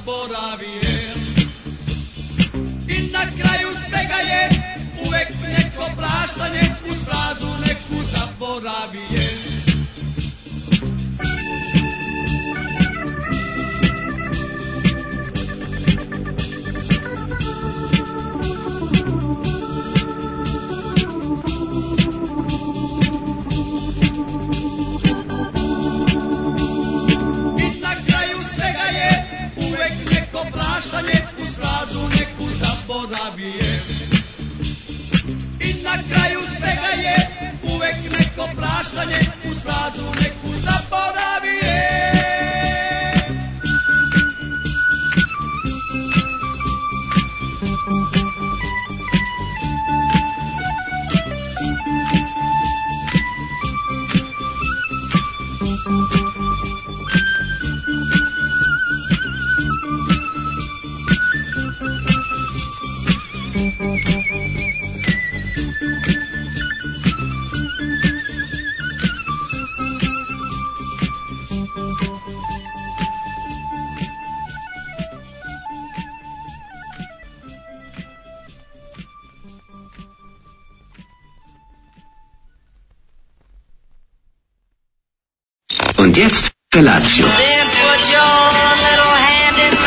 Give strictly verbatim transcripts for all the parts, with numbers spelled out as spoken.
zaboravije. I na kraju svega je uvek neko praštanje, uz frazu neku zaboravije. Uz frazu neku zaboravije. I na kraju svega je uvek neko praštanje, uz frazu neku zaboravije. Und jetzt Felatio. Then put your little hand in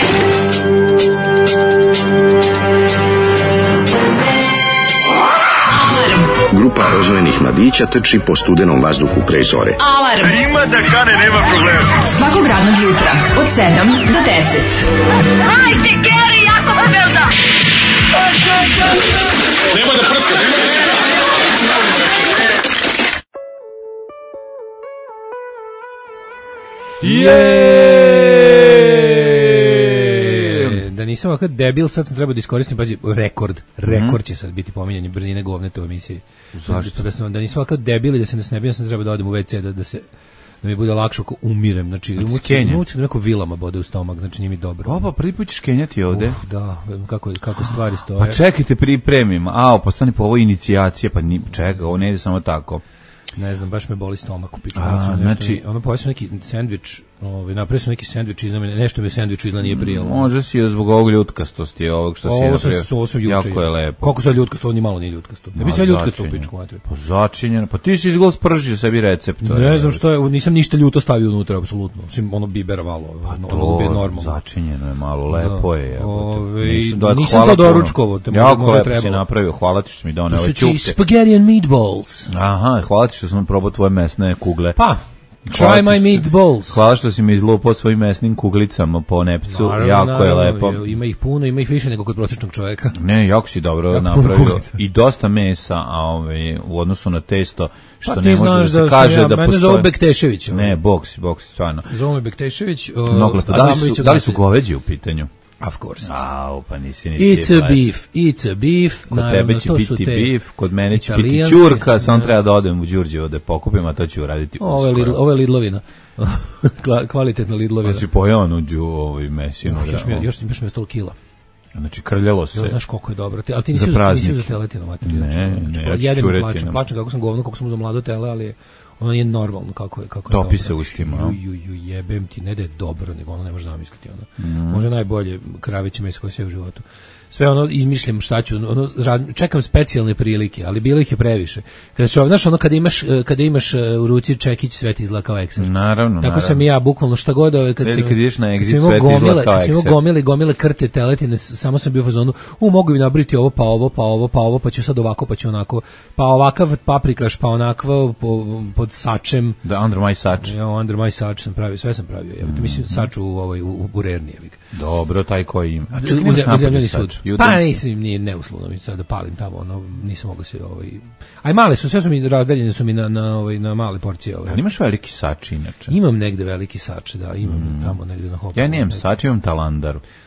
mine. Grupa rozvojenih mladića trči po studenom vazduhu pre zore. Alarm. Ima da kane, nema problema. Svakog radnog jutra od sedam do deset. Hajde, Geri, jako se velda. Nema da prska, nema da prska. Je! Da nisam ovakav debil, sad sam trebao da iskoristim, pazi, rekord, rekord će sad biti pominjanje brzine govnete u emisiji. Zašto? Da, sam, da nisam ovakav debil i da se ne snebio, sam trebao da odem u ve ce, da, da se da mi bude lakše ako umirem, znači muci da neko vilama bode u stomak, znači nije mi dobro. Opa, prvi put ćeš kenjati ovde. Uf, da, kako, kako stvari stoje. Pa čekajte, pripremim. A, postani po ovo inicijacije, pa ni, čekaj, ovo ne ide samo tako. Ne znam, baš me boli stomak u piču. A, znači, ono pojeo sam neki sendvič, ovaj napravio sam neki sendvič izna mene, nešto mi sendvič izna nije prijelo. Može si zbog ovog ljutkastosti, ovog što si napravio. Ovo sam juče. Jako je lepo. Koliko sad ljutkasto, ovo ni malo nije ljutkasto. Ne bi sve ljutkasto u pičku materi. Pa začinjeno. Pa ti si izgleda spržio sebi recept. Ne znam što je, nisam ništa ljuto stavio unutra, apsolutno. Osim ono bibera malo, pa ono, ono bi je normalno. Začinjeno je malo, lepo je. Ove, nisam to doručkovo. Jako lepo si napravio, hvala ti što mi doneo ove ćupke. Spaghetti and meatballs. Aha, hvala ti što sam probao tvoje mesne kugle. Pa, try my meatballs. Hvala što si mi izlupao svojim mesnim kuglicama po nepcu, naravno, jako naravno, je lepo. Ima ih puno, ima ih više nego kod prosječnog čovjeka. Ne, jako si dobro jako napravio i dosta mesa, a ovaj, u odnosu na testo, što pa, ne može da se da kaže ja, da postoje. Mene zove Bektešević. Ne, boks, boks, stvarno. Zove me Bektešević. Uh, da, li su, da li su goveđi u pitanju? Of course. Au, pa nisi ni It's a beef, it's a beef. Kod naravno, tebe će biti beef, kod mene će biti ćurka, sam treba da odem u Đurđevo da pokupim, a to ću uraditi uskoro. Ovo je Lidlovina. Kvalitetna Lidlovina. Pa si pojao onu ovaj mesinu. Oh, još, mi, još, još mi je sto kila. Znači, krljalo se. Jo, znaš koliko je dobro. Ali ti nisi uzeo teletinu, mater. Ne, znači, ne, ja ću jedem čureti. Plačem, plačem kako sam govno, kako sam uzeo mlado tele, ali ono je normalno kako je, kako je topi dobro. Se ustima, no? Ju, ju, jebem ti, ne da je dobro, nego ono ne može zamisliti. Ono. Mm. Može najbolje kraviće meso koje se u životu. Sve ono izmišljam šta ću, ono, čekam specijalne prilike, ali bilo ih je previše. Kada čovjek, znaš, ono kada imaš, kada imaš u ruci čekić, sve ti izgleda kao ekser. Naravno, Tako naravno. sam i ja, bukvalno šta god, ove, kad, Veli, sam, kad ideš na exit, sve ti izgleda kao ekser. Kad sam gomile, gomile krte teletine, samo sam bio u fazonu, u, mogu bi nabriti ovo, pa ovo, pa ovo, pa ovo, pa ću sad ovako, pa ću onako, pa ovakav paprikaš, pa onakva, po, pod sačem. Da, under my sač. Ja, under my sač sam pravio, sve sam pravio. Ja, mm. Mislim, sač u, ovaj, u, u Burerni. Dobro, taj koji ima. A čekaj, nemaš napolje sač? Pa nisam, nije neuslovno mi sad da palim tamo, ono, nisam mogao se, ovaj... Aj, male su, sve su mi razdeljene su mi na, na, ovaj, na male porcije. Ovaj. Ali imaš veliki sač, inače? Imam negde veliki sač, da, imam mm. tamo negde na hopu. Ja nijem sač, imam talandaru.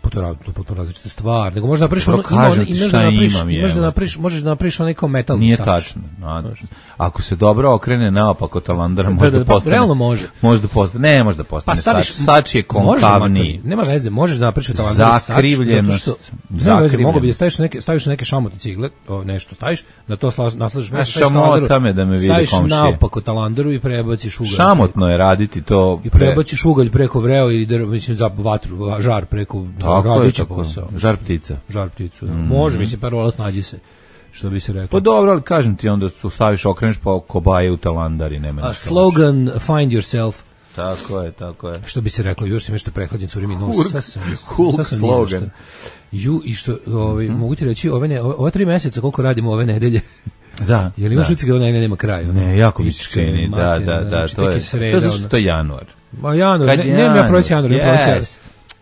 Pa to je potpuno različita stvar. Nego možda napraviš ono, ima, ima, imaš da napraviš, imam, imaš da napraviš, možeš da napraviš onaj kao metalni Nije sač. tačno. A, ako se dobro okrene naopako talandra, može da, da, da postane. Realno može. Može da postane. Ne, može da postane. Pa staviš, sač. Sač je konkavniji. Nema veze, možeš da napraviš talandra sač. Zakrivljenost. Nema veze, mogu bi da staviš neke, staviš neke šamotne cigle, o, nešto staviš, da to naslažeš mesto. Šamota me da me vidi komšije. Staviš naopako talandru i prebaciš ugalj. Šamotno je raditi to. I prebaciš ugalj preko vreo i mislim za vatru, žar preko radića posao. Žar ptica. Žar pticu, da. Mm. Može, mislim, prvo snađi se, što bi se rekao. Pa dobro, ali kažem ti, onda tu staviš, okreneš pa kobaje u talandari, nema ništa. Slogan, find yourself. Tako je, tako je. Što bi se reklo, još sam nešto prehlađen, curi mi nos. Hulk, Hulk slogan. Ju, i što, ovaj, mm. mogu ti reći, ove, ne, ove tri meseca koliko radimo ove nedelje, da, je li imaš ucika da ona nema kraju? Ne, jako mi se čini, da, da, da, da, to je, sreda, to je zašto to je januar. Ma januar, ne, ne, ja proći januar, ne proći.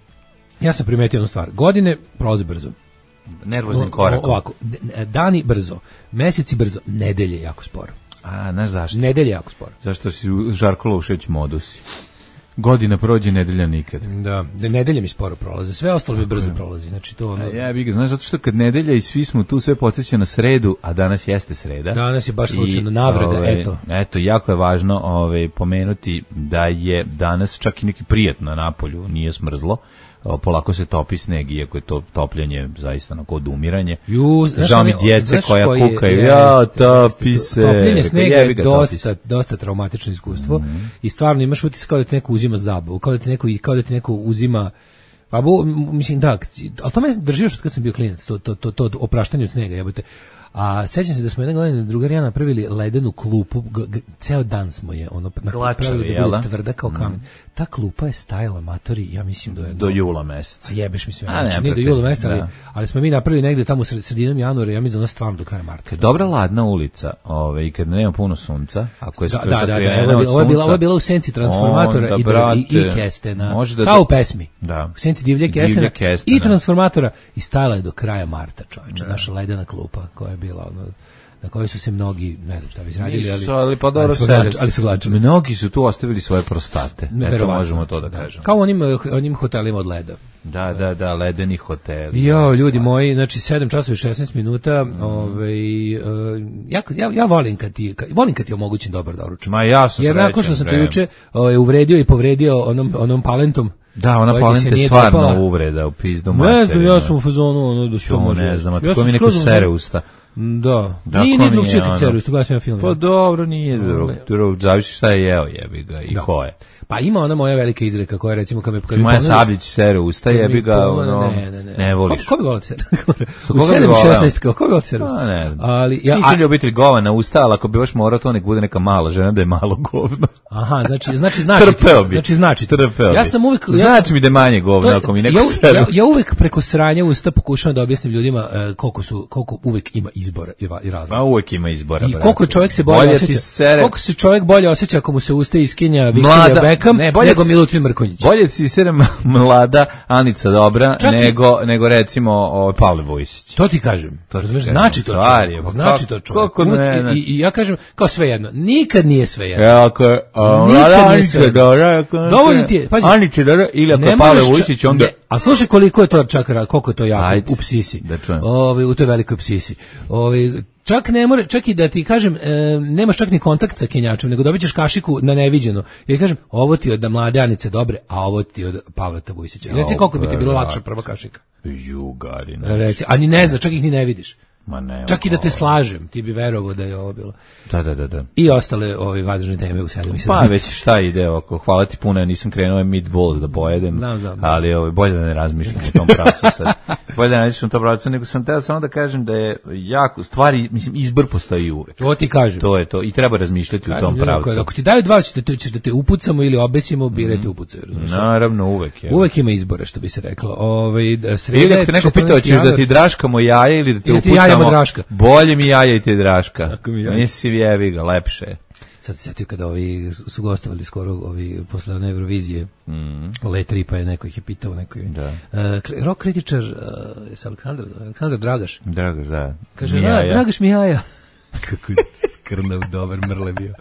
Ja sam primetio jednu stvar, godine prolaze brzo. Nervoznim korakom. Ovako, dani brzo, meseci brzo, nedelje jako sporo. A, znaš zašto? Nedelje jako sporo. Zašto si u Žarko Lušević modusi? Godina prođe, nedelja nikad. Da, nedelje mi sporo prolaze, sve ostalo mi brzo prolazi. Znači to ono... Ja bih ga, znaš, zato što kad nedelja i svi smo tu, sve podsjeća na sredu, a danas jeste sreda. Danas je baš slučajno navreda, ove, eto. Eto, jako je važno ove, pomenuti da je danas čak i neki prijatno na napolju, nije smrzlo. Polako se topi sneg, iako je to topljenje zaista na kod umiranje. Ju, žao mi djece koja kukaju, ja, topi se. Topljenje snega je dosta, dosta traumatično iskustvo mm-hmm. i stvarno imaš utisak kao da ti neko uzima zabavu, kao da ti neko, kao da ti neko uzima, pa bo, mislim da, ali to me drži još od kad sam bio klinac, to, to, to, to opraštanje od snega, jebote. A sećam se da smo jedne godine drugari ja napravili ledenu klupu, g- g- ceo dan smo je ono napravili da bude tvrda kao kamen. Mm. Ta klupa je stajala matori, ja mislim do do jula meseca. Jebeš mi sve, znači ne do jula meseca, ali, ali smo mi napravili negde tamo u sredinom januara, ja mislim da ona stvarno do kraja marta. Kad dobra ladna ulica, ovaj i kad nema puno sunca, ako je da, da, da, da, ovo je bila ovo je bila u senci transformatora i, brate, i, i kestena. Da kao u pesmi. Da. U senci divlje kestena, kestena i transformatora i stajala je do kraja marta, čoveče, naša ledena klupa koja je bila ono na kojoj su se mnogi, ne znam šta bi izradili, ali, ali, pa dobro ali, su glač, ali su glačali. Mnogi su tu ostavili svoje prostate. Eto, možemo to da, da kažemo. Kao onim, onim hotelima od leda. Da, da, da, ledeni hoteli. Jo, ljudi moji, znači sedam časova i šesnaest minuta, mm. ovaj, uh, ja, ja, ja volim kad ti, kad, volim kad ti omogućim dobar doručak. Ma ja sam jer srećan. Jer nakon što sam te juče ovaj, uvredio i povredio onom, onom palentom, da, ona palenta je stvarno dopala. Uvreda u pizdu materiju. Ne znam, ja sam u fazonu, ono, da što može. Ne znam, a tako mi neko sere usta. Da, da nije ni drug čekaj ceru, isto gledam ja film. Pa dobro, nije drug, drug, zavisi šta je jeo, jebi ga, i da. Ko je. Pa ima ona moja velika izreka koja recimo kad me kad moja Sabljić sere usta, jebi ga, ono, ne, ne, ne, ne voliš. Ko bi volio sere? U sedam šesnaest, ko bi volio sere? Pa ne, ali ja nisam ljubitelj govana usta, ali ako bi baš morao to nek bude neka mala žena da je malo govno. Aha, znači, znači, znači, znači, znači, ja sam uvek, znači mi da je manje govno ako mi neko sere. Ja uvek preko sranja usta pokušavam da objasnim ljudima koliko su, koliko uvek ima izbora i razloga. Pa uvek ima izbora. I koliko čovjek se bolje osjeća, koliko se čovjek bolje osjeća ako mu se usta iskinja Victoria Beckham nego Milutin Mrkonjić. Bolje si sere mlada Anica Dobra nego nego recimo ovaj Pavle Vojsić. To ti kažem. To znači to čovjek. Znači to čovjek. I ja kažem kao svejedno. Nikad nije svejedno. Ako Anica Dobra, dovoljno ti je. Pazi. Anica Dobra ili ako Pavle Vojsić onda. A slušaj koliko je to čakra, koliko je to jako u psisi. Ovaj u toj velikoj psisi. Ovaj čak ne more, čak i da ti kažem, e, nemaš čak ni kontakt sa kenjačom, nego dobićeš kašiku na neviđeno. Jer kažem, ovo ti od Mlade Anice Dobre, a ovo ti od Pavleta Vujsića. Reci koliko bi ti bilo lakša prva kašika. Jugari. Reci, a ni ne znaš, čak ih ni ne vidiš. Ma ne, čak i da te slažem, ti bi verovao da je ovo bilo. Da, da, da, da. I ostale ove važne teme u sedam i sedam. Pa već šta ide oko. Hvala ti puno, ja nisam krenuo meatballs da pojedem, znam, znam. Ali ovo, bolje da ne razmišljam u tom pravcu sad. Bolje da ne razmišljam u tom pravcu, nego sam teo samo da kažem da je jako, stvari, mislim, izbor postoji uvek. To ti kažem. To je to, i treba razmišljati kažem, u tom pravcu. Ako ti daju dva, ćete, ćeš da te upucamo ili obesimo, birajte mm. upucaju. Naravno, uvek je. Uvek ima izbora, što bi se reklo. Ove, sreda ili ako te neko pitao, ćeš da ti draškamo jaja ili da te upucamo. Bolje mi jaja i te draška. Mislim, jevi ga, lepše. Sad se sjetio kada ovi su gostovali skoro ovi posle one Eurovizije. Mm. Le tri pa je neko ih je pitao nekoj. Da. Uh, rock kritičar uh, je Aleksandar, Aleksandar Dragaš. Dragaš, da. Kaže, da, Dragaš mi jaja. Kako skrnav dobar mrle bio.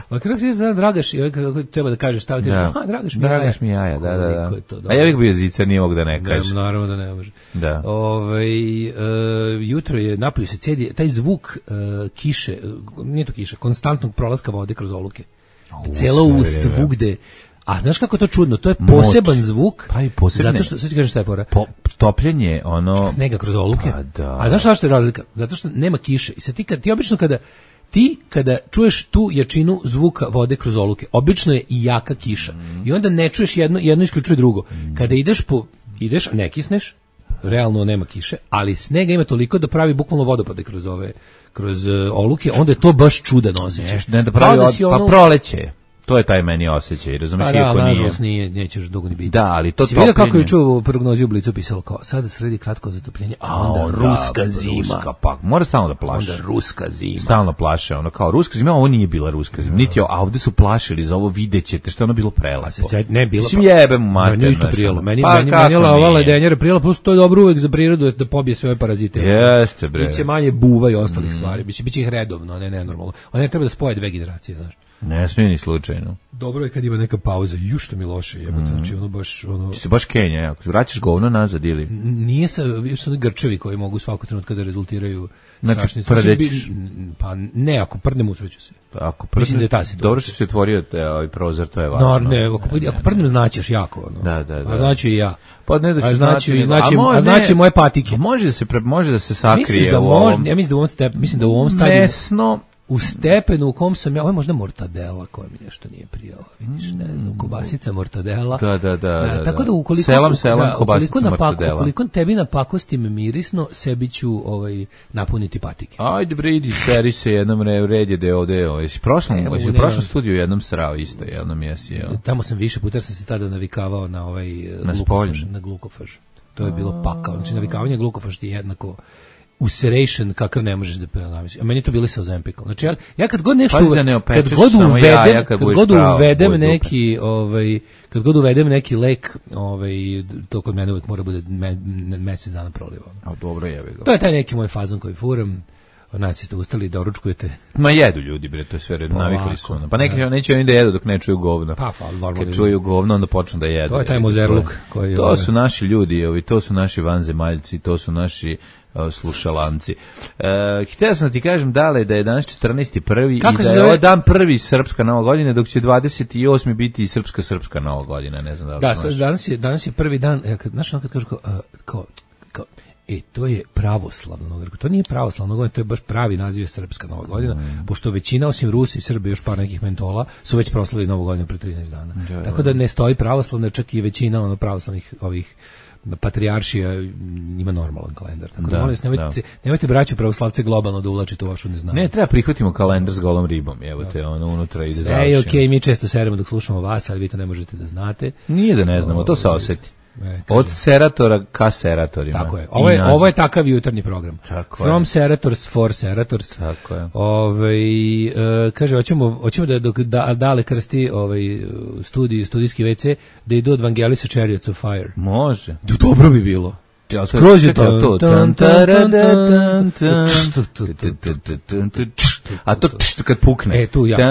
kako ti zna Dragaš, i kako treba da kažeš šta, kažeš, aha, Dragaš mi jaja. Dragaš mi jaja, da, da, da. To, a ja bih bio zica, nije mogu da ne kažeš. Ne, naravno da ne može. Da. Ovaj uh, jutro je napolju se cedi taj zvuk uh, kiše, uh, nije to kiša, konstantnog prolaska vode kroz oluke. Celo u svugde. A znaš kako je to čudno? To je poseban Moć. zvuk. Pa i posebne. Zato što, sad ti kažeš šta je fora? Po, topljenje, ono... Snega kroz oluke. Pa da. A znaš šta je razlika? Zato što nema kiše. I sad ti, kad, ti obično kada... Ti kada čuješ tu jačinu zvuka vode kroz oluke, obično je i jaka kiša. Mm. I onda ne čuješ jedno, jedno isključuje drugo. Mm. Kada ideš po... Ideš, a ne kisneš, realno nema kiše, ali snega ima toliko da pravi bukvalno vodopade kroz ove... kroz uh, oluke, onda je to baš čudan osjećaj. Ne da pravi, od, ono... pa proleće. To je taj meni osjećaj, razumiješ, pa da, iako nažalost nije, nećeš dugo ni biti. Da, ali to topljenje. Kako je čuo u prognozi u Blicu pisalo kao, sada sredi kratko zatopljenje, a onda, a onda ruska zima. Ruska, pa, mora stalno da plaše. Onda ruska zima. Stalno plaše, ono kao, ruska zima, ovo nije bila ruska zima. Niti, a ovde su plašili za ovo, videćete, što je ono bilo prelepo. Se, ne, bilo, Mislim, jebem mu mater. Meni isto prijelo. Meni, pa, meni, meni ova ledenjera prijela, plus to je dobro uvek za prirodu da pobije sve ove parazite. Jeste, bre. Biće manje buva i ostalih mm. stvari. Biće, biće ih redovno, ne nenormalno. One treba da spoje dve generacije, znaš. Ne smije ni slučajno. Dobro je kad ima neka pauza, ju što mi loše jebote, mm. znači ono baš ono. Ti se baš Kenja, ako vraćaš govno nazad ili nije sa su grčevi koji mogu svakog trenutka da rezultiraju znači prdećiš. Pa ne, ako prdnem usreću se. Pa ako prdnem, da je ta situacija. Dobro što se otvorio taj ovaj prozor, to je važno. No, ne, ako, ne, ako prdnem značiš jako ono. Da, da, da. A znači i ja. Pa ne da će znači i znači, a, a znači moje patike. Može da se pre, može da se sakrije. Misliš da može, ja mislim da u ovom step, mislim da u ovom stadiju mesno u stepenu u kom sam ja, ovo je možda mortadela koja mi nešto nije prijala, vidiš, ne znam, kobasica mortadela. Da, da, da. A, da tako da ukoliko, selam, selam, da, kobasica ukoliko, mortadela. Ukoliko tebi napakostim mirisno, sebi ću ovaj, napuniti patike. Ajde bre, idi, seri se jednom re, red je deo, deo. Jesi prošlom, ne, jesi u prošlom studiju jednom srao isto, jednom jesi, jel? Tamo sam više puta, sam se tada navikavao na ovaj na glukofaž, na glukofaž. To je bilo pakao. Znači, navikavanje glukofaž ti je jednako useration kakav ne možeš da prenamisliti. A meni je to bilo sa Ozempikom. Znači ja, ja kad god nešto uve, da kad god uvedem, jaja, kad, kad god pravo, uvedem neki ovaj kad god uvedem neki lek, ovaj to kod mene uvek mora bude me, mesec dana proliva. A dobro je ga. To je taj neki moj fazon koji furam. Nas ste ustali da doručkujete. Ma jedu ljudi bre, to je sve red, navikli su ono. Pa neki ne. neće oni da jedu dok ne čuju govno. Pa, pa normalno. Kad čuju govno onda počnu da jedu. To je taj mozerluk koji to su naši ljudi, ovi, to su naši vanzemaljci, to su naši uh, slušalanci. Uh, htio sam da ti kažem dale da je danas četrnaesti prvi i da je ovaj dan prvi srpska nova godina, dok će dvadeset osmi biti i srpska srpska nova godina, ne znam da li. Da, sad, danas je danas je prvi dan, kad znaš kad kažu kao, kao, kao e, to je pravoslavna nova godina. To nije pravoslavna godina, to je baš pravi naziv je srpska nova godina, mm. pošto većina osim Rusi i Srbi, još par nekih mentola, su već proslavili novu godinu pre trinaest dana. Ja, tako da ne stoji pravoslavna, čak i većina ono pravoslavnih ovih patrijaršija ima normalan kalendar. Tako da, da molim vas, nemojte, da. nemojte braću pravoslavce globalno da ulačite u vašu neznanje. Ne, treba prihvatimo kalendar s golom ribom, evo te, ono unutra ide završeno. Sve je okej, okay, mi često seremo dok slušamo vas, ali vi to ne možete da znate. Nije da ne znamo, to se osjeti. E, od seratora ka seratorima. Tako je. Ovo je, ovo je takav jutarnji program. Tako From je. Serators for Serators. Tako je. Ovaj e, kaže hoćemo hoćemo da dok da dale krsti ovaj studij studijski ve ce da idu od Vangelisa Chariots of Fire. Može. Dobro bi bilo. Skroz je to. A to kad pukne. E tu ja.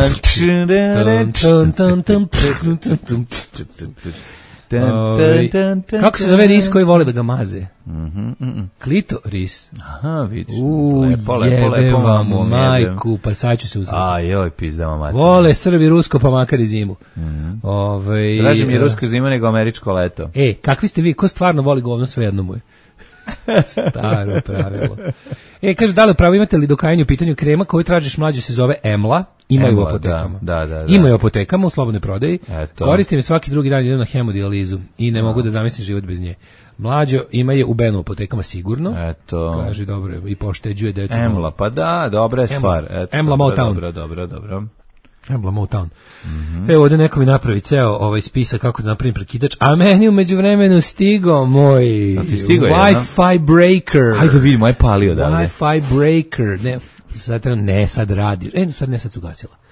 Ove, kako se zove ris koji vole da ga maze? Mm-hmm, mm-mm. Klitoris. Aha, vidiš. U, lepo, lepo, lepo mamu, majku, pa sad ću se uzeti. A joj, pizdama mati. Vole Srbi rusko, pa makar i zimu. Mm-hmm. Ove, Draže mi je ruska zima nego američko leto. E, kakvi ste vi, ko stvarno voli govno, sve jedno mu je. Staro pravilo. E, kaže, da li pravo imate li do kajanja u pitanju krema koju tražiš mlađe se zove Emla, imaju Emla, u apotekama. Da, da, da, da. Imaju u apotekama u slobodnoj prodaji. Eto. Koristim je svaki drugi dan, idem na hemodijalizu i ne no. mogu da zamislim život bez nje. Mlađo ima je u Benu u apotekama sigurno. Eto. Kaže, dobro, i pošteđuje decu. Emla, pa da, dobra je stvar. Eto, Emla Motown. Dobro, dobro, dobro. Emla Motown. Mm-hmm. Evo, ovdje neko mi napravi ceo ovaj spisak kako da napravim prekidač, a meni u međuvremenu stigo moj a ti stigo Wi-Fi je, breaker. Hajde da vidimo, aj palio odavde. Wi-Fi breaker. Ne, sad, ne, sad radi. E, sad ne, sad su gasila.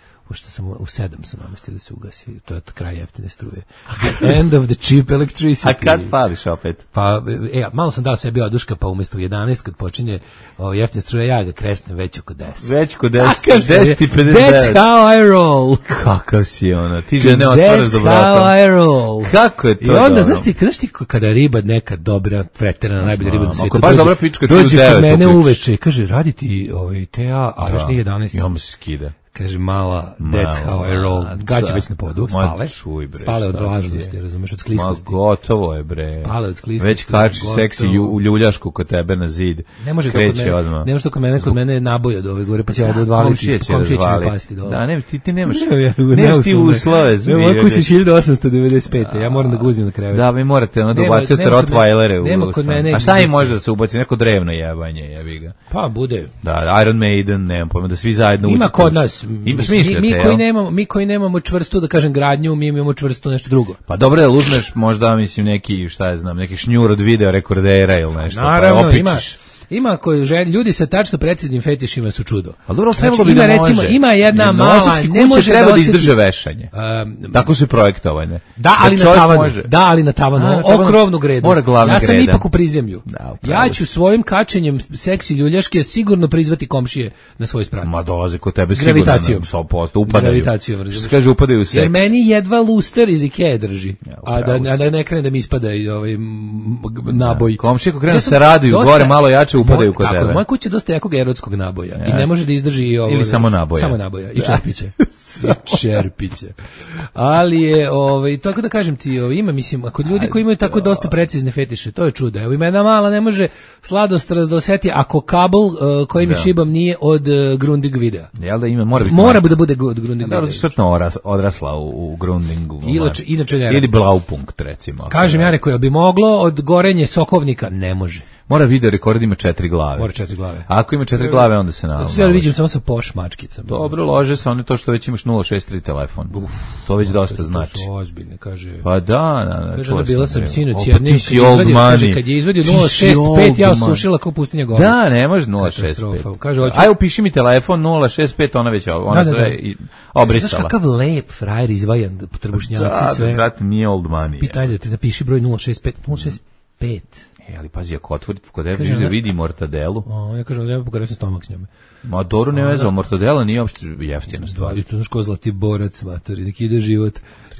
pošto sam u sedam sam namestio da se ugasi, to je kraj jeftine struje. The end of the cheap electricity. A kad pališ opet? Pa, e, malo sam dao sebi oduška, pa umjesto u jedanaest kad počinje o, jeftina struja, ja ga kresnem već oko deset. Već oko deset, deset i pedeset That's devet. how I roll. Kakav si ono, ti žene ostvaraš dobrotom. That's how I roll. Kako je to? I onda, dobro? znaš ti, znaš ti kada riba neka dobra, freterana, najbolja riba na svijetu, ako baš dobra pička, ti uz dođe devet kod mene upiš. uveče i kaže, radi ti ovaj, te a, a još nije jedanaest. I on mu se skida. Kaže, mala, that's how I roll. Gađe već na podu, spale. Čuj, bre, spale od šta vlažnosti, ti je? razumeš, od Ma skliskosti. gotovo je, bre. Spale od skliskosti. Već kači gotovo. seksi ju- u ljuljašku kod tebe na zid. Ne može to kod Kreće mene, odmah. ne može to kod mene, kod mene je naboj od ove gore, pa će ja odvaliti, Komšije će komšije će mi razvaliti. pasti dole. Da, ne, ti, ti nemaš, Ne, ja, nemaš ti neuslovno. uslove za Ne, miranje. ovako si hiljadu osamsto devedeset pete, ja moram da guzim na krevet. Da, vi morate ono da Nema- ubacujete nema kod mene- Rottweilere u nema kod stan. mene A šta im egzibicije. može da se ubaci? Neko drevno jebanje, jebi ga. Pa, bude. Da, Iron Maiden, nemam pojma, da svi zajedno Ima učite. kod nas, Ima mi, smišljate, mi, jel? koji nemamo, mi koji nemamo čvrstu, da kažem, gradnju, mi imamo čvrsto nešto drugo. Pa dobro da uzmeš možda, mislim, neki, šta je znam, neki šnjur od video rekordera ili nešto. Naravno, pa je ima, opičiš. ima koji želj, ljudi sa tačno preciznim fetišima su čudo. A dobro, Znači, trebalo bi ima da recimo, može. ima jedna Jer mala, nosovske ne kuće može treba da da osjeti- izdrže vešanje. Um, Tako su projektovane. Da, ali na čovjek tavanu. može- Da, ali na tavanu. A, na tavanu. Okrovnu gredu. Mora glavna ja sam greda. ipak u prizemlju. Da, upravo Ja ću si. svojim kačenjem seksi ljuljaške sigurno prizvati komšije na svoj sprat. Ma dolaze kod tebe sigurno Gravitacijom. na sto posto, upadaju. Gravitacijom, Što razumeš? se kaže, upadaju u seks. Jer meni jedva luster iz Ikea drži. a, da, upravo a da ne krene da mi ispada i ovaj m, g- naboj. Komšije ako krenu Ja sam se raduju, dosta- gore malo jače upadaju Moj- kod tako je, tebe. moja kuća je dosta jakog erotskog naboja. I Jasno. ne može da izdrži i ovo. Ili samo naboja. Samo naboja. I čerpiće. I čerpiće. Ali je, ovaj, tako da kažem ti, ovaj, ima, mislim, ako ljudi koji imaju tako dosta precizne fetiše, to je čudo. Evo, ima jedna mala, ne može sladost razdoseti ako kabel uh, kojim je Da. šibam nije od uh, Grundig videa. Jel da ima, mora biti Mora majka. da bude od Grundig Dobro, videa. svrtno oras, odrasla u, u Grundingu. Inače- inače ne. Ili Blaupunkt, recimo. ako Kažem ne. ja, rekao, bi moglo od gorenje sokovnika? Ne može. Mora video rekord ima četiri glave. Mora četiri glave. A ako ima četiri glave, onda se naravno. Sve ja vidim samo sa poš mačkicama. Dobro, lože se, ono je to što već imaš nula šest tri telefon. To već dosta znači. To su ozbiljne, kaže. Pa da, da, da. Kaže, čuo ona bila sam, sam bre. sinoć O, pa jednim, ti kad si je old izvadio, kaže, money. kad je izvadio Ti nula si šest pet, ja old money. osušila kao pustinja gore. Da, ne može nula šest pet. Katastrofa. Kaže, hoću- Aj, upiši mi telefon nula šest pet, ona već ona Da, da, sve da. i Znaš obrisala. kakav lep frajer izvajan, trbušnjaci Da, sve. brate, nije old money. Pitaj da ti napiši broj nula šest pet, nula šest pet. E, ali pazi, ako otvori kod tebe, Kaže, vidiš da ona- vidi mortadelu. O, ja kažem, ja pokaram sam stomak s njome. Ma dobro, ne vezao, mortadela nije uopšte jeftina Dva, stvar. i to znaš ko zlati borac, matori, nek ide život.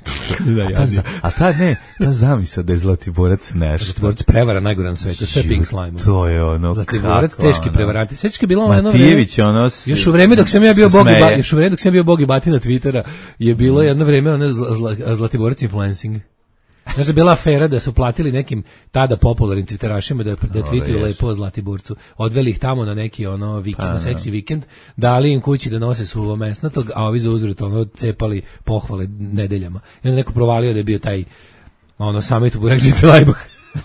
da, A ta, za- a ta ne, ta zamisao da je Zlatiborac nešto. Zlatiborac prevara najgora na svetu, sve Pink Slime. To je ono, Zlatiborac, kakva, teški ono. prevaranti. Sećaš kad je bilo ono jedno vreme- Matijević, ono... s- Još u vreme dok sam ja bio se Bogi smeje. ba, još u vreme dok sam ja bio Bogi Batina Twittera je bilo jedno vreme ono zla, zla, Zlatiborac influencing. Znaš da je bila afera da su platili nekim tada popularnim twitterašima da, da tweetuju jesu. lepo o Zlatiborcu. Odveli ih tamo na neki ono vikend, na seksi vikend, dali im kući da nose suvo mesnatog, a ovi za uzvrat ono cepali pohvale nedeljama. I onda neko provalio da je bio taj ono summit u Burekđici Lajbah.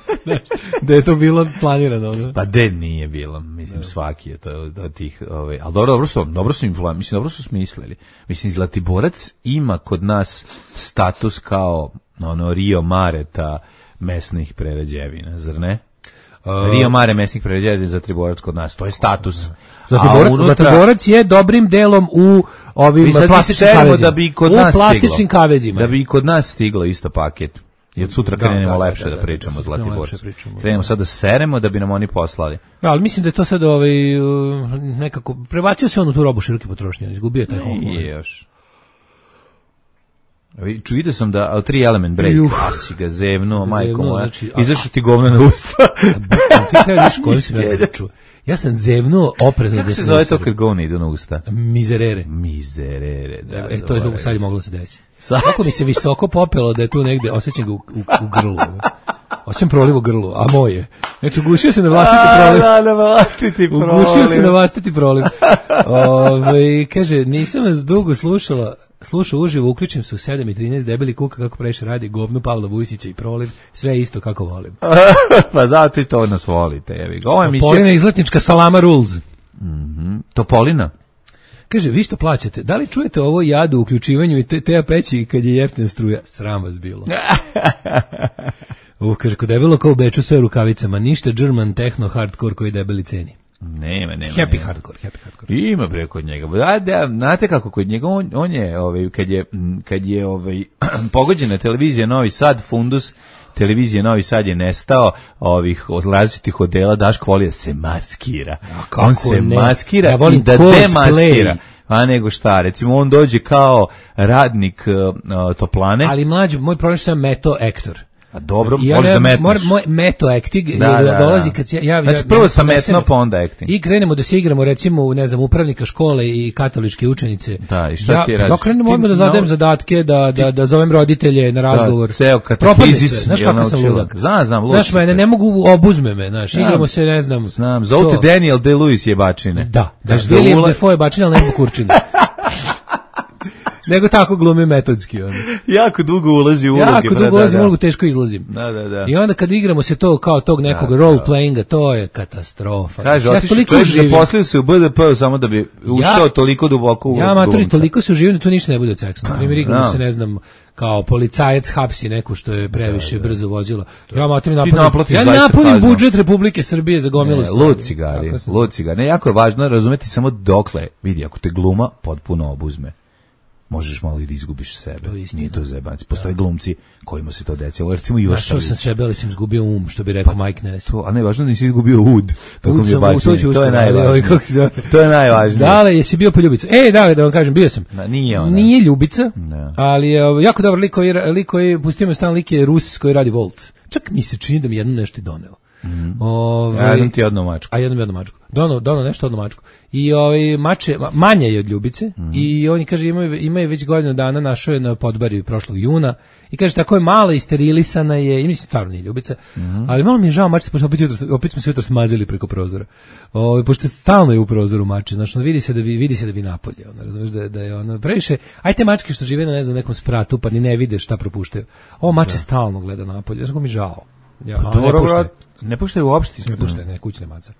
Da je to bilo planirano. Ono. Pa de nije bilo, mislim svaki je to od tih, ovaj, ali dobro, dobro su, dobro su infla, mislim dobro su smislili. Mislim Zlatiborac ima kod nas status kao ono Rio Mare ta mesnih prerađevina, zar ne? Rio Mare mesnih prerađevina za Zlatiborac kod nas, to je status. Zlatiborac, A unutra- Zlatiborac je dobrim delom u ovim Mi sad plastičnim mislimo kavezima. da bi i kod u nas plastičnim stiglo. kavezima. Da bi i kod nas stiglo isto paket. I od sutra Da, krenemo da, da, lepše da, da, da, pričamo da, o sutra krenemo Zlatiborcu. lepše pričamo, Krenemo da. sad da seremo da bi nam oni poslali. Da, ali mislim da je to sad ovaj, uh, nekako, prebacio se on u tu robu široke potrošnje, izgubio je taj home. Nije još. Ču, vidio sam da a, tri element break, a si ga zevnuo, majko Zevnuo, moja, znači, a- izašao ti govno na usta. Ti treba viš koji si ja čuo. Ja sam zevnuo oprezno Kako da se se zove to kad govno idu na usta? Mizerere. Mizerere, da. E, to je zaboravio sad je sam. moglo da se desi. Sad Kako mi se visoko popelo da je tu negde, osjećam ga u, u, u grlu. Osjećam proliv u grlu, a moje. Znači, ugušio se na vlastiti A, proliv. da, na vlastiti proliv. Ugušio se na vlastiti proliv. Ove, kaže, nisam vas dugo slušala, slušao uživo, uključim se u sedam i trinaest, debeli kuka kako preše radi, govno Pavla Vujsića i proliv, sve isto kako volim. Pa zato i to nas volite, jevi ga. Ovo je emisija... Polina izletnička salama rules. Topolina? Kaže, vi što plaćate, da li čujete ovo jadu u uključivanju i te, te peći kad je jeftina struja? Sram vas bilo. Uh, kaže, kod debelo kao u Beču sve rukavicama, ništa German techno hardcore koji debeli ceni. Nema, nema. Happy nema. hardcore, happy hardcore. Ima bre kod njega. Da, da, znate kako kod njega on, on je ovaj kad je kad je ovaj pogođena televizija Novi Sad fundus televizije Novi Sad je nestao ovih od različitih odela. Daško voli da se maskira. On se ne? maskira ja i da demaskira. A nego šta, recimo on dođe kao radnik uh, toplane. Ali mlađi, moj problem je sam meto aktor. A dobro, ja možda ne, metneš. Moj meto acting da, da, da. dolazi kad ja... ja znači ja, prvo ja, sam metno, pa onda acting. I krenemo da se igramo recimo u, ne znam, upravnika škole i katoličke učenice. Da, i šta ja, ti radiš? Ja krenem odmah da zadajem no, zadatke, da, da, da zovem roditelje na razgovor. Da, ceo katehizis. Znaš kakav sam ludak? Znam, znam, ludak. Znaš, mene ne mogu, obuzme me, znaš, igramo se, ne znam... Znam, zovite Daniel Day-Lewis je bačine. Da, da, William Defoe je bačine, ali ne zbog kurčine. Nego tako glumi metodski on. Jako dugo ulazi u uloge. Jako dugo ulazim u ulogu, teško izlazim. Da, da, da. I onda kad igramo se to kao tog nekog da, role playinga, to je katastrofa. Kaže, ja otišu čovjek zaposlio se u B D P samo da bi ušao ja, toliko duboko u ja, maturi, toliko se uživim da to ništa ne bude seksno. Na primjer, igramo se, ne znam, kao policajac hapsi neku što je previše da, da. brzo vozilo. Ja maturi napunim, ja napunim budžet Republike Srbije za gomilu. Lud cigari, lud cigari. Ne, jako je važno razumeti samo dokle, vidi, ako te gluma potpuno obuzme, možeš malo i da izgubiš sebe. To nije to zebanci. Postoje da. glumci kojima se to decilo. Recimo Ivo Šalić. Našao sam sebe, ali sam izgubio um, što bi rekao pa, Mike Ness. To, a ne, važno nisi izgubio ud. Tako ud mi je bačenje. To, to je najvažnije. To je najvažnije. Dale, jesi bio po Ljubicu? E, da, da vam kažem, bio sam. Da, nije ona. Nije Ljubica, da. ali je jako dobar lik koji, lik koji pustio me stan, lik je Rus koji radi Volt. Čak mi se čini da mi jedno nešto i doneo. Mm. Ove, a jednom ti jednu mačku. A jednom jednu mačku. Dono, dono nešto jednu mačku. I ovaj mače, manje je od Ljubice mm. i oni kaže imaju, imaju već godinu dana, našao je na Podbarju prošlog juna i kaže tako je mala i sterilisana je, i mislim stvarno nije Ljubica, mm. ali malo mi je žao mačice, pošto opet, jutro, opet smo se jutro smazili preko prozora. Ovaj pošto stalno je u prozoru mače, znači vidi se da bi vidi se da bi napolje, ona razumeš da da je ona previše. Aj te mačke što žive na ne znam nekom spratu pa ni ne vide šta propuštaju. Ovo mače da. stalno gleda napolje, znači mi žao. Ja, pa dobro, ne puštaju. Ne puštaju uopšte. Ne puštaju, ne, kućne maca.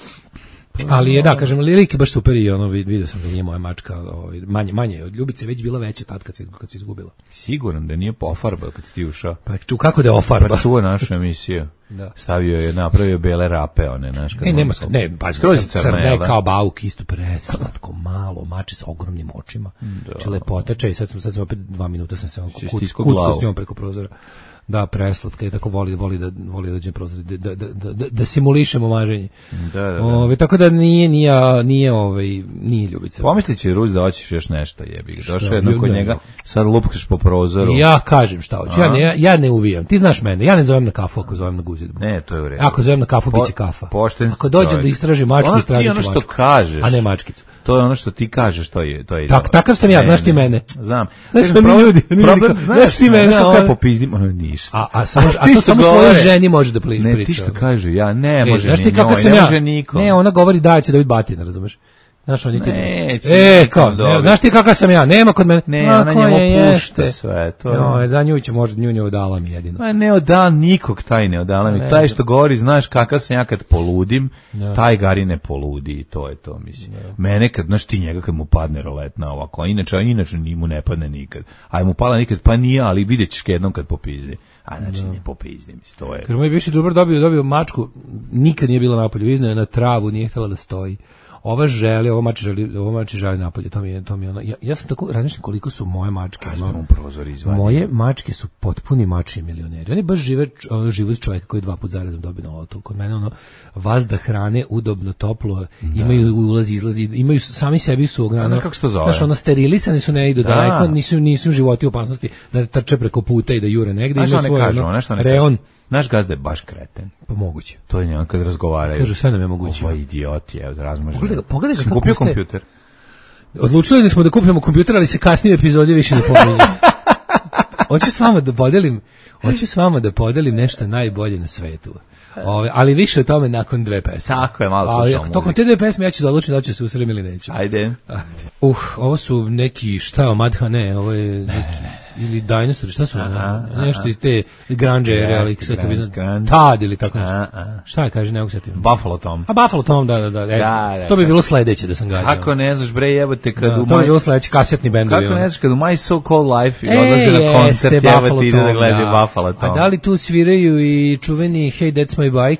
Ali je, da, kažem, lik je baš super i ono, vidio sam da nije moja mačka, ovaj, manje, manje od Ljubice, već bila veća tad kad se, kad se izgubila. Siguran da nije pofarbao kad ti ušao. Pa ču, kako da je ofarba? Pa čuo našu emisiju. Da. Stavio je, napravio bele rape, one, znaš. Ne, nema, ne, pa crne kao bauk, isto preslatko, malo, mače sa ogromnim očima. Či lepotača i sad sam, sad sam opet dva minuta sam se kucko s njom preko prozora. Da, preslatka je tako voli voli da voli da dođe prozor da da da da, da simulišemo maženje. Da, da, da. Ove, tako da nije nije nije ovaj nije Ljubica. Pomisliće Rus da hoćeš još nešto, jebi ga. Došao jedno kod njega, sad lupkaš po prozoru. Ja kažem šta hoću. Ja ne ja ne uvijam. Ti znaš mene. Ja ne zovem na kafu, ako zovem na guzidbu. Ne, to je u redu. Ako zovem na kafu, po, biće kafa. Pošten. Ako dođem da istražim mačku, istražim ono što kažeš. A ne mačkicu. To je ono što ti kažeš, to je to je. Tak, takav sam ja, ne, znaš ti mene. Znam. Znaš, problem, ljudi, problem, znaš ti mene, kako ja popizdim, ono ništa. A, a, samo, a to samo svojoj ženi može da priča. Ne, ti što kaže, ja ne, može ni njoj, ne može niko. Ne, ona govori da će da biti batina, razumeš? Znaš, on je neće. E, kao, ne, znaš ti kakav sam ja, nema kod mene. Ne, a, ona njemu pušta sve. To je. No, da nju će možda nju ne odala mi jedino. Ma ne odala nikog taj ne odala mi. Ne, taj što govori, znaš kakav sam ja kad poludim, ne. Taj Gari ne poludi i to je to, mislim. Ne. Mene kad, znaš ti njega kad mu padne roletna ovako, a inače, a inače ni mu ne padne nikad. A mu pala nikad, pa nije, ali vidjet ćeš jednom kad popizdi. A znači ne popizdi, mislim, to je. Kaže, moj bivši drugar dobio, dobio mačku, nikad nije bila napolju, izneo je na travu, nije htjela da stoji. Ova želi, ova mač želi, ova mač želi napolje, to mi je, to mi je ono, ja, ja sam tako razmišljam koliko su moje mačke, ono, prozor moje mačke su potpuni mači milioneri, oni baš žive, ono, život čovjeka koji dva put zaredom dobije na lotu, kod mene ono, vazda hrane, udobno, toplo, da. Imaju ulazi, izlazi, imaju sami sebi su ograno, kako se to zove? Znaš, ono, sterilisani su, ne idu da. daleko, nisu, nisu životi u opasnosti da trče preko puta i da jure negde, imaju svoj, kažu, ono, reon. Naš gazda je baš kreten. Pa moguće. To je njega kad razgovaraju. Kažu sve nam je moguće. Ovo idiot je, razmažen. Pogledaj, pogledaj kako kupio ste... kompjuter. Odlučili smo da kupimo kompjuter, ali se kasnije epizode više ne pominje. Hoću s vama da podelim, hoću s vama da podelim nešto najbolje na svetu. Ove, ali više o tome nakon dve pesme. Tako je, malo slušamo muziku. Tokom te dve pesme ja ću da odlučim da ću se usrem ili neću. Ajde. Ajde. Uh, ovo su neki, šta, Madha, ne, ovo je neki... Ne. Ili Dinosaur, šta su aha, nešto iz te grunge ere, ali kako bi znam, Tad ili tako nešto. Šta je, kaže, ne mogu se tim. Buffalo Tom. A Buffalo Tom, da, da, da. E, da, da to bi bilo sledeće da sam gađao. Kako ne znaš, bre, jebote, kad da, u to bi bilo sledeće, kasetni bendovi. Kako ne znaš, kad u My So Called Life i odlaze na koncert, jebote, ide da gledaju Buffalo Tom. A da li tu sviraju i čuveni Hey, That's My Bike?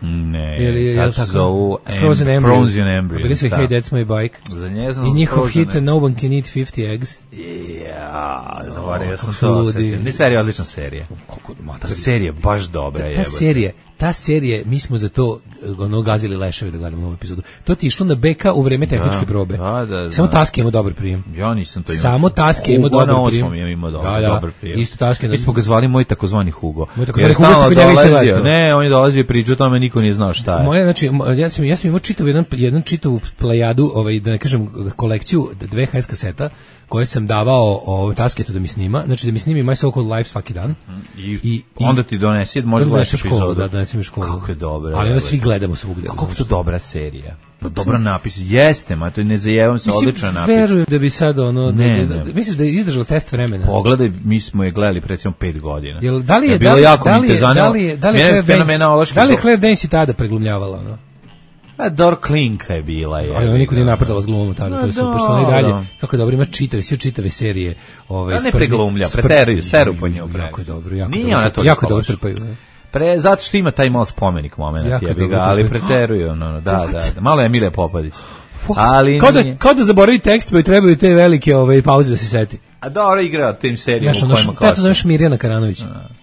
Ne, ili kako se zovu Frozen Embryo. Frozen Embryo. Bili su Hey That's My Bike. Za nje znam I njihov Frozen hit No One Can Eat fifty Eggs. Ja, dobro, ja sam to osjećam. Ne, serija, odlična serija. Ta serija baš dobra je. Ta serija, ta serija, mi smo za to ono gazili leševe da gledamo novu epizodu. To ti išlo na B K u vreme tehničke probe. Da, da, da. Samo Taske imao dobar prijem. Ja nisam to imao. Samo Taske imao dobar prijem. Na imao dobar, da, da, dobar prijem. Isto Taske. Mi smo ga zvali moj takozvani Hugo. Moj takozvani Hugo što kod njega i se letao. Ne, on je dolazio i pričao o tome, niko nije znao šta je. Moje, znači, ja sam, ja sam imao čitav jedan, jedan čitavu plejadu, ovaj, da ne kažem, kolekciju dve H S kaseta, koje sam davao o Tasketu da mi snima, znači da mi snimi My So Called Life svaki dan. I, I onda ti donesi, možda gledaš epizodu. Da, donesem u školu. Kako je dobro. Ali onda svi gledamo svugde. Kako je to dobra serija? Pa dobra napis. Jeste, ma to ne zajevam se, odličan napis. Verujem da bi sad ono, ne, da, da, ne. misliš da je izdržala test vremena? Pogledaj, mi smo je gledali pred recimo pet godina. Jel, da li je, je bilo da li, jako da li, mi te zanima. Da li je, da li je Claire Danes i tada preglumljavala, ono? A Dor Klinka je bila. Je, ali on niko nije napadala s glumom tada, to je super, što ne dalje. Kako je dobro, ima čitave, sve čitave serije. Ove, ne preglumlja, preteruju, seru po njoj. Jako je dobro, jako nije dobro. Ona to jako dobro trpaju. Pre, zato što ima taj malo spomenik moment, jebi ga, ali preteruju, no, no, da, da, da, malo je Emilija Popadić. Ali kao da, kao da zaboravi tekst, pa i trebaju te velike ove, pauze da se seti. A dobro igra tim serijama u kojima kao... Ja to zovem Šmirjana Karanović.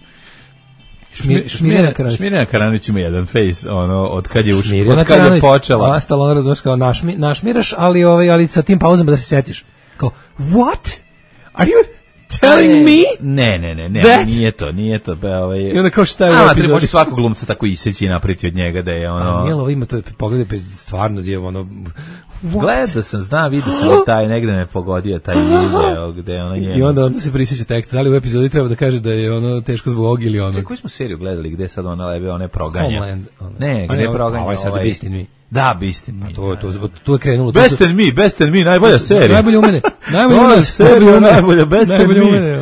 Šmir, Šmirjana Karanović. Šmirjana Karanović ima jedan face, ono, od kad je, uš, od kad je počela. Ostalo ono razvoš kao našmi, našmiraš, ali, ovaj, ali sa tim pauzama da se setiš. Kao, what? Are you... telling me? Ne, ne, ne, ne, that? nije to, nije to. Be, ovaj, I onda kao šta je u epizodi? Može svakog glumca tako iseći i napriti od njega da je ono... A nije li ovo ima to, pogledaj, stvarno je ono... What? Gledao sam, zna, vidio sam taj, negde me pogodio taj video gde ona njema. I onda onda se prisjeća tekst, da li u epizodi treba da kaže da je ono teško zbog ovog ili ono... Čekaj, koju smo seriju gledali gde sad ona lebe, one proganja? Homeland. Ono. Ne, gde ono, proganja? Ovo je sad Beast in Me. Da, Beast in Me. To, to, to, to je krenulo. Best in Me, Best in Me, najbolja serija. Najbolje u mene. Najbolje u mene. Serija, najbolja, Best in Me.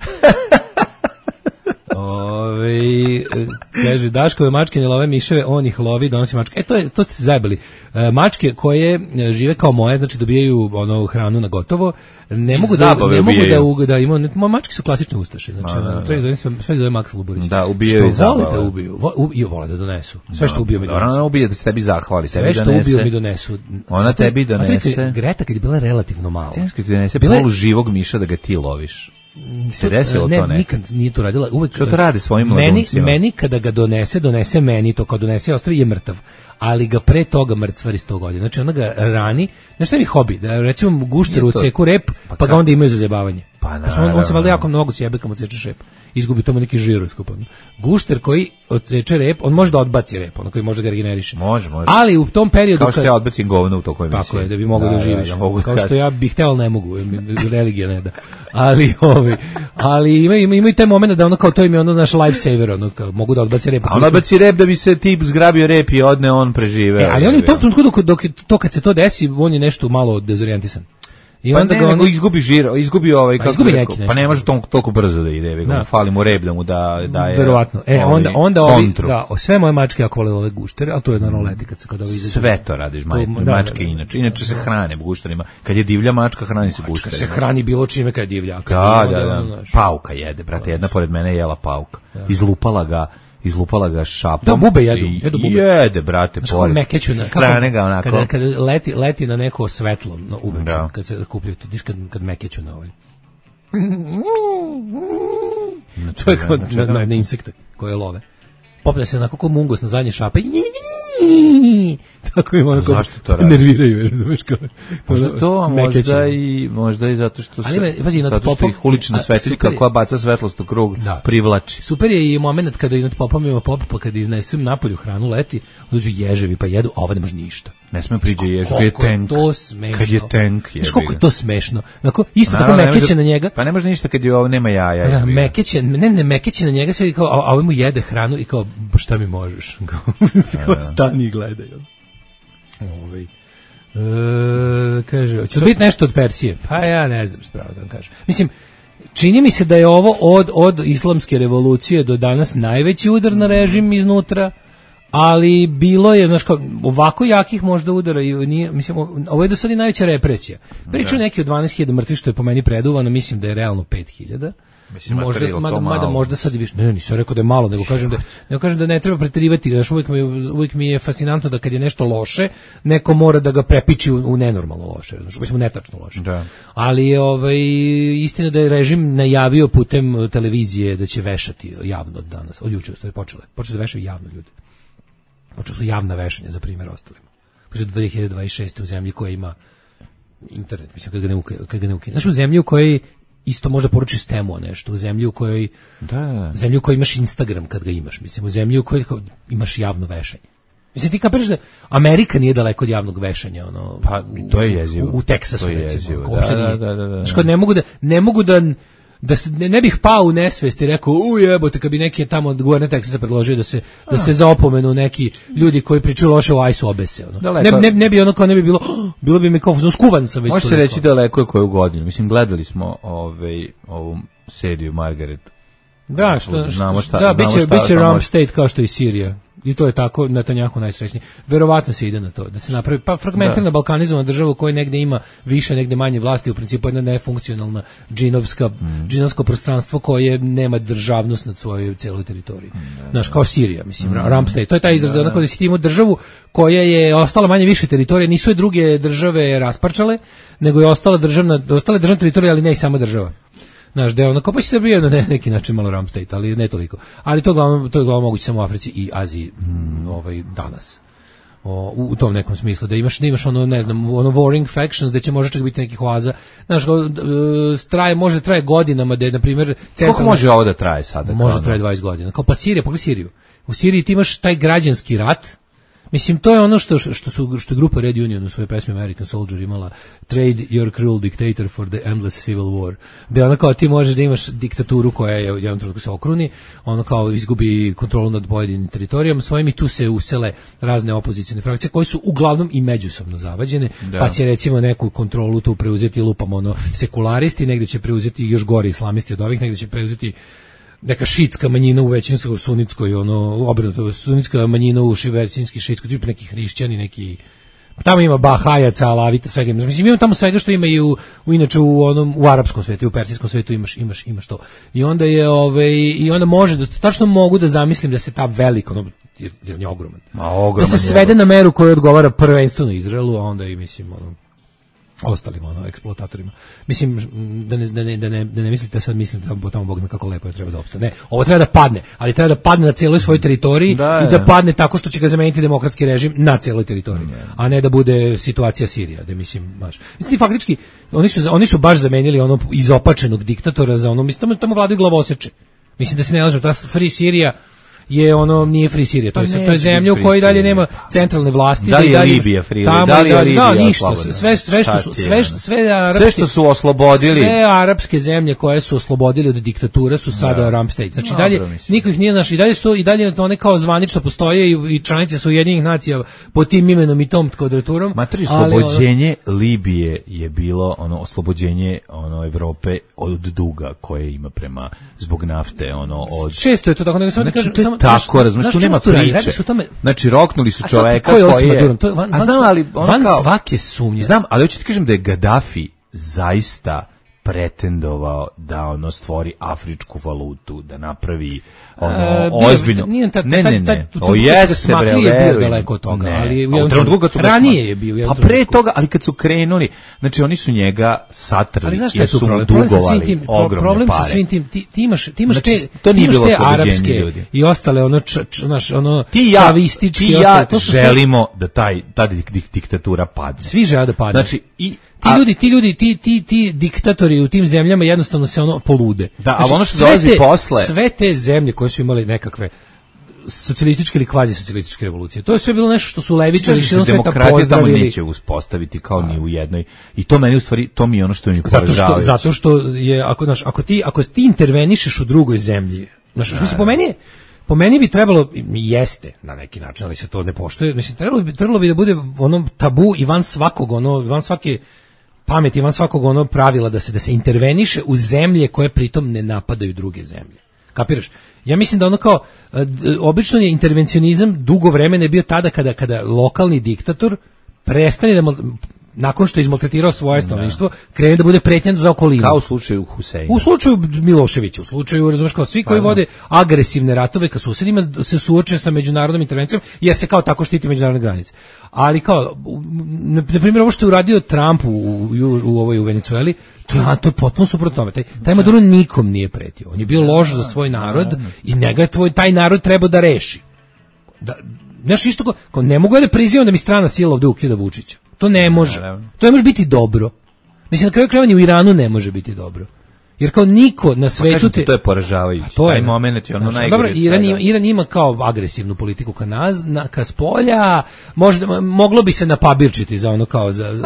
Ove, kaže, Daškove mačke ne love miševe, on ih lovi, donosi mačke. E, to, je, to ste se zajebali. E, mačke koje žive kao moje, znači dobijaju ono, hranu na gotovo, ne mogu da, ne mogu da, u, da imaju, mačke su klasične ustaše, znači, A, da, da. to je zove, sve zove Maks Luburić. Da, ubijaju i zabave. Što vole da ubiju, vo, i vole da donesu. Sve što ubiju mi donesu. Ona ubije da se tebi zahvali, sve što ubiju mi donesu. Ona tebi donese. Greta kad je bila relativno mala. Teško ti donese polu živog miša da ga ti loviš. Se desilo ne, to nekad? Nikad nije to radila. Uvek, što to radi svojim meni, mladuncima? Meni kada ga donese, donese meni to, kao donese ostavi je mrtav. Ali ga pre toga mrcvari sto godina. Znači ona ga rani. Znaš šta mi hobi? Da recimo gušter u ceku rep, pa, pa ga onda imaju za zajebavanje. Pa on, on se valjda jako mnogo sjebe kad mu ceče šep. Izgubi tamo neki žir uskupan. Gušter koji odseče rep, on može da odbaci rep, on koji može da ga regeneriše. Može, može. Ali u tom periodu kao što kad, ja odbacim govno u tokoj emisiji. Tako je, da bi mogao da, da uživiš. Da, da, kao što ja bih hteo, ali ne mogu. Religija ne da. Ali ovi, ali ima ima ima i taj momenat da ono kao to im je ono naš life saver, ono kao mogu da odbaci rep. A on odbaci rep da bi se tip zgrabio rep i odne on prežive. E, ali on u tom trenutku dok, dok to kad se to desi, on je nešto malo dezorijentisan. I pa onda ne, ga on izgubi žir, izgubi ovaj pa kako izgubi rekao, neki pa ne može toliko, toliko brzo da ide, nego no. fali mu rep da mu da daje. Verovatno. E ovaj, onda onda ovi, da, sve moje mačke ako vole ove guštere, al to je naravno leti kad se kada izađe. Sve to radiš, maj, to, mačke da, inače. Inače se hrane gušterima. Kad je divlja mačka, hrani se gušterima. Se hrani bilo čime kad je divlja. Da, da, da. Pauka jede, brate, jedna pored mene jela pauka. Izlupala ga izlupala ga šapom. Da, bube jedu, jedu bube. Jede, brate, pored. Mekeću na, strane ga onako. Kada, kada leti, leti na neko svetlo, no, uveče, da. Kad se kupljaju, ti diš kad, kad mekeću na ovaj. To je kao na, na, na insekte koje love. Popne se onako ko mungus na zadnje šape. Tako im onako nerviraju, razumeš kao. Možda to, možda i, možda i zato što, ali, se, pazi, zato što ih ulična svetiljka koja baca svetlost u krug da. Privlači. Super je i moment kada nad popom ima pop, pa kada iznesem napolju hranu leti, dođu ježevi pa jedu, a ovo ne može ništa. Ne sme priđe jež, kad je tank. To smešno. Kad je tank, je. Znaš koliko je to smešno? Onako, isto tako mekeće na njega. Pa ne može ništa kad je ovo nema jaja. Ja, mekeće, ne, ne, mekeće na njega sve kao, a ovo mu jede hranu i kao, šta mi možeš? Kao, stani i gledaj. Ovaj e, kaže, će biti nešto od Persije? Pa ja ne znam spravo da vam kažem. Mislim, čini mi se da je ovo od, od islamske revolucije do danas najveći udar na režim iznutra, ali bilo je, znaš, kao, ovako jakih možda udara i nije, mislim, ovo je do sada i najveća represija. Priču neki od dvanaest hiljada mrtvih, što je po meni preduvano, mislim da je realno pet hiljada. Mislim, možda, mada, mada možda sad i više, ne, ne, nisam rekao da je malo, nego kažem da, nego kažem da ne treba preterivati, znaš, uvijek mi, uvijek mi je fascinantno da kad je nešto loše, neko mora da ga prepiči u, u nenormalno loše, znači, mislim, netačno loše. Da. Ali je ovaj, istina da je režim najavio putem televizije da će vešati javno od danas, od juče, što je počelo, počelo da vešaju javno ljudi. Počelo su javna vešanja, za primjer ostalima. Počelo dve hiljade dvadeset šeste u zemlji koja ima internet, mislim, kad ga ne, kad ga ne ukine. Znači, u zemlji u kojoj isto možda poruči s temu nešto, u zemlji u kojoj da. zemlji u kojoj imaš Instagram kad ga imaš, mislim, u zemlji u kojoj imaš javno vešanje. Mislim, ti kapiraš da Amerika nije daleko od javnog vešanja, ono, pa to je jezivo. U, u Teksasu, recimo. Da, da, da, da, da. Znači, ne mogu da, ne mogu da, da se, ne, ne bih pao u nesvest i rekao, u jebote, kad bi neki tamo od guverner Teksasa predložio da se, da se za opomenu neki ljudi koji pričaju loše o ajsu obese, ono. Ne, ne, ne bi ono kao ne bi bilo, bilo bi mi kao, no, skuvan sam već. Može se reći daleko je koju godinu. Mislim, gledali smo ovaj, ovu seriju Margaret. Da, što, znamo šta, da, znamo biće, biće Rump State kao što i Sirija. I to je tako, Netanjahu najsrećniji. Verovatno se ide na to, da se napravi, pa fragmentarna balkanizovana država u kojoj negde ima više, negde manje vlasti, u principu jedna nefunkcionalna džinovska, mm. džinovsko prostranstvo koje nema državnost nad svojoj cijeloj teritoriji. Mm. Znaš, kao Sirija, mislim, mm. Rump State. To je taj izraz, da, onako da si ti imao državu koja je ostala manje više teritorije, nisu je druge države rasparčale, nego je ostala državna, ostala državna teritorija, ali ne i sama država. Naš deo, na kopa će Srbija na ne, neki način malo Rump State, ali ne toliko. Ali to, glavno, to je glavno moguće samo u Africi i Aziji mm, ovaj, danas. O, u, u tom nekom smislu, da imaš, da imaš ono, ne znam, ono warring factions, da će možda čak biti nekih oaza. Znaš, traje, može traje godinama, da je, na primjer... Centralna, koliko može ovo da traje sada? Može traje dvadeset godina. Kao pa Sirija, pogledaj Siriju. U Siriji ti imaš taj građanski rat. Mislim, to je ono što, što, su, što je grupa Red Union u svojoj pesmi American Soldier imala, Trade your cruel dictator for the endless civil war. Da ono kao ti možeš da imaš diktaturu koja je u jednom trenutku se okruni, ono kao izgubi kontrolu nad pojedinim teritorijama svojim i tu se usele razne opozicijne frakcije koje su uglavnom i međusobno zavađene, da. Pa će recimo neku kontrolu tu preuzeti lupam ono sekularisti, negde će preuzeti još gori islamisti od ovih, negde će preuzeti neka šitska manjina u većinskoj sunitskoj, ono, obrnuto, sunitska manjina u većinski šitskoj, tipa neki hrišćani, neki, tamo ima bahajaca, alavita, svega ima. Mislim, ima tamo svega što ima i u, u inače u onom, u arapskom svetu, u persijskom svetu imaš, imaš, imaš to. I onda je, ove, i onda može, da, tačno mogu da zamislim da se ta velika, ono, jer, jer je ogroman, a, ogroman da se svede je. Na meru koju odgovara prvenstveno Izraelu, a onda i, mislim, ono, ostalim ono eksploatatorima. Mislim da ne da ne da ne da ne mislite sad mislim da tamo Bog zna kako lepo je treba da opstane. Ne, ovo treba da padne, ali treba da padne na cijeloj svojoj teritoriji da, i da padne tako što će ga zameniti demokratski režim na cijeloj teritoriji, ne. A ne da bude situacija Sirija, da mislim baš. Mislim faktički oni su oni su baš zamenili ono izopačenog diktatora za ono, mislim tamo tamo vladaju glavoseče. Mislim da se ne lažem, ta Free Sirija je ono nije Free Sirija, to je to je zemlja u kojoj dalje nema centralne vlasti, da li je Libija Free, da li je Libija, da ništa, sve sve što su sve sve arapske, sve što su oslobodili, sve arapske zemlje koje su oslobodili od diktature su sada Rump State. Znači no, dalje niko ih nije naši, i dalje su i dalje one kao zvanično postoje i, i članice su Ujedinjenih nacija pod tim imenom i tom kvadraturom. Matri oslobođenje ono, Libije je bilo ono oslobođenje ono Evrope od duga koje ima prema zbog nafte, ono od često je to tako, nego samo znači, kažem samo tako, razumiješ, tu nema priče. Znači, roknuli su čoveka koji je... Koji je to je van, a znam, ali van kao, svake sumnje. Znam, ali hoću ti kažem da je Gaddafi zaista pretendovao da ono stvori afričku valutu, da napravi ono e, ozbiljno. Nije ta, ne, ne, ne. O jeste, bre, je bio daleko od toga, ne, ali u jednom trenutku ranije je bio. Pa pre toga, ali kad su krenuli, znači oni su njega satrali jer su mu dugovali ogromne problem pare. Sa svim tim, ti, ti imaš, ti imaš znači, te, to nije bilo te arapske i ostale ono, č, č, naš, ono ti ja, čavistički. Ti ja to želimo da taj, ta diktatura padne. Svi žele da padne. Znači, i ti ljudi, ti ljudi, ti, ti, ti diktatori u tim zemljama jednostavno se ono polude. Da, znači, a ono što dolazi te, posle... Sve te zemlje koje su imali nekakve socijalističke ili kvazi socijalističke revolucije. To je sve bilo nešto što su levičari širom sveta pozdravili. Tamo neće uspostaviti kao ni u jednoj. I to meni u stvari, to mi je ono što mi poražava. Zato, zato što je, ako, znaš, ako, ti, ako ti intervenišeš u drugoj zemlji, znaš, da, mislim, po meni je, po meni bi trebalo, jeste na neki način, ali se to ne poštuje, mislim, trebalo bi, trebalo bi da bude ono tabu i van svakog, ono, van svake pameti, van svakog ono pravila da se da se interveniše u zemlje koje pritom ne napadaju druge zemlje. Kapiraš? Ja mislim da ono kao, obično je intervencionizam dugo vremena je bio tada kada, kada lokalni diktator prestane da, nakon što je izmaltretirao svoje stanovništvo, krene da bude pretnja za okolinu. Kao u slučaju Huseina. U slučaju Miloševića, u slučaju, razumeš, kao svi koji vode agresivne ratove ka susedima se suoče sa međunarodnom intervencijom, jer se kao tako štiti međunarodne granice. Ali kao, na, na primjer, ovo što je uradio Trump u, u, u, ovoj, u Venecueli, to je, to je potpuno suprotno tome. Taj, taj Maduro nikom nije pretio. On je bio loš za svoj narod i njega je tvoj, taj narod trebao da reši. Da, znaš, isto kao, ne mogu da prizivam da mi strana sila ovde ukida Vučića. To ne može. To ne može biti dobro. Mislim, na kraju krajeva ni u Iranu ne može biti dobro. Jer kao niko na svetu te... To je poražavajuće. To je, taj moment je ono najgore. Dobro, Iran ima, Iran ima kao agresivnu politiku ka, naz, na, ka spolja, možda, moglo bi se napabirčiti za ono kao za...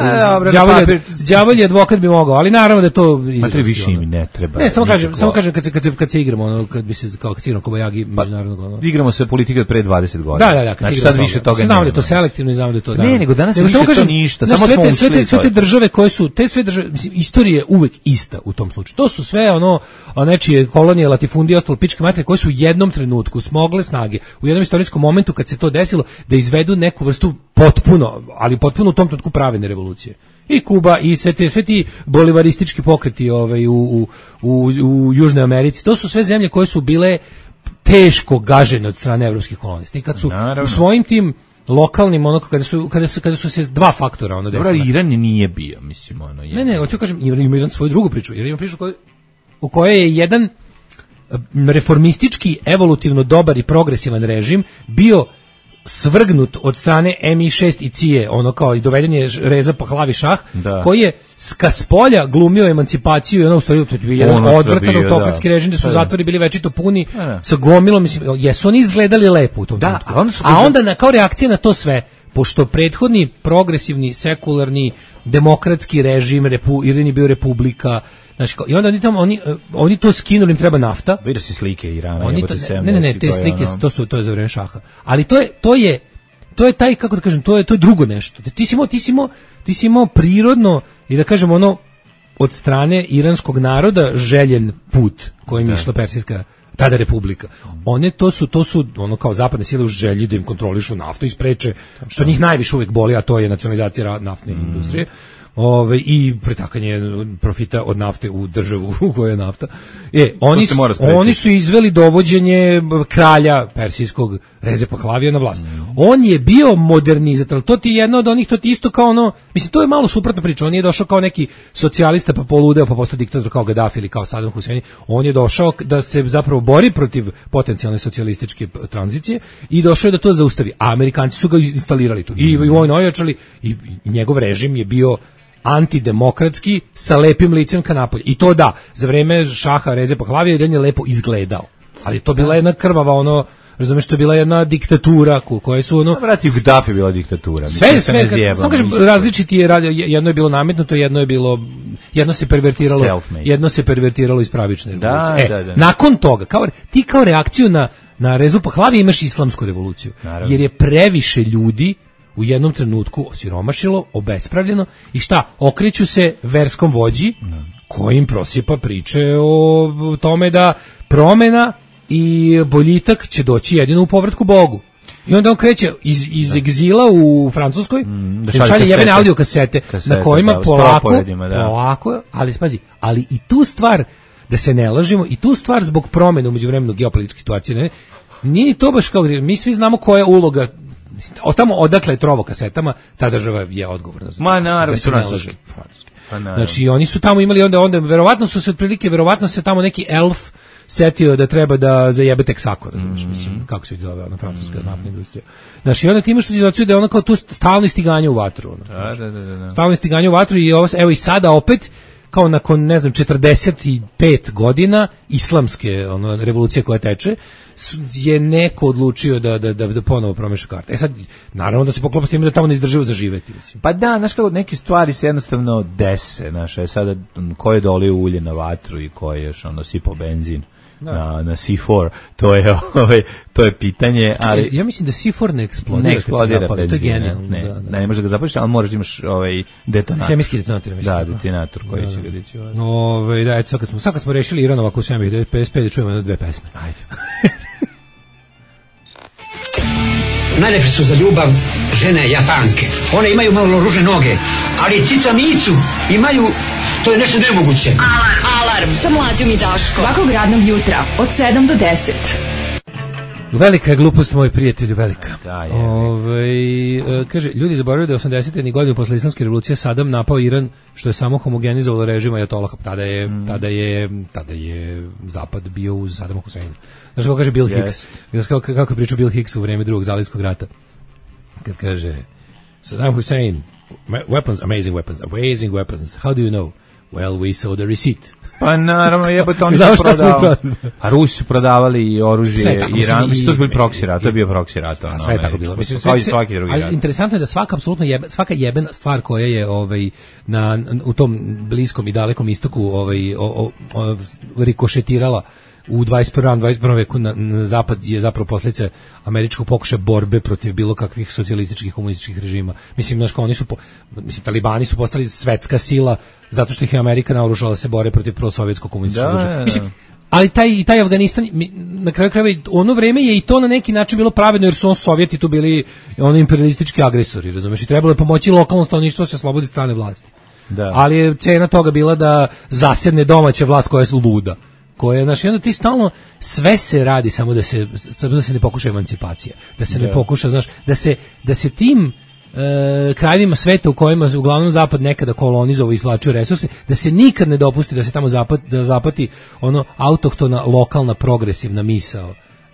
Đavolji advokat bi mogao, ali naravno da je to... Ma to više im ne treba. Ne, samo kažem, samo kažem kad se, kad se, kad se igramo, ono, kad bi se, kao kad se igramo Kobajagi međunarodnog... Ono. Igramo se politike od pre dvadeset godina. Da, da, da. Znači sad više toga nema. Znamo da je to selektivno i znamo da je to... Ne, nego danas više to ništa, samo smo ušli. Sve te države koje su, te sve države, mislim, istorija je uvek ista u tom slučaju. To su sve ono, a nečije kolonije, latifundije, ostalo pičke materije koje su u jednom trenutku smogle snage, u jednom istorijskom momentu kad se to desilo, da izvedu neku vrstu potpuno, ali potpuno u tom trenutku pravedne revolucije. I Kuba i sve, te, sve ti bolivaristički pokreti ovaj, u, u, u, u Južnoj Americi, to su sve zemlje koje su bile teško gažene od strane evropskih kolonista. I kad su Naravno. u svojim tim lokalnim, ono, kada su, kada su, kada su se dva faktora ono desila. Dobro, Iran nije bio, mislim, ono. Ne, ne, hoću kažem, Iran ima jedan svoju drugu priču. Iran ima priču koju, u kojoj je jedan reformistički, evolutivno dobar i progresivan režim bio svrgnut od strane M I šest i C I E, ono kao i doveden je Reza Pahlavi Šah, da. koji je ska spolja glumio emancipaciju i ono u stvari to je bio jedan odvratan autokratski da. režim, da su da. zatvori bili večito puni da. sa gomilom, mislim, jesu oni izgledali lepo u tom da, a onda, a onda na, kao reakcija na to sve, pošto prethodni progresivni, sekularni, demokratski režim, repu, Iran je bio republika, znači, i onda oni tamo, oni, oni to skinuli, im treba nafta. Vidio si slike Irana. Oni to, ne, ne, ne, te slike, ono... to su, to je za vreme Šaha. Ali to je, to je, to je taj, kako da kažem, to je, to je drugo nešto. Ti si imao, ti si imao, ti si imao prirodno, i da kažem ono, od strane iranskog naroda željen put kojim je išla persijska, tada republika. One, to su, to su, ono kao zapadne sile u želji da im kontrolišu naftu i spreče, što njih najviše uvek boli, a to je nacionalizacija naftne mm. industrije. Ove, i pretakanje profita od nafte u državu u kojoj je nafta. E, oni, oni su izveli dovođenje kralja persijskog Reze Pahlavija na vlast. Mm. On je bio modernizator, to ti je jedno od onih, to ti isto kao ono, mislim, to je malo suprotna priča, on je došao kao neki socijalista pa poludeo pa postao diktator kao Gaddafi ili kao Saddam Hussein, on je došao da se zapravo bori protiv potencijalne socijalističke tranzicije i došao je da to zaustavi, a Amerikanci su ga instalirali tu i vojno ojačali i njegov režim je bio antidemokratski sa lepim licem ka napolju. I to da, za vreme Šaha Reze Pahlavija Iran je lepo izgledao. Ali to bila jedna krvava, ono, razumeš, to je bila jedna diktatura u kojoj su ono... Vrati, u Gaddafi je bila diktatura. Sve, sve, samo kažem, različiti je, jedno je bilo nametnuto, jedno je bilo, jedno se pervertiralo, self-made. jedno se pervertiralo iz pravične revolucije. Da, e, da, da. Nakon toga, kao, ti kao reakciju na, na Rezu Pahlavija imaš islamsku revoluciju. Naravno. Jer je previše ljudi u jednom trenutku osiromašilo, obespravljeno i šta, okreću se verskom vođi kojim prosipa priče o tome da promena i boljitak će doći jedino u povratku Bogu. I onda on kreće iz, iz egzila u Francuskoj, mm, da šalje jebene audio kasete, kasete na kojima da, polako, da. polako, ali spazi, ali i tu stvar, da se ne lažemo, i tu stvar zbog promene u međuvremenu geopolitičke situacije, ne, nije to baš kao, mi svi znamo koja je uloga, o tamo odakle je trovo kasetama, ta država je odgovorna za Ma naravno, da francuski. Znači oni su tamo imali onda onda verovatno su se otprilike verovatno se tamo neki elf setio da treba da zajebe Texaco, znači mm. mislim kako se zove ona francuska mm. naftna industrija. Znači onda ti imaš tu situaciju da je ona kao tu stalno stiganje u vatru, ona. Da, da, da, da. Stalno stiganje u vatru i ovo, evo i sada opet kao nakon ne znam četrdeset pet godina islamske ono revolucije koja teče je neko odlučio da da da, da ponovo promeša karte. E sad naravno da se poklopa s tim da tamo ne izdrživo za živeti, mislim. Pa da, znaš kako neke stvari se jednostavno dese, znaš, je sada ko je dolio ulje na vatru i ko je još ono sipao benzin da. na na C četiri, to je ovaj to je pitanje, ali ja mislim da C četiri ne eksplodira, ne eksplodira zapali, to je genijalno, ne, da, da. ne, ne može ga zapaliti, ali moraš da imaš ovaj detonator. Hemijski detonator, mislim. Da, detonator koji da, će ga dići. Ovaj da, eto sad kad smo sad kad smo rešili Iran ovako sve Nema ih pedeset pet da čujemo jedno dve pesme. Ajde. Najlepše su za ljubav žene Japanke. One imaju malo ružne noge, ali cica micu imaju, to je nešto nemoguće. Alarm, alarm sa Mlađom i Daškom. Svakog radnog jutra od sedam do deset. Velika je glupost, moj prijatelju, velika. Da, je. Ove, kaže, ljudi zaboravljaju da je osamdesete ni godinu posle islamske revolucije Sadam napao Iran, što je samo homogenizovalo režim ajatolaha. Tada je, mm. tada je, tada je Zapad bio uz Sadama Huseina. Znaš kako kaže Bill yes. Hicks? Znaš kako, kako je pričao Bill Hicks u vreme drugog Zalivskog rata? Kad kaže, Saddam Hussein, weapons, amazing weapons, amazing weapons. How do you know? Well, we saw the receipt. Pa naravno, jebote, oni su prodavali. A Rusi su prodavali i oružje i Iran, mislim, to su bili proksi rat, to je bio proksi rat. Ono, sve je tako bilo. Mislim, sve, sve, svaki drugi ali rat. Interesantno je da svaka apsolutno jebe, svaka jebena stvar koja je ovaj na u tom bliskom i dalekom istoku ovaj o, o, o, rikošetirala u dvadeset prvom dvadeset prvom veku na, na zapad je zapravo posljedica američkog pokušaja borbe protiv bilo kakvih socijalističkih komunističkih režima. Mislim, znaš, kao oni su po, mislim, talibani su postali svetska sila zato što ih je Amerika naoružala da se bore protiv prosovjetskog komunističkog da, režima. Mislim, ali taj, taj Afganistan, na kraju krajeva, ono vreme je i to na neki način bilo pravedno, jer su on Sovjeti tu bili oni imperialistički agresori, razumeš, i trebalo je pomoći lokalnom stanovništvu da se oslobodi strane vlasti. Da. Ali je cena toga bila da zasedne domaća vlast koja je luda. Koje, znači, onda ti stalno sve se radi samo da se, da se ne pokuša emancipacija, da se yeah. ne pokuša, znaš, da se, da se tim e, krajevima sveta u kojima uglavnom zapad nekada kolonizovao i izvlačio resurse, da se nikad ne dopusti da se tamo zapad, da zapati ono autohtona, lokalna, progresivna misao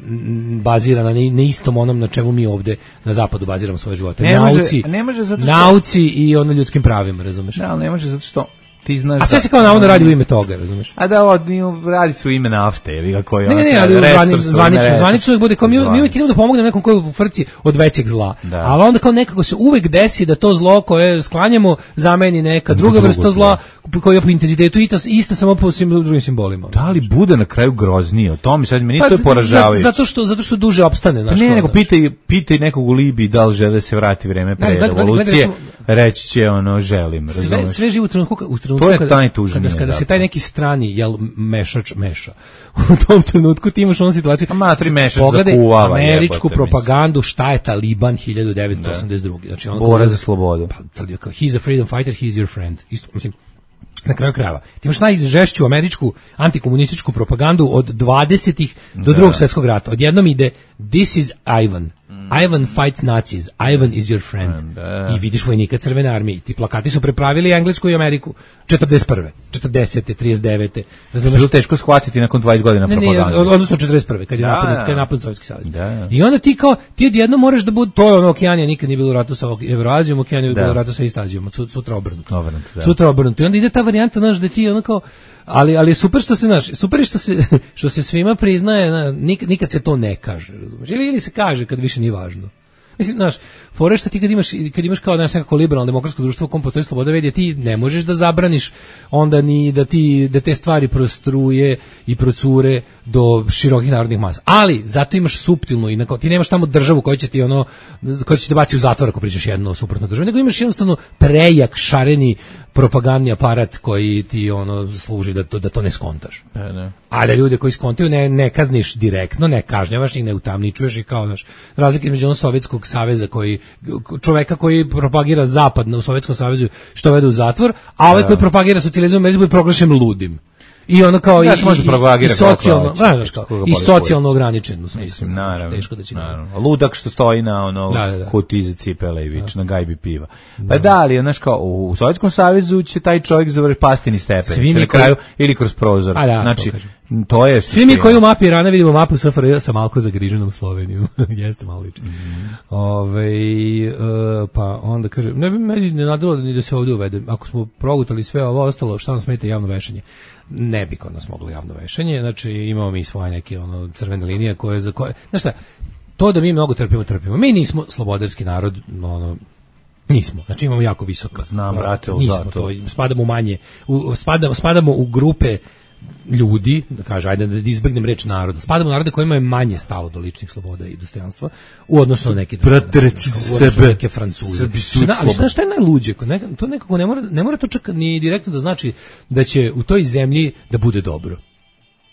bazirana na, na istom onom na čemu mi ovde na zapadu baziramo svoje živote. Ne nauci, može, ne može zato što... nauci i ono ljudskim pravima, razumeš? Da, ne može zato što ti znaš. A sve se kao navodno radi u ime toga, razumeš? A da, od, radi se u ime nafte, ili kako je. Ne, ne, ne, ali zvanično, zvanično, zvanično uvijek bude kao mi, mi uvijek idemo da pomognemo nekom koji je u frci od većeg zla. Da. A onda kao nekako se uvijek desi da to zlo koje sklanjamo zameni neka druga vrsta zla koja je po intenzitetu ista, ista samo po sim, drugim simbolima. Da li bude na kraju groznije? O tome sad meni pa, to je poražavajuće. Zato što zato što duže opstane, znači. Pa ne, nego pitaj pitaj nekog u Libiji da li žele da se vrati vreme pre revolucije. Reći će ono želim, sve sve živo u trenutku u trenutku to je taj tužnije, kada, kada se taj neki strani jel mešač meša u tom trenutku ti imaš onu situaciju amatori mešač zakuvava američku propagandu šta je Taliban hiljadu devetsto osamdeset druge. Znači on bora za slobodu. Pa he's a freedom fighter, he's your friend. Isto mislim na kraju krajeva. Ti imaš najžešću američku antikomunističku propagandu od dvadesetih do drugog da. svjetskog rata. Odjednom ide this is Ivan. Mm. Ivan fights Nazis. Ivan is your friend. Da. I vidiš vojnika Crvene armije. Ti plakati su prepravili Englesku i Ameriku. četrdeset prve, četrdesete, trideset devete. Razumiješ? Što teško shvatiti nakon dvadeset godina propagande. Ne, odnosno četrdeset prve, kad je da, napadnut, kad je napadnut Sovjetski savez. Da. I onda ti kao, ti odjedno moraš da bude, to je ono, Okeanija nikad nije bilo u ratu sa Evroazijom, Okeanija je bilo u ratu sa Istazijom, sutra obrnuto. obrnuto sutra obrnuto. I onda ide ta varijanta, znaš, da ti ono kao, ali ali je super što se znaš, super je što se što se svima priznaje, na, nikad, nikad se to ne kaže, razumiješ? Ili, ili se kaže kad više nije važno. Mislim, znaš, fore što ti kad imaš, kad imaš kao, znaš, nekako liberalno demokratsko društvo u kom postoji sloboda medija, ti ne možeš da zabraniš onda ni da ti, da te stvari prostruje i procure do širokih narodnih masa. Ali, zato imaš suptilno i ti nemaš tamo državu koja će ti ono, koja će te baci u zatvor ako pričaš jedno suprotno državu, nego imaš jednostavno prejak, šareni propagandni aparat koji ti ono služi da to, da to ne skontaš. Ne, ne. A da ljude koji skontaju ne, ne kazniš direktno, ne kažnjavaš i ne utamničuješ i kao, znaš, razlika između onog Sovjetskog saveza koji, čoveka koji propagira zapad u Sovjetskom savezu što vede u zatvor, a ovaj da. koji propagira socijalizam bude proglašen ludim. I ono kao ja, i, i, i socijalno, znaš kao, i socijalno ograničen u smislu. Naravno, teško da će naravno. Ludak što stoji na ono da, da, da. kuti za cipele i vič, na gajbi piva. Pa da, ali znaš kao, u Sovjetskom savezu će taj čovjek završiti pastini stepenice na kraju ili kroz prozor. A da, znači, to, to je... Svi mi koji u mapi Irana vidimo mapu S F R J sa malko zagriženom Slovenijom. Jeste malo liči. Mm. Ove, uh, pa onda kaže, ne bi me ne nadalo ni da se ovdje uvede. Ako smo progutali sve ovo ostalo, šta nam smeta javno vešanje? Ne bi kod nas moglo javno vešanje, znači imamo mi svoje neke ono crvene linije koje za koje, znaš šta, to da mi mnogo trpimo, trpimo. Mi nismo slobodarski narod, ono nismo. Znači imamo jako visoko. Znam, brate, zato to spadamo u manje, u, spadamo spadamo u grupe ljudi, da kaže, ajde da izbegnem reč narod. Spadamo u narode kojima je manje stalo do ličnih sloboda i dostojanstva u odnosu na neke druge, sebe, neke Francuze. Ali znaš šta je najluđe? To nekako ne mora, ne mora to čak ni direktno da znači da će u toj zemlji da bude dobro.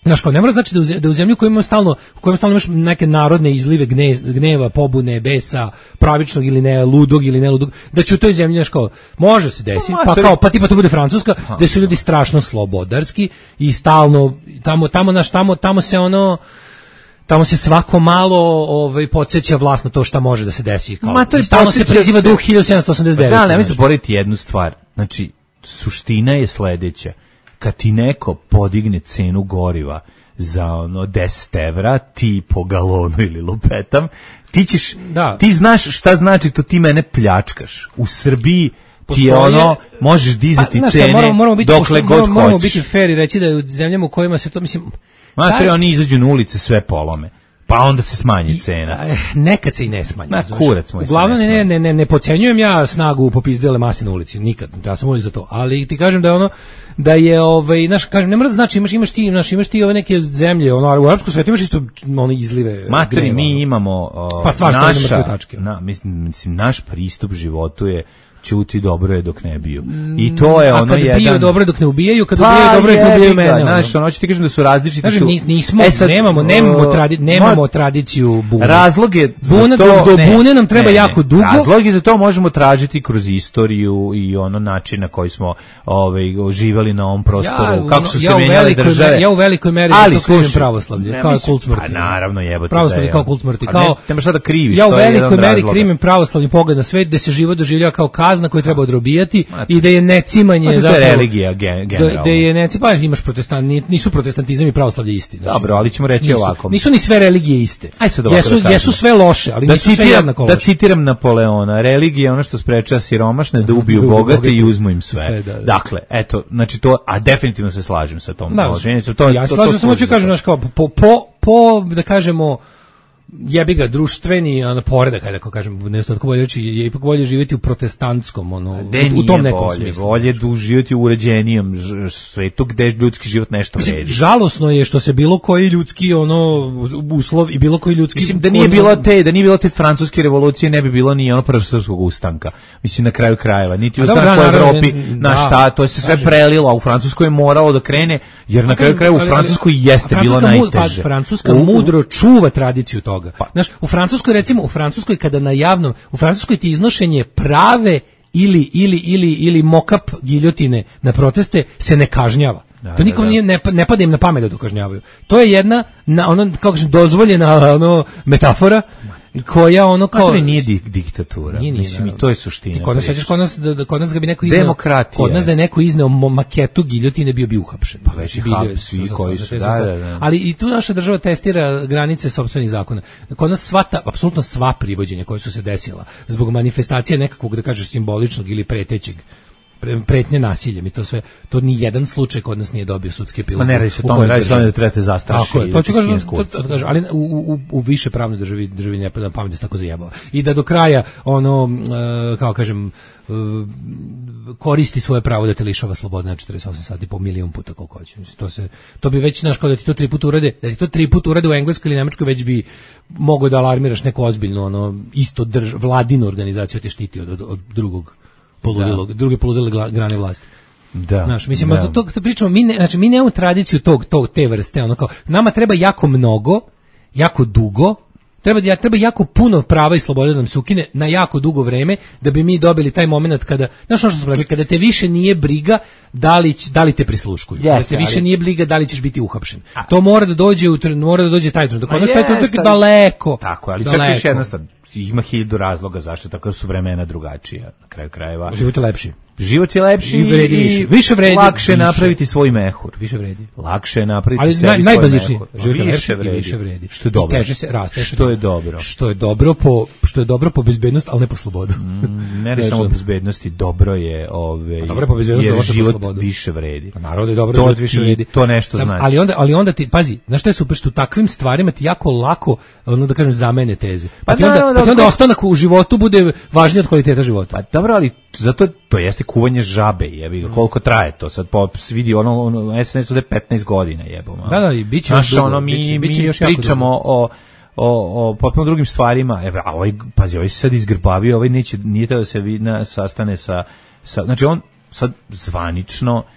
Znaš, kao ne mora znači da u, da u zemlji u kojoj ima stalno, u kojoj stalno imaš neke narodne izlive gne, gneva, pobune, besa, pravičnog ili ne, ludog ili ne ludog, da će u toj zemlji, znaš, kao, može se desiti, pa kao, pa tipa to bude Francuska, gde su ljudi strašno slobodarski i stalno, tamo, tamo, naš, tamo, tamo se ono, tamo se svako malo ovaj podsjeća vlast na to šta može da se desi. Kao, Ma, to stalno se preziva duh hiljadu sedamsto osamdeset devet. Da, ne mislim zaboraviti jednu stvar. Znači, suština je sledeća. Kad ti neko podigne cenu goriva za ono deset evra, ti po galonu ili lupetam, ti ćeš, da. Ti znaš šta znači to, ti mene pljačkaš. U Srbiji ti je ono, možeš dizati pa, cene moramo, moramo biti, dokle god moramo, hoćeš. Moramo biti fair i reći da je u zemljama u kojima se to, mislim... Ma, taj... oni izađu na ulice, sve polome. Pa onda se smanji cena. I, nekad se i ne smanji. Na kurac moj. Uglavnom ne ne ne ne ne podcenjujem ja snagu popizdele mase na ulici, nikad. Ja sam uvijek za to. Ali ti kažem da je ono da je ovaj naš kažem ne mora da znači imaš imaš ti imaš imaš ti ove neke zemlje, ono u arapskom svetu imaš isto one izlive. Materi mi imamo o, pa stvar naša, tačke. Na, mislim, mislim naš pristup životu je ćuti dobro je dok ne biju. I to je ono jedan... A kad biju dobro dok ne ubijaju, kad pa, ubijaju dobro je, dok ne ubijaju mene. Znaš, ono ću ti kažem da su različiti. Znaš, su... nismo, e sad, nemamo, nemamo, tradi, nemamo tradiciju bune. Razlog je Buna, za to... Do, do ne, bune nam treba ne, jako ne. dugo. Razlog je za to možemo tražiti kroz istoriju i ono način na koji smo ovaj, živali na ovom prostoru, ja, kako su se ja menjale države. Ja u velikoj meri ali, to krivim pravoslavlje, kao kult smrti. A naravno jebote. Pravoslavlje kao kult smrti. Nema šta da kriviš. Ja u velikoj meri krivim pravoslavni pogled na svet, gde se život doživljava kao kazna koju treba odrobiti i da je necimanje zapravo religija generalno. Da je necimanje, imaš protestant, nisu protestantizam i pravoslavlje isti. Znači, dobro, ali ćemo reći nisu, ovako. Nisu ni sve religije iste. Jesu, da jesu sve loše, ali da nisu citiram, sve jednako loše. Da citiram Napoleona, religija je ono što sprečava siromašne da ubiju bogate i uzmu im sve. sve da, da. Dakle, eto, znači to, a definitivno se slažem sa tom. Da, to, ja se slažem, samo ću kažem, znaš, kao, po, po, po, da kažemo, jebi ga društveni ono poredak, ajde da kažem, nešto tako bolje reći, je ipak bolje živjeti u protestantskom ono u, u tom nekom bolje, smislu. Bolje du živjeti u uređenijem svetu gdje ljudski život nešto Mislim, vredi. Žalosno je što se bilo koji ljudski ono uslov i bilo koji ljudski Mislim da nije ono, bilo te, da nije bilo te francuske revolucije, ne bi bilo ni ono prvog srpskog ustanka. Mislim na kraju krajeva, niti ustanak u Evropi, na šta, to se sve prelilo, a u Francuskoj je moralo da krene, jer na kraju krajeva u Francuskoj jeste bilo najteže. Francuska mudro čuva tradiciju toga. Pa. Znaš, u Francuskoj recimo, u Francuskoj kada na javnom, u Francuskoj ti iznošenje prave ili ili ili ili mokap giljotine na proteste se ne kažnjava. Da, to nikom da, da. nije ne, ne pada im na pamet da to kažnjavaju. To je jedna na ono kako kažem dozvoljena ono metafora koja ono kao to nije dik, diktatura. Nije, nije, mislim i to je suština. Ti kod nas sećaš kod nas da, da kod nas ga bi neko izneo demokratija. Kod nas da je neko izneo maketu giljotine bio bi uhapšen. Pa već bio svi koji su da, da, da. Ali i tu naša država testira granice sopstvenih zakona. Kod nas sva ta, apsolutno sva privođenja koja su se desila zbog manifestacije nekakvog da kažeš simboličnog ili pretećeg pretnje nasiljem i to sve, to ni jedan slučaj kod nas nije dobio sudski epilog. Pa ne radi se o tome, radi se o tome da trebate zastrašiti. To ću kažem, ali u, u, u više pravnoj državi, državi ne pada pamet da se tako zajebava. I da do kraja, ono, uh, kao kažem, uh, koristi svoje pravo da te lišava slobode na četrdeset osam sati po milion puta koliko hoće. To, se, to bi već, znaš, kao da ti to tri puta urade, da ti to tri puta urade u Engleskoj ili Nemačkoj, već bi mogo da alarmiraš neku ozbiljnu, ono, isto drž, vladinu organizaciju te štiti od, od, od drugog poludilog, da. druge poludile grane vlasti. Da. Znaš, mislim, da. to, to pričamo, mi, ne, znači, mi nemamo tradiciju tog, tog, te vrste, ono kao, nama treba jako mnogo, jako dugo, treba, ja, treba jako puno prava i slobode da nam se ukine na jako dugo vreme, da bi mi dobili taj moment kada, znaš ono što smo rekli, kada te više nije briga da li, da li te prisluškuju, yes, kada te više ali... nije briga da li ćeš biti uhapšen. A. To mora da dođe, u, mora da dođe taj trenutak, kod nas taj trenutak je daleko. Tako, ali čak još jednostavno, ima hiljadu razloga zašto, tako da su vremena drugačija na kraju krajeva. Život je lepši. Život je lepši i vredi više. Više vredi. Lakše više. Napraviti svoj mehur. Više vredi. Lakše je napraviti ali sebi naj, svoj najbazičnije. mehur. Život je više lepši vredi. I više vredi. Što je dobro. I teže se raste. Što je dobro. Što je dobro po, što je dobro po bezbednost, ali ne po slobodu. Mm, ne ne samo bezbednosti, dobro je, ove, dobro po bezbednosti, jer dobro život po slobodu. više vredi. Pa naravno da je dobro, život više vredi. To nešto Sam, znači. Ali onda, ali onda ti, pazi, znaš šta je super, što u takvim stvarima ti jako lako, ono da kažem, zamene teze. Pa, pa ti onda, naravno, pa ti onda ostanak u životu bude važniji od kvaliteta života. Pa dobro, ali zato to jeste kuvanje žabe, jebi ga, koliko traje to, sad po vidi ono, ono S N S ode petnaest godina, jebom. Da, da, i biće još dugo, ono, mi, biće, mi biće još pričamo o, o, o potpuno drugim stvarima, evo, a ovaj, pazi, ovaj se sad izgrbavio, ovaj neće, nije da se vidna, sastane sa, sa, znači on sad zvanično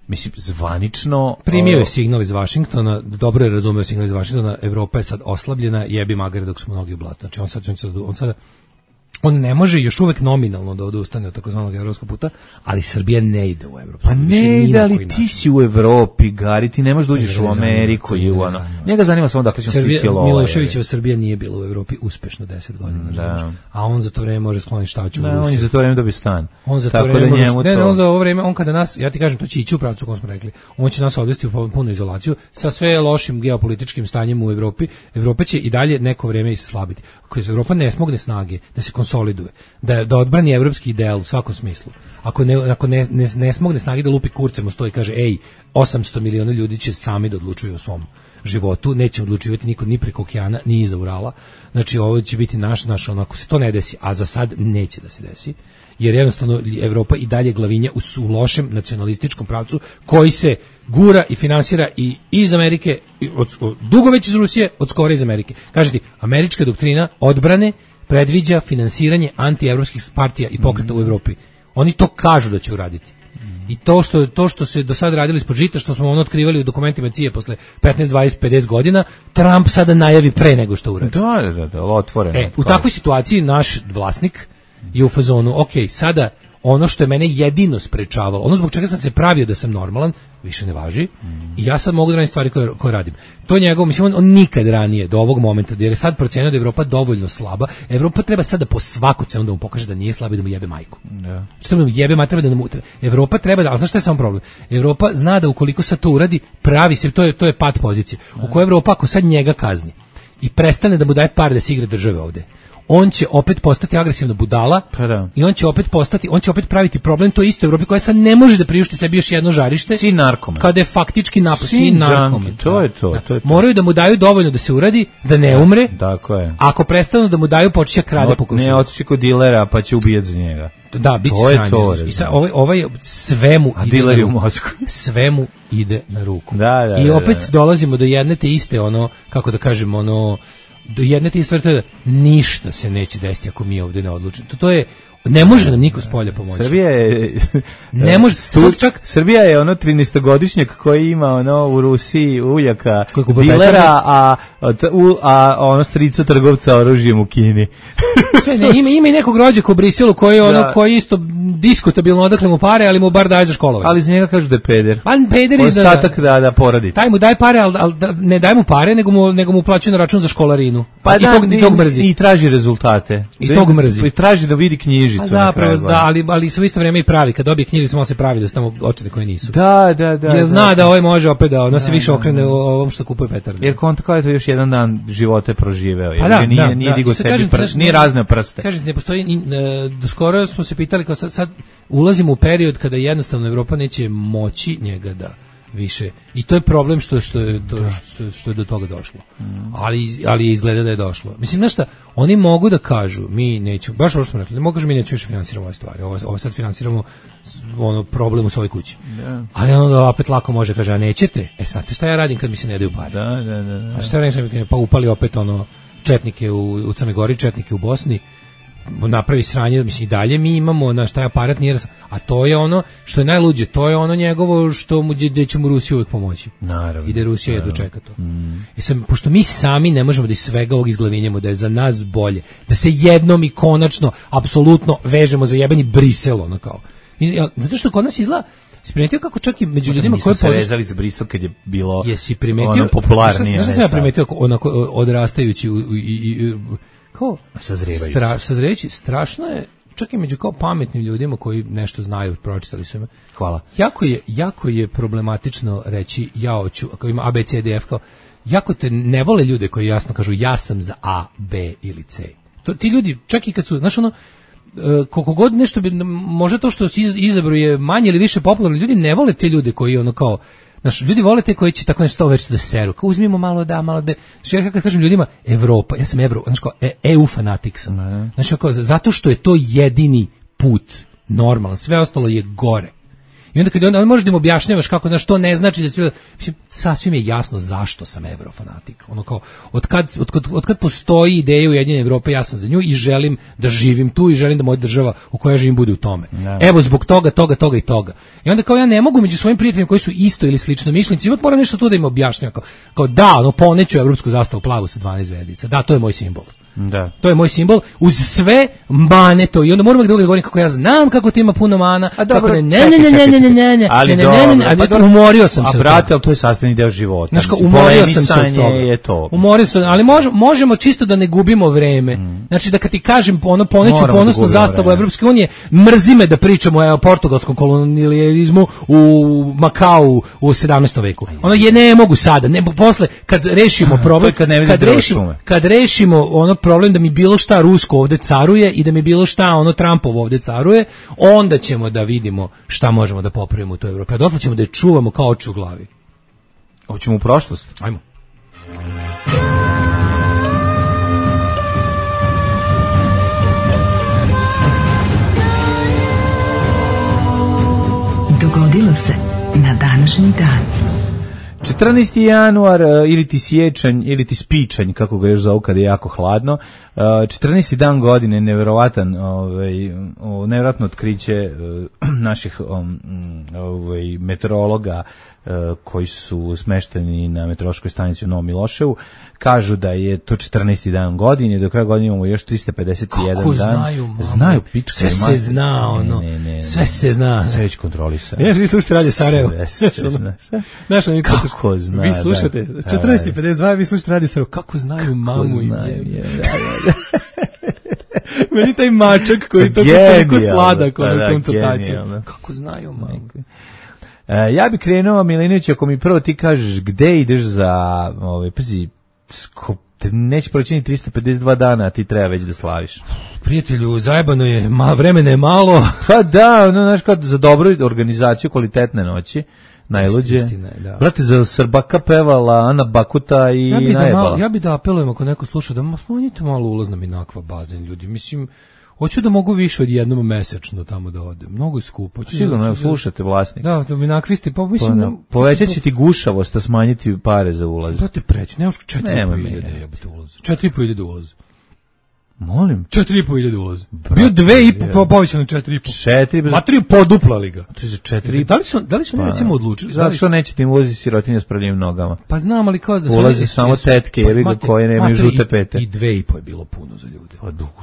mislim, zvanično... Primio je signal iz Vašingtona, dobro je razumeo signal iz Vašingtona, Evropa je sad oslabljena, jebi magare dok smo mnogi u blatu. Znači on sad, on sad, on sad on ne može još uvek nominalno da odustane od takozvanog evropskog puta, ali Srbija ne ide u Evropu. Pa ne ide, ali ti si u Evropi, Gari, ti ne možeš da uđeš u Ameriku i u ono. Njega zanima samo dakle ćemo svi cijelo. Miloševićeva Srbija nije bila u Evropi uspešno deset godina. Da. A on za to vreme može skloniti štaču u Rusiju. On je za to vreme dobio stan. On za to vreme može, ne, ne, on za ovo vreme, on kada nas, ja ti kažem, to će ići u pravcu kako smo rekli. On će nas odvesti u punu izolaciju sa sve lošim geopolitičkim stanjem u Evropi. Evropa će i dalje neko vreme slabiti. Ako Evropa ne smogne snage da se konsoliduje, da da odbrani evropski ideal u svakom smislu. Ako ne ako ne ne, ne smogne snage da lupi kurcem stoji i kaže ej, osamsto miliona ljudi će sami da odlučuju o svom životu, neće odlučivati niko ni preko okeana, ni iza Urala. Znači ovo će biti naš naš onako se to ne desi, a za sad neće da se desi. Jer jednostavno Evropa i dalje glavinja u, u lošem nacionalističkom pravcu koji se gura i finansira i iz Amerike, i od, od, dugo već iz Rusije, od skora iz Amerike. Kažete, američka doktrina odbrane predviđa finansiranje antievropskih partija i pokreta mm. u Evropi. Oni to kažu da će uraditi. Mm. I to što to što se do sada radili ispod žita, što smo ono otkrivali u dokumentima C I A posle petnaest, dvadeset, pedeset godina, Trump sada najavi pre nego što uradi. Da, da, da, otvoreno. E, u takvoj situaciji naš vlasnik je u fazonu, ok, sada ono što je mene jedino sprečavalo, ono zbog čega sam se pravio da sam normalan, više ne važi mm. i ja sad mogu da radim stvari koje, koje radim. To je njegov, mislim, on, on nikad ranije do ovog momenta, jer je sad procenio da je Evropa dovoljno slaba, Evropa treba sad da po svaku cenu da mu pokaže da nije slaba i da mu jebe majku. Yeah. Što da mu jebe majku, treba da mu... Evropa treba da, ali znaš šta je samo problem? Evropa zna da ukoliko sad to uradi, pravi se, to je, to je pad pozicije. Yeah. U kojoj Evropa, ako sad njega kazni i prestane da mu daje par da se igra države ovde, on će opet postati agresivna budala pa da. I on će opet postati, on će opet praviti problem to isto u Evropi koja sad ne može da priušti sebi još jedno žarište. Si narkoman. Kada je faktički napad, si narkoman. To je to, da. to je to. Moraju da mu daju dovoljno da se uradi, da ne umre. Tako je. Ako prestanu da mu daju, počeće krade po kućama. Ne, otići kod dilera pa će ubijati za njega. Da, biće sranje. I sad ovaj, ovaj svemu a ide na ruku. U mozgu. Svemu ide na ruku. Da, da, I opet da, da. dolazimo do jedne te iste, ono, kako da kažem, ono, do jedne te stvari, to je da ništa se neće desiti ako mi ovdje ne odlučimo. To, to je, ne može nam niko s polja pomoći. Srbija je ne može, stu, čak Srbija je ono trinaestogodišnjak koji ima ono u Rusiji ujaka dilera, a, a, a ono strica trgovca oružjem u Kini. Sve ne, ima, ima i nekog rođaka u Briselu koji je ono, da. Koji isto diskutabilno odakle mu pare, ali mu bar daje za školovanje. Ali za njega kažu da je peder. Pa peder je ostatak da, da poradice. Taj mu daje pare, ali, ali da, ne daje mu pare, nego mu, nego mu uplaćuje na račun za školarinu. Pa I, da, tog, i tog mrzi. I traži rezultate. I tog mrzi. I traži da vidi knjižicu. A zapravo, da, ali, ali se u isto vreme i pravi. Kad dobije knjižicu, malo se pravi da su tamo očite koje nisu. Da, da, da. Jer zna da, da ovaj može opet da ono se da, više da, okrene da. O ovom što kupuje petarde. Jer konta kao je to još jedan dan života proživeo. Jer da, nije, da, nije da. digo sebi prst, nije razne prste. Kažete, ne postoji, do skoro smo se pitali, kao sad, sad ulazimo u period kada jednostavno Evropa neće moći njega da više. I to je problem što što je to, što, što je do toga došlo. Mm. Ali ali izgleda da je došlo. Mislim nešto, oni mogu da kažu mi nećemo, baš ovo što smo rekli, ne mogu kažu mi nećemo više finansiramo ove stvari. Ovo ovo sad finansiramo ono problem u svojoj kući. Yeah. Ali ono da opet lako može kaže a nećete. E znate šta ja radim kad mi se ne daju pare? Da, da, da, da. A šta radim pa upali opet ono četnike u, u Crnoj Gori, četnike u Bosni. Napravi sranje, mislim i dalje mi imamo na šta je aparat nije, a to je ono što je najluđe, to je ono njegovo što mu gdje će mu Rusija uvijek pomoći. Naravno. I da Rusija je dočeka to. Mm. I sam, pošto mi sami ne možemo da iz svega ovog izglavinjamo da je za nas bolje, da se jednom i konačno apsolutno vežemo za jebeni Brisel, ono kao. I, zato što kod nas izgleda si primetio kako čak i među ljudima koji se vezali za Brisel kad je bilo jesi primetio ono popularnije. Znaš šta sam ja primetio onako odrastajući u, i, i, i kao sazrijevajući. Stra, sazrijevajući, strašno je, čak i među kao pametnim ljudima koji nešto znaju, pročitali su me. Hvala. Jako je, jako je problematično reći ja hoću, ako ima A, B, C, D, F, kao, jako te ne vole ljude koji jasno kažu ja sam za A, B ili C. To, ti ljudi, čak i kad su, znaš ono, koliko god nešto bi, možda to što se izabru je manje ili više popularno, ljudi ne vole te ljude koji ono kao, znaš, ljudi vole te koji će tako nešto već da seru. Kao uzmimo malo da, malo da. Znači, ja kad kažem ljudima, Evropa, ja sam Evro, znači kao, e, E U fanatik sam. Mm. Znači, kao, zato što je to jedini put normalan, sve ostalo je gore. I onda kad on može da im objašnjavaš kako, znaš, to ne znači da se, mislim, sasvim je jasno zašto sam evrofanatik. Ono kao, od kad, od kad, od kad postoji ideja Ujedinjene Evrope, ja sam za nju i želim da živim tu i želim da moja država u kojoj ja živim bude u tome. Ja. Evo zbog toga, toga, toga i toga. I onda kao ja ne mogu među svojim prijateljima koji su isto ili slično mišljenici, uvijek moram nešto tu da im objašnjava. Kao, kao da, ono, poneću evropsku zastavu plavu sa dvanaest zvezdica. Da, to je moj simbol. Da. To je moj simbol uz sve mane to i onda moram da govorim kako ja znam kako to ima puno mana. A dobro, kako ne ne ne ne ne ne ne ne ali ne ne ne ne ne umorio sam se. A brate, al to je sastavni deo života. Znaš, umorio sam se od toga. Je to. Umorio sam, ali možemo možemo čisto da ne gubimo vreme. Mm. Znači da kad ti kažem ono poneću ponosnu zastavu Evropske unije, mrzi me da pričamo o portugalskom kolonijalizmu u Makau u sedamnaestom veku. Ono je ne mogu sada, ne posle kad rešimo problem, kad, kad rešimo kad rešimo ono problem da mi bilo šta rusko ovde caruje i da mi bilo šta ono Trumpovo ovde caruje, onda ćemo da vidimo šta možemo da popravimo u toj Evropi. A dotle ćemo da je čuvamo kao oči u glavi. Hoćemo u prošlost? Ajmo. Dogodilo se na današnji dan. četrnaesti januar ili ti siječanj ili ti spičanj, kako ga još zovu kad je jako hladno. četrnaesti dan godine, neverovatan, ovaj, neverovatno otkriće naših ovaj, meteorologa koji su smešteni na meteorološkoj stanici u Novom Miloševu. Kažu da je to četrnaesti dan godine, do kraja godine imamo još trista pedeset jedan Kako dan. Znaju, mamo. Znaju, pička. Sve se zna, ono. Ne, ne, ne, sve se zna. Sve već kontrolisa. Ja, vi slušate Radio Sarajevo. Sve se zna. Znaš, kako zna. Vi slušate, četrnaesti pedeset dva, vi slušate Radio Sarajevo. Kako znaju kako mamu znaju, i je. Da, da, da. Meni taj mačak koji to toliko sladak, ono konstatacija. Kako znaju mamu. Uh, ja bih krenuo, Milinović, ako mi prvo ti kažeš gde ideš za, ovaj, pazi, sko, neće proći trista pedeset dva dana, a ti treba već da slaviš. Prijatelju, zajebano je, malo vremena je malo. Pa da, no, znaš, kao za dobru organizaciju kvalitetne noći, najluđe. Istina, da. Brate, za Srbaka pevala Ana Bakuta i ja bi najebala. Da malo, ja bi da apelujem ako neko sluša, da smanjite malo ulaz na Minakva bazen, ljudi. Mislim, hoću da mogu više od jednom mesečno tamo da odem. Mnogo je skupo. Sigurno, evo, slušate vlasnik. Da, da Minakvisti, pa mislim... Pa, povećat će ti gušavost, a smanjiti pare za ulaz. Brate, preći, nemaš četiri i po hiljade jebate ulaz. Četiri i po hiljade ulaz. Molim? Četiri i po hiljade ulaz. Bio dve i po, povećano četiri i po. Četiri? Matri poduplali ga. To je četiri. Da li su, da li su ne recimo odlučili? Zato što neće ti ulazi sirotinja s pravljivim nogama. Pa znam, ali kao da su... Ulazi samo tetke, jebi ga, koje nemaju žute pete. I dve i po je bilo puno za ljude. Pa dugo.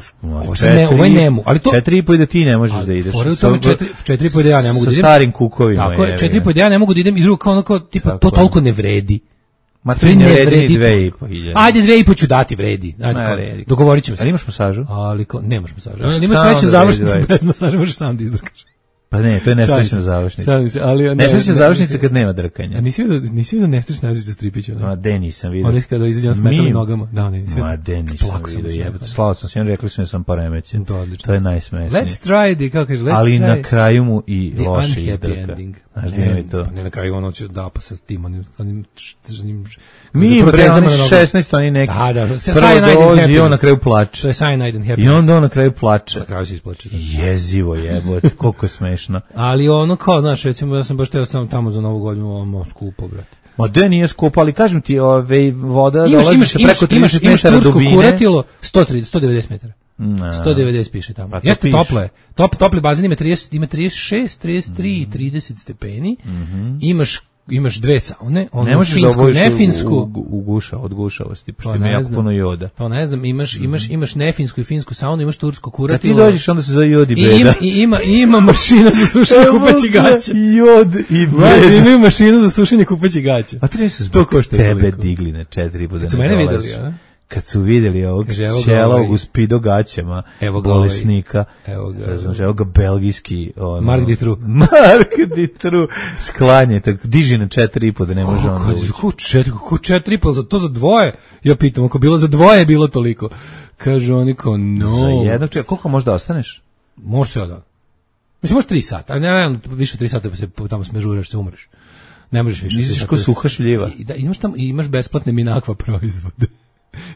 Ovo je nemu. Ali to... Četiri i po i da ti ne možeš da ideš. Četiri i po i da ja ne mogu da idem. Sa starim kukovima. Tako je, četiri i po i da ja ne mogu da idem i drugo kao ono kao, tipa, to toliko ne vredi. Ma to ne vredi ni dve i po hiljade. Ajde, dve i po ću dati, vredi. Ajde, dogovorit ćemo se. Ali imaš masažu? Ali ko, nemaš masažu. Ali imaš sreću završnicu bez masaža, možeš sam da izdrkaš. Pa ne, to je nesrećna završnica. Ali nesrećna završnica kad nema drkanja. A nisi vidio, nisi vidio nesrećna završnica Stripića? Ma de nisam vidio. Oni kada izađemo s metalnim nogama. Da, ne, ma de nisam vidio. Jebote, slao sam se, rekli su mi sam poremećen. To odlično. To je najsmešnije. Let's try it, kako kaže, let's ali try. Na kraju mu i loše izdrka. Znaš gdje mi to? Pa ne na kraju ono će da pa sa tim onim onim onim mi bre oni šesnaest oni neki. Da, da, cyanide i on na kraju plače. To je cyanide and happiness. I onda on na kraju plače. Na kraju se isplače. Jezivo jebote, koliko je smešno. Ali ono kao, znaš, recimo ja sam baš teo sam tamo za Novu godinu, ono skupo, brate. Ma de nije skupo, ali kažem ti, ove voda dolazi se preko trideset metara dubine. Imaš kuratilo sto trideset, sto devedeset metara. No. sto devedeset piše tamo. Pa jeste toplo je. Top, topli bazen ima trideset, ima trideset šest, trideset tri i mm. trideset stepeni. Mm-hmm. Imaš imaš dve saune, onu finsku, nefinsku. U, u, u guša, od gušavosti, pošto ima jako puno joda. Pa ne znam, imaš, imaš, imaš nefinsku i finsku saunu, imaš tursko kuratilo. Kad ti dođeš, onda se zove jod i beda. I ima, i ima, i ima mašina za sušenje kupaćih gaća. Jod i beda. Ima mašinu za sušenje kupaćih gaća. A treba se zbog tebe digli na četiri puta. Kad su mene vidjeli, a? Kad su vidjeli ovog šelovog u spido gaćama bolesnika, evo ga, znači, evo ga belgijski ono, Mark Ditru Mark Ditru sklanje, tako diži na četiri i po da ne može on da ući. Kako četiri, kako četiri i po, za to za dvoje? Ja pitam, ako bilo za dvoje je bilo toliko. Kažu oni kao, no. Za jednog čeka, koliko možda ostaneš? Može se da. Mislim, može tri sata, ali ne, ne, više tri sata pa se tamo smežuraš, se umreš. Ne možeš više. Misliš ko suha šljiva. I, da, imaš, tamo, imaš besplatne Minakva proizvode.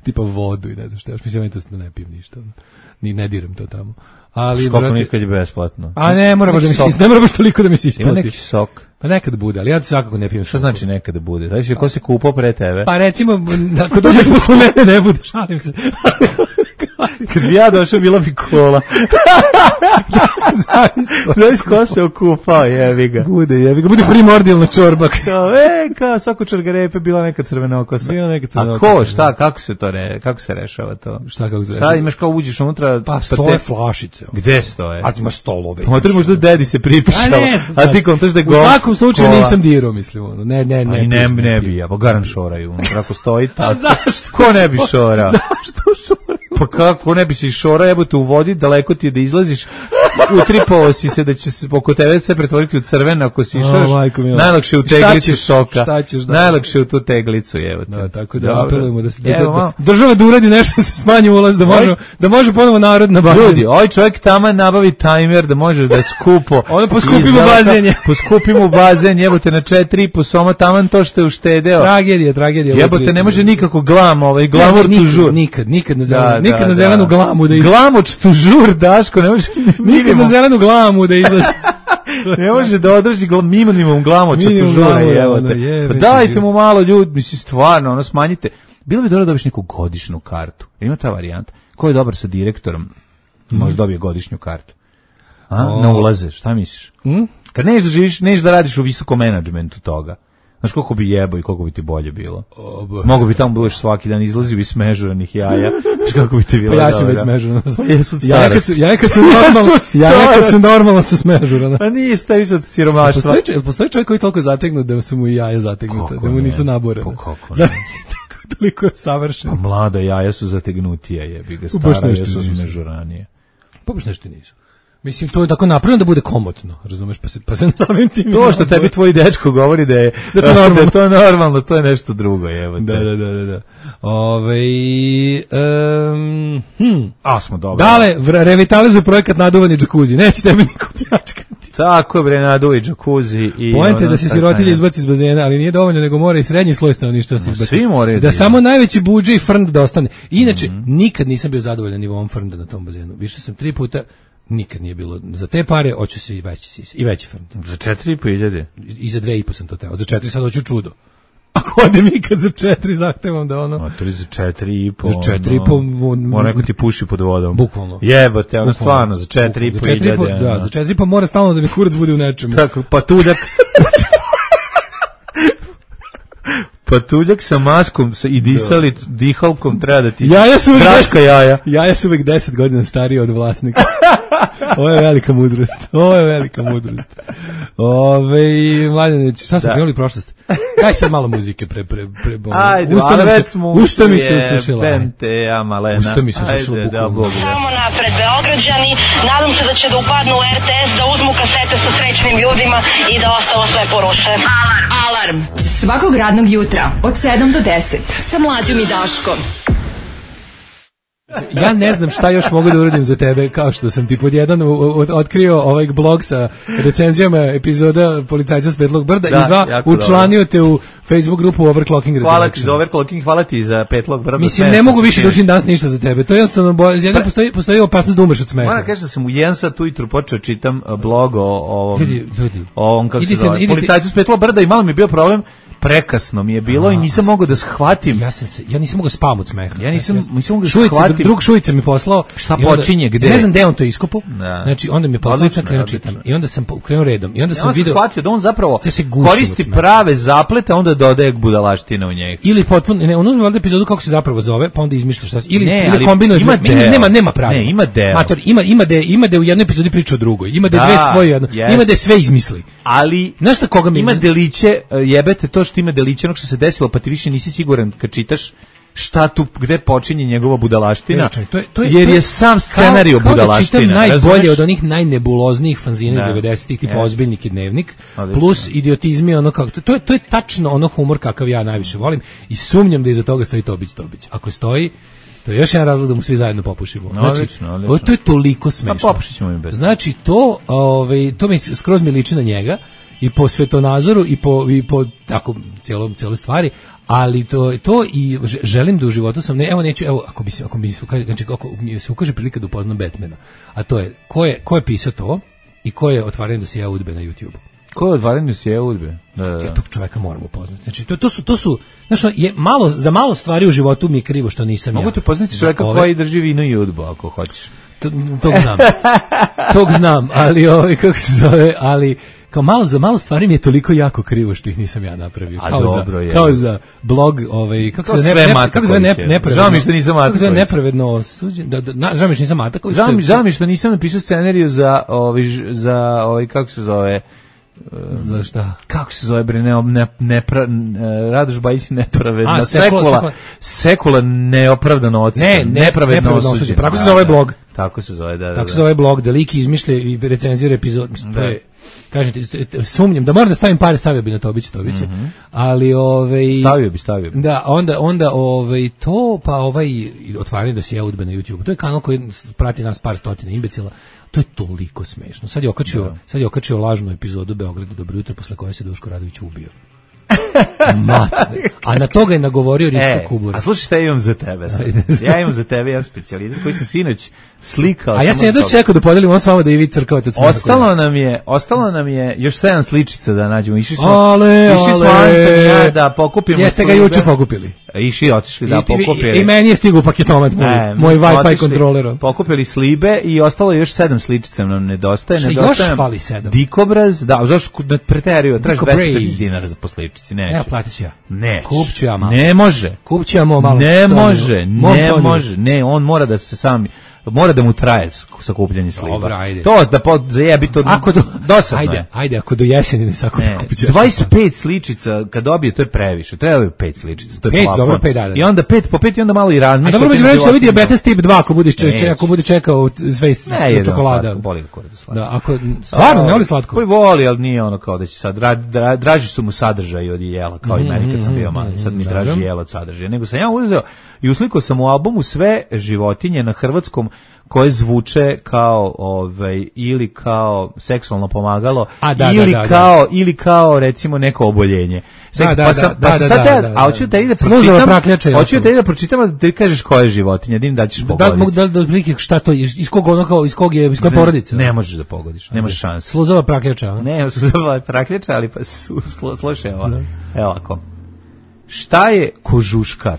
tipa vodu i ne znam što, još mislim da to ne pijem ništa, ni ne diram to tamo. Ali koliko nikad je besplatno. A ne, mora baš da mi se, ne mora baš toliko da mi se isplati. Ima neki sok. Pa nekad bude, ali ja svakako ne pijem. Šta znači nekad bude? Znači, ko se kupao pre tebe? Pa recimo, ako dođeš posle mene, ne bude, šalim se. Kad bi ja došao, bila bi kola. Znaš ko se okupao, jevi ga. Bude, jevi ga, bude primordijalna čorba. Kao, e, kao, svako čorgarepe bila neka crvenokosa. Bila neka crvenokosa. A ko, šta, kako se to re, kako se rešava to? Šta, kako se rešava? Šta, imaš kao uđeš unutra? Pa stoje flašice. Gde stoje? A imaš stolove. Pa treba možda dedi se pripišao, a, a ti kontaš da je golf. U svakom slučaju kola. Nisam dirao, mislim, ono. Ne, ne, ne. Aj, ne, ne, ne bi, ja, pa garan šoraju, unutra, ako stoji tako. A zašto? Ko ne bi šora? Zašto šora? Pa kako ne bi se šora, jebote u vodi, daleko ti je da izlaziš, utripao si se da će se oko tebe sve pretvoriti u crveno ako si išaš, oh, najlakše u teglicu soka, šta ćeš, da, najlakše u tu teglicu, jebote. Da, tako da apelujemo da, da, da, da država da uradi nešto da se smanji ulaz, da može, da može ponovo narod na bazen. Ljudi, ovaj čovjek tamo nabavi tajmer da može da skupo. Onda poskupimo bazen. Poskupimo bazen, jebote na četiri i po soma taman to što je uštedeo. Tragedija, tragedija. Jebote, ne može nikako glam, ovaj glamor tužur. Nikad, nikad na zelenu, nikad na zelenu glamu da izlazi. Glamoč tužur, Daško, ne može nikad na zelenu glamu da izlazi. Ne može da održi minimum glamoča tužura, jebote. Pa dajte mu malo ljudi, misli stvarno, ono smanjite. Bilo bi dobro da dobiš neku godišnju kartu. Ima ta varijanta. Ko je dobar sa direktorom, može dobije godišnju kartu. A? Na ulaze, šta misliš? Kad neš da živiš, neš da radiš u visokom menadžmentu toga. Znaš koliko bi jebo i koliko bi ti bolje bilo. Mogu bi tamo budeš svaki dan, izlazio bi smežuranih jaja. Znaš kako bi ti bilo. Pa ja sam već smežurana. Jaja su, jaja kad su normalno, jaja kad su normalno su smežurana. Pa nije staviš od siromaštva. Jel postoji čovjek koji je toliko zategnut da su mu i jaja zategnuta, da mu nisu naborene? Pa kako ne? Toliko je savršen. Pa mlada jaja su zategnutija, jebi ga, stara jaja su smežuranije. Pa baš nešto nisu. Mislim, to je tako napravljeno da bude komotno, razumeš, pa se, pa se samim tim... To što tebi tvoj dečko govori da je, da to, normalno. Da je to normalno, to je nešto drugo, evo te. Da, da, da, da. da. Ove, um, hm. A, smo dobro. Dale, revitalizuju projekat naduvani džakuzi, neće tebi niko pljačkati. Tako je, bre, naduvi džakuzi i... Pojente da se sirotilje izbaci iz bazena, ali nije dovoljno, nego mora i srednji sloj stanovništva se izbaci. Svi moraju. Da samo najveći budže i frnd da ostane. Inače, mm-hmm. nikad nisam bio zadovoljan nivom frnda na tom bazenu. Više sam tri puta... Nikad nije bilo za te pare, hoću se i veći sis, i veći frnd. Za četiri i po hiljade? I za dve i po sam to teo. Za četiri sad hoću čudo. Ako odem ikad za četiri, zahtevam da ono... A to je za četiri i po... Za četiri i po... Mora neko ti puši pod vodom. Bukvalno. Jebote, ono stvarno, za četiri i po hiljade. Da, za četiri i po mora stalno da mi kurac bude u nečemu. Tako, patuljak... Patuljak sa maskom sa i disali, dihalkom treba da ti jaja su draška jaja. Jaja su uvek deset godina stariji od vlasnika. Ovo je velika mudrost. Ovo je velika mudrost. Ove, Mladenić, šta smo krenuli prošlost? Daj sad malo muzike pre... pre, pre Ajde, usta ali već smo usta mi se usušila. Bente, ja, malena. Usta mi se usušila bukvalno. Samo napred, Beograđani, nadam se da će da upadnu u er te es, da uzmu kasete sa srećnim ljudima i da ostalo sve poruše. Alarm! Alarm! Svakog radnog jutra od sedam do deset sa Mlađom i Daškom. Ja ne znam šta još mogu da uradim za tebe, kao što sam ti pod jedan otkrio ovaj blog sa recenzijama epizoda Policajca s Petlog brda da, i dva učlanio dobro. Te u Facebook grupu Overclocking. Hvala ti za Overclocking, hvala ti za Petlog brda. Mislim, ne mogu više da učim danas ništa za tebe. To je jednostavno, bo, jedno pa, postoji, postoji opasnost da umreš od smeha. Moram kažem da sam u jedan sat ujutru počeo čitam blog o ovom, ljudi, ljudi. o ovom kako idite, se zove, Policajcu s Petlog brda i malo mi je bio problem. Prekasno mi je bilo a, i nisam mogao da shvatim. Ja sam se, ja nisam mogao spavati od smeha. Ja nisam, ja, nisam mogao da Šujica, shvatim. Drug Šujica mi poslao. Šta počinje, gde? Ne znam gde on to iskopao. Da. Znači, onda mi je poslao, sam krenuo čitam. I onda sam krenuo redom. I onda ja sam ja video... shvatio da on zapravo koristi prave zaplete, onda dodaje budalaštine u njega. Ili potpuno, ne, on uzme valjda epizodu kako se zapravo zove, pa onda izmišlja šta se... Ili, ne, ili kombinuje... Ima deo. Nema, nema pravila. Ne, ima deo. Mator, ima, ima de, ima de u jednoj epizodi priča o drugoj. Ima de da, dve stvoje jedno. Yes. Ima de sve izmisli. Ali... Znaš šta koga mi... Ima deliće, jebete to što ima deliće, ono što se desilo, pa ti više nisi siguran kad čitaš šta tu, gde počinje njegova budalaština, Pričaj, to je, to je, jer to je, je sam scenario kao, budalaština. Kao da čitam najbolje razumeš? Od onih najnebuloznijih fanzina iz devedesetih, tipa yes. Ozbiljnik i Dnevnik, odlično. Plus idiotizmi, ono kako, to je, to je tačno ono humor kakav ja najviše volim i sumnjam da iza toga stoji Tobić Tobić. Ako stoji, to je još jedan razlog da mu svi zajedno popušimo. Znači, odlično, odlično. To je toliko smešno. Pa popušit ćemo im bez. Znači, to, ovaj, to mi skroz mi liči na njega, i po svetonazoru i po i po tako celom celoj stvari, Ali to to i želim da u životu sam ne evo neću evo ako bi se ako bi se znači kako mi se ukaže prilika da upoznam Batmana, a to je ko je ko je pisao to i ko je otvaranje dosije udbe na YouTubeu. Ko je otvaranje dosije udbe? Da, da. Ja tog čoveka moram upoznati. Znači to to su to su znači je malo za malo stvari u životu mi je krivo što nisam. Mogu ja. te upoznati čoveka ove... koji drži vino i udbu ako hoćeš. To, tog znam. Tog znam, ali ovaj kako se zove, ali kao malo za malo stvari mi je toliko jako krivo što ih nisam ja napravio. A kao dobro za, je. Kao za blog, ovaj kako to se ne, ne kako se ne nepravedno. Žao mi što nisam Mataković. Kako se nepravedno osuđen, da, da na, žao mi što nisam Mataković. Žao mi, žao mi što nisam napisao scenariju za ovaj za ovaj kako se zove za šta? Kako se zove bre ne ne, ne pra, Radoš Bajić nepravedna A, sekula sekula, sekula neopravdano odsud. Ne, ne, nepravedno osuđen. Tako se zove blog. Tako se zove, da, da. Tako se zove blog, da lik izmišlja i recenzira epizod, mislim, to je kažete, sumnjam, da moram da stavim pare, stavio bi na to, biće to, biće. Mm-hmm. Ali, ovaj... Stavio bi, stavio bi. Da, onda, onda ovaj, to, pa ovaj, otvaranje dosije udbe na YouTube. To je kanal koji prati nas par stotina imbecila. To je toliko smešno. Sad je okačio, da. sad je okačio lažnu epizodu Beograda Dobro jutro, posle koje se Duško Radović ubio. Matne. A na toga je nagovorio Risto e, Kubura. A slušaj šta imam za tebe. Ja imam za tebe jedan specijalitet koji sam sinoć slikao. A ja sam jedno čekao da podelim ovo s vama da i vi crkavate od smeha. Ostalo nam je, ostalo nam je još sedam sličica da nađemo. Išli smo, ale, išli smo ale. da pokupimo. Jeste ga juče pokupili. Išli, otišli da I, pokupili. I, I meni je stigao paketomat moj, e, moj Wi-Fi kontroler. Pokupili slibe i ostalo je još sedam sličica nam nedostaje. Šta nedostaje još fali sedam? Dikobraz, da, zašto preterio, traži dvesta pedeset dinara za posličici, neće. Evo, platit ću ja. Neće. Kupću ja malo. Ne može. Kupću ja malo. Ne može, ne može, ne, on mora da se sam, mora da mu traje sakupljanje sliba. Dobra, ajde. To da po, zajebi to ako do, dosadno. Ajde, ajde, ako do jeseni ne sakupi kupit dvadeset pet sličica kad dobije, to je previše. Treba je pet sličica, to je pet, plafon. Dobro, pet dana. I onda pet po pet i onda malo i razmišlja. A dobro, među reći da vidi dijabetes tip dva ako budeš čekao, ako bude čekao sve ne, čokolada. Slatko, boli ga kurac slatko. Da, ako stvarno ne voli slatko. Koji voli, al nije ono kao da će sad dra, dra, draži su mu sadržaj od jela, kao i meni kad sam bio mali. Sad mi draži jela od sadržaja. Nego sam ja uzeo i uslikao sam u albumu sve životinje na hrvatskom koje zvuče kao ovaj ili kao seksualno pomagalo a, da, ili da, da, kao da. ili kao recimo neko oboljenje. Da, da, pa sam, da, pa da, sad da, ja, da, da, a hoću da ide pročitam. Hoću da ide pročitam da ti kažeš koja je životinja, da im da ćeš pogoditi. Da, da, da, šta to iz, iz kog ono kao iz kog je iz koje porodice? Ne možeš da pogodiš, nemaš šanse. Sluzova prakljača, a? Ne, sluzova prakljača, ali pa su, slu, slušaj ovo. Evo ovako. Šta je kožuškar?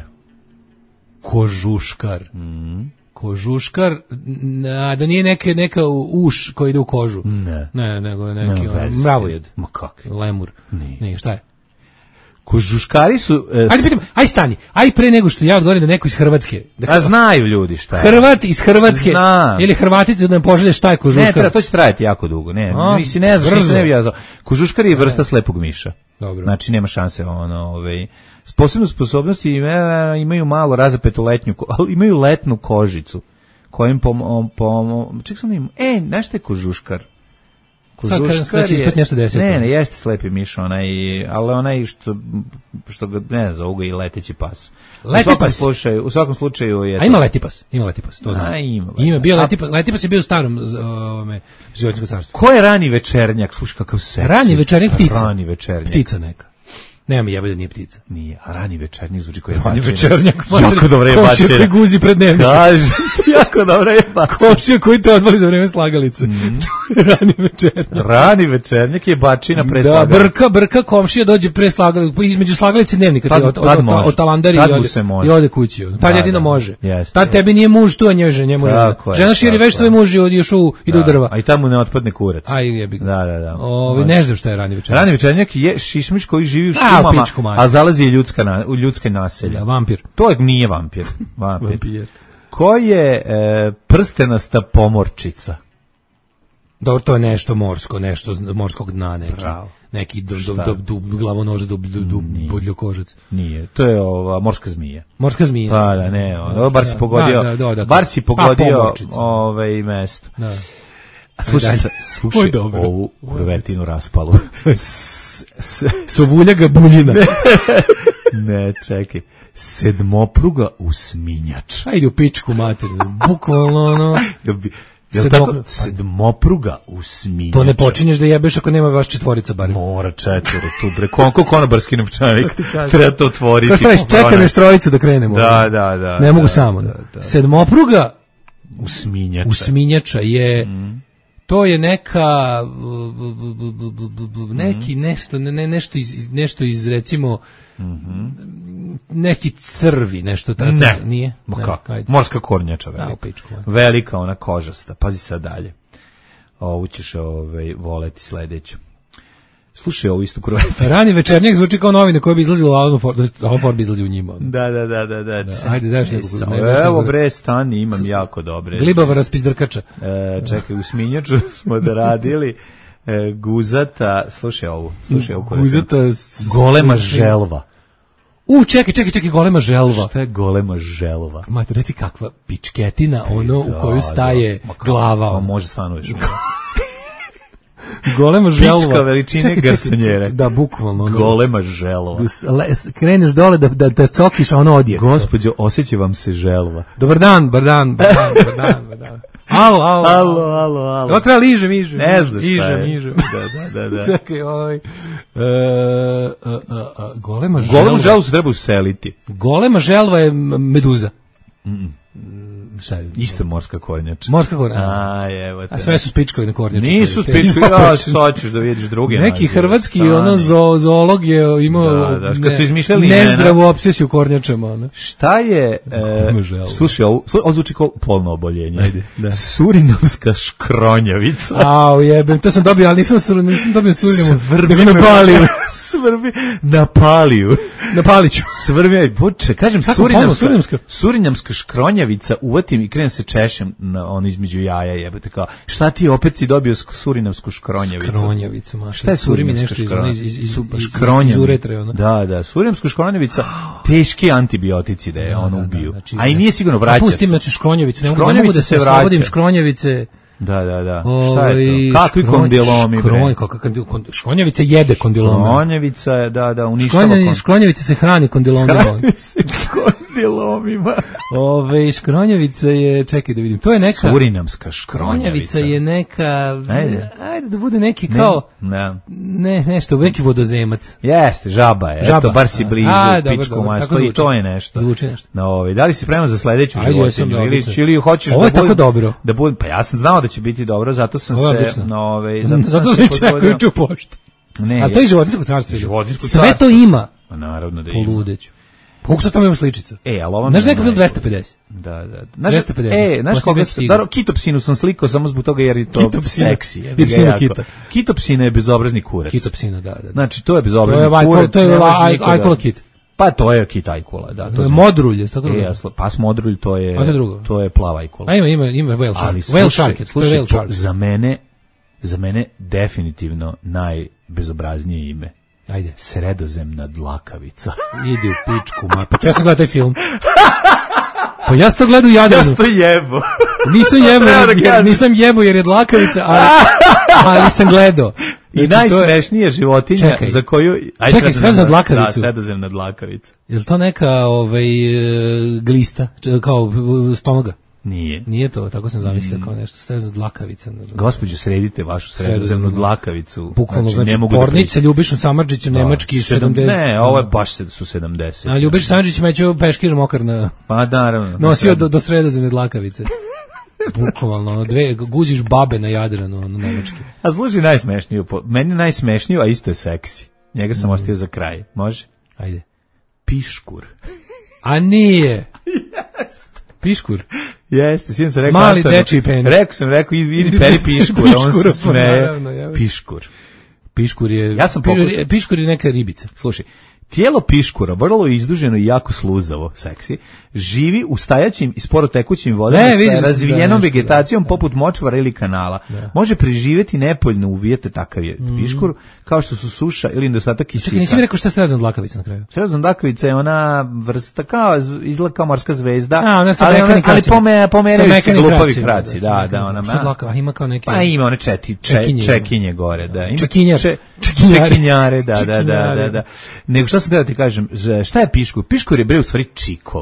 Kožuškar. Mhm. Kožuškar, a da nije neke, neka uš koji ide u kožu. Ne. Ne, nego neki ne, mravojed. Ma kakvi? Lemur. Nije. Nije, šta je? Kožuškari su... E, ajde, pitam, aj stani, aj pre nego što ja odgovorim da neko iz Hrvatske. Da a znaju ljudi šta je. Hrvat iz Hrvatske. Zna. Ili Hrvatice da nam poželje šta je kožuškar. Ne, treba, to će trajati jako dugo. Ne, a, mislim, ne znaš, nisam ne bi jazao. Kožuškar je vrsta slepog miša. Dobro. Znači, nema šanse, ono, ovaj... S posebnom sposobnosti imaju malo razapetu letnju, ali imaju letnu kožicu. Kojim pom... pom ček sam im... E, znaš te kožuškar? Kožuškar je... Nešto ne, ne, jeste slepi miš, onaj, ali onaj što, što ga, ne znam, zovu ga i leteći pas. Letipas? U, u svakom slučaju je... A ima letipas, ima letipas, to znam. A, ima. Ima, bio letipas, letipas je bio u starom ovome, životinjskom carstvu. Ko je rani večernjak? Slušaj kakav seksi. Rani večernjak ptica. Rani večernjak. Ptica neka. Nema mi jebe da nije ptica. Nije, a rani večernjak zvuči koji je rani večernjak. Jako dobro je bačena. Komšija koji guzi pred dnevnik. Kaže, jako dobro je bačena. Komšija koji te odvali za vreme slagalice. Mm. Rani večernjak. Rani večernjak je bačina pre da, slagalice. Da, brka, brka, komšija dođe pre slagalice, između slagalice dnevnika, tad, od, od, od, od talandari i ode, i ode kući. Tad da, jedino da, može. Jest, tad tebi nije muž tu, a njoj žene može. Žena širi već tvoj muž i još u, ide u drva. A i tamo ne otpadne kurac. Aj, jebi ga. Da, da, da. Ovi, ne znam šta je rani večernjak. Rani večernjak je šišmiš koji živi u šumama, a zalazi ljudska na, u ljudske naselja. Ja, vampir. To je, nije vampir. Vampir. Vampir. Ko je e, prstenasta pomorčica? Dobro, to je nešto morsko, nešto morskog dna, neki. Bravo. Neki do, do, do, do, do glavonoža, do, do, do budljokožac. Nije, to je ova morska zmija. Morska zmija. Pa da, ne, ono, bar si pogodio, da, da, da, bar si pogodio pa, ovaj mesto. Da. Slušaj, slušaj ovu kurvetinu raspalu. Sovuljaga buljina. Ne, čekaj. Sedmopruga usminjač. Ajde u pičku materinu. Bukvalno ono. Sedmo, sedmopruga u Sminjača. To ne počinješ da jebeš ako nema vaš četvorica barem. Mora četvoro tu bre. Koliko konobarski novčanik treba to otvoriti. Kao šta čekam još trojicu da krenemo. Da, da, da. Ne da, mogu samo. Da, da. Sedmopruga u Sminjača. U Sminjača je mm. to je neka neki nešto ne, nešto iz nešto iz recimo mm-hmm. neki crvi nešto tako ne. Nije Ma ne, kako? Morska kornjača velika. Da, velika ona kožasta. Pazi sad dalje. Ovu ćeš ovaj voleti sledeću. Slušaj ovu istu krojetu. Rani večernjak zvuči kao novine koje bi izlazilo u Alan Ford, Alan Ford bi izlazio u njima. Da, da, da, da, da. da ajde, daš neku. Ne, ne, evo bre, stani, imam jako dobre. Glibava raspizdrkača. E, čekaj, u Sminjaču smo da radili e, guzata, slušaj ovu, slušaj ovu. Guzata golema želva. U, čekaj, čekaj, čekaj, golema želva. Šta je golema želva? Mate, reci kakva pičketina, ono u koju staje da, glava. Pa može stanuješ. Golema želva. Pička veličine garsonjere. Da, bukvalno. Ono, golema želva. Kreneš dole da, da, da cokiš, a ono odje. Gospođo, osjeća vam se želva. Dobar dan, bar dan, bar dan, bar dan, bar dan. Alo, alo, alo, alo, alo. Ovo treba ližem, ižem. Ne znaš šta ižem, je. Ižem. Da, da, da. da. Čekaj, ovaj. E, a, a, a, golema želva. Golemu želvu se treba useliti. Golema želva je meduza. Mm. Šta je? Isto morska kornjača. Morska kornjača. A, evo te. A sve su spičkovi na kornjači. Nisu spičkovi, ja hoćeš da vidiš druge. Neki nađe, hrvatski stani. Ono zo, zoolog je imao da, da, kad su izmišljali nezdravu obsesiju kornjačama. Ono. Šta je, e, slušaj, ovo, ovo zvuči kao polno oboljenje. Ajde, da. Surinovska škronjavica. Au, jebem, to sam dobio, ali nisam, nisam dobio surinovu. Svrbi na paliju. Svrbi na paliju. Na paliću. Svrbi, boče, kažem, surinamska, surinamska škronjavica, uvatim i krenem se češem na ono između jaja, jebate kao, šta ti opet si dobio surinamsku škronjavicu? Škronjavicu, maša. Šta je surinamska škronjavica? Iz, iz, iz, iz, iz uretre, ono. Da, da, surinamska škronjavica, teški antibiotici da je da, ono da, ubiju. Da, znači, a i nije sigurno vraća se. Pustim, znači, škronjavicu, ne mogu, ne mogu da se oslobodim škronjavice. Da, da, da. Šta je to? Kakvi kondilomi, bre? Škronjavica jede kondilome. Škronjavica je, da, da, uništava kondilome. Škronjavica se hrani kondilomima. Hrani se kondilomima. Ove, škronjavica je, čekaj da vidim, to je neka... Surinamska škronjavica. Škronjavica je neka... Ajde. Ajde da bude neki kao... Ne, ne nešto, neki vodozemac. Jeste, žaba je. Žaba. Eto, bar si blizu, a, pičku mačku, i to je nešto. Zvuči nešto. No, ovaj, da li si spreman za sledeću životinju? Ili, ili hoćeš ovo je da tako dobro. Da bude, pa ja sam znao da će biti dobro, zato sam se, no, ovaj, zato, zato sam se čekajuću poštu. Ne, a to je životinjsko carstvo. Životinjsko carstvo. Sve to ima. Pa naravno da ima. Poludeću. Koliko sad tamo ima sličica? E, ali ovo... Znaš, neka bilo dvesta pedeset. Da, da. Znaš, dvesta pedeset. E, znaš koga sam... Daro, kitopsinu sam slikao samo zbog toga jer je to kitopsina. Seksi. Je, I psina kita. Kitopsina je bezobrazni kurac. Kitopsina, da, da. Znači, to je bezobrazni to je, kurac. To je ajkola kit. Pa to je kit ajkula, da. To je modrulj, tako da. E, pas modrulj, to je... A to je drugo. To je plava ajkula. A ima, ima, ima whale shark. Whale shark, to je whale shark. Za mene, za mene definitivno najbezobraznije ime. Ajde. Sredozemna dlakavica. Idi u pičku, ma. Pa ja sam gledao taj film. Pa ja sam to gledao u Jadranu. Ja sam to jebo. Nisam jebo, jer, nisam jebo jer je dlakavica, ali, ali sam gledao. I znači, najsmešnija životinja čekaj, za koju... Aj, čekaj, sredozemna dlakavica. Da, sredozemna dlakavica. Je li to neka ovaj, glista, kao stonoga? Nije. Nije to, tako sam zamislio kao nešto, sredozemna dlakavica. Gospođo, sredite vašu sredozemnu dlakavicu. Bukvalno, znači, znači pornić sa Ljubišom Samardžićem, da, nemački sedamdeset. Ne, ovo je baš su sedamdeset. A Ljubiša Samardžić među peškir mokar na... Pa naravno. Nosio do, do sredozemne dlakavice. Bukvalno, ono, dve, guziš babe na Jadranu, ono, nemački. A služi najsmešniju, meni najsmešniju, a isto je seksi. Njega sam mm. ostio za kraj, može? Ajde. Piškur. A nije. Jest. Piškur. Jeste, sinoć sam rekao. Mali dečiji penis. Rekao sam, rekao, idi peri piškur, on se smeje. Piškur. Piškur je, ja sam pokušao. Piškur je neka ribica. Slušaj, tijelo piškura, vrlo je izduženo i jako sluzavo, seksi, živi u stajaćim i sporo tekućim vodama ne, sa razvijenom da, vegetacijom da, poput močvara ili kanala. Da. Može preživjeti nepoljno uvijete, takav je mm. piškur, kao što su suša ili nedostatak kisika. Čekaj, nisi mi rekao šta je sredozemna dlakavica na kraju? Sredozemna dlakavica je ona vrsta kao, izgleda kao morska zvezda, a, ona ali, ona, ali pome, pomeraju se glupavi kraci. Da, da, da, ona, šta dlakava, ima kao neke... Pa ima one četi, če, čekinje, čekinje gore. Da. Ima čekinjar. Če, čekinjare, da, da, da, da, da. Nego šta sam da ti kažem, šta je piškur? Piškur je bre u stvari čikov.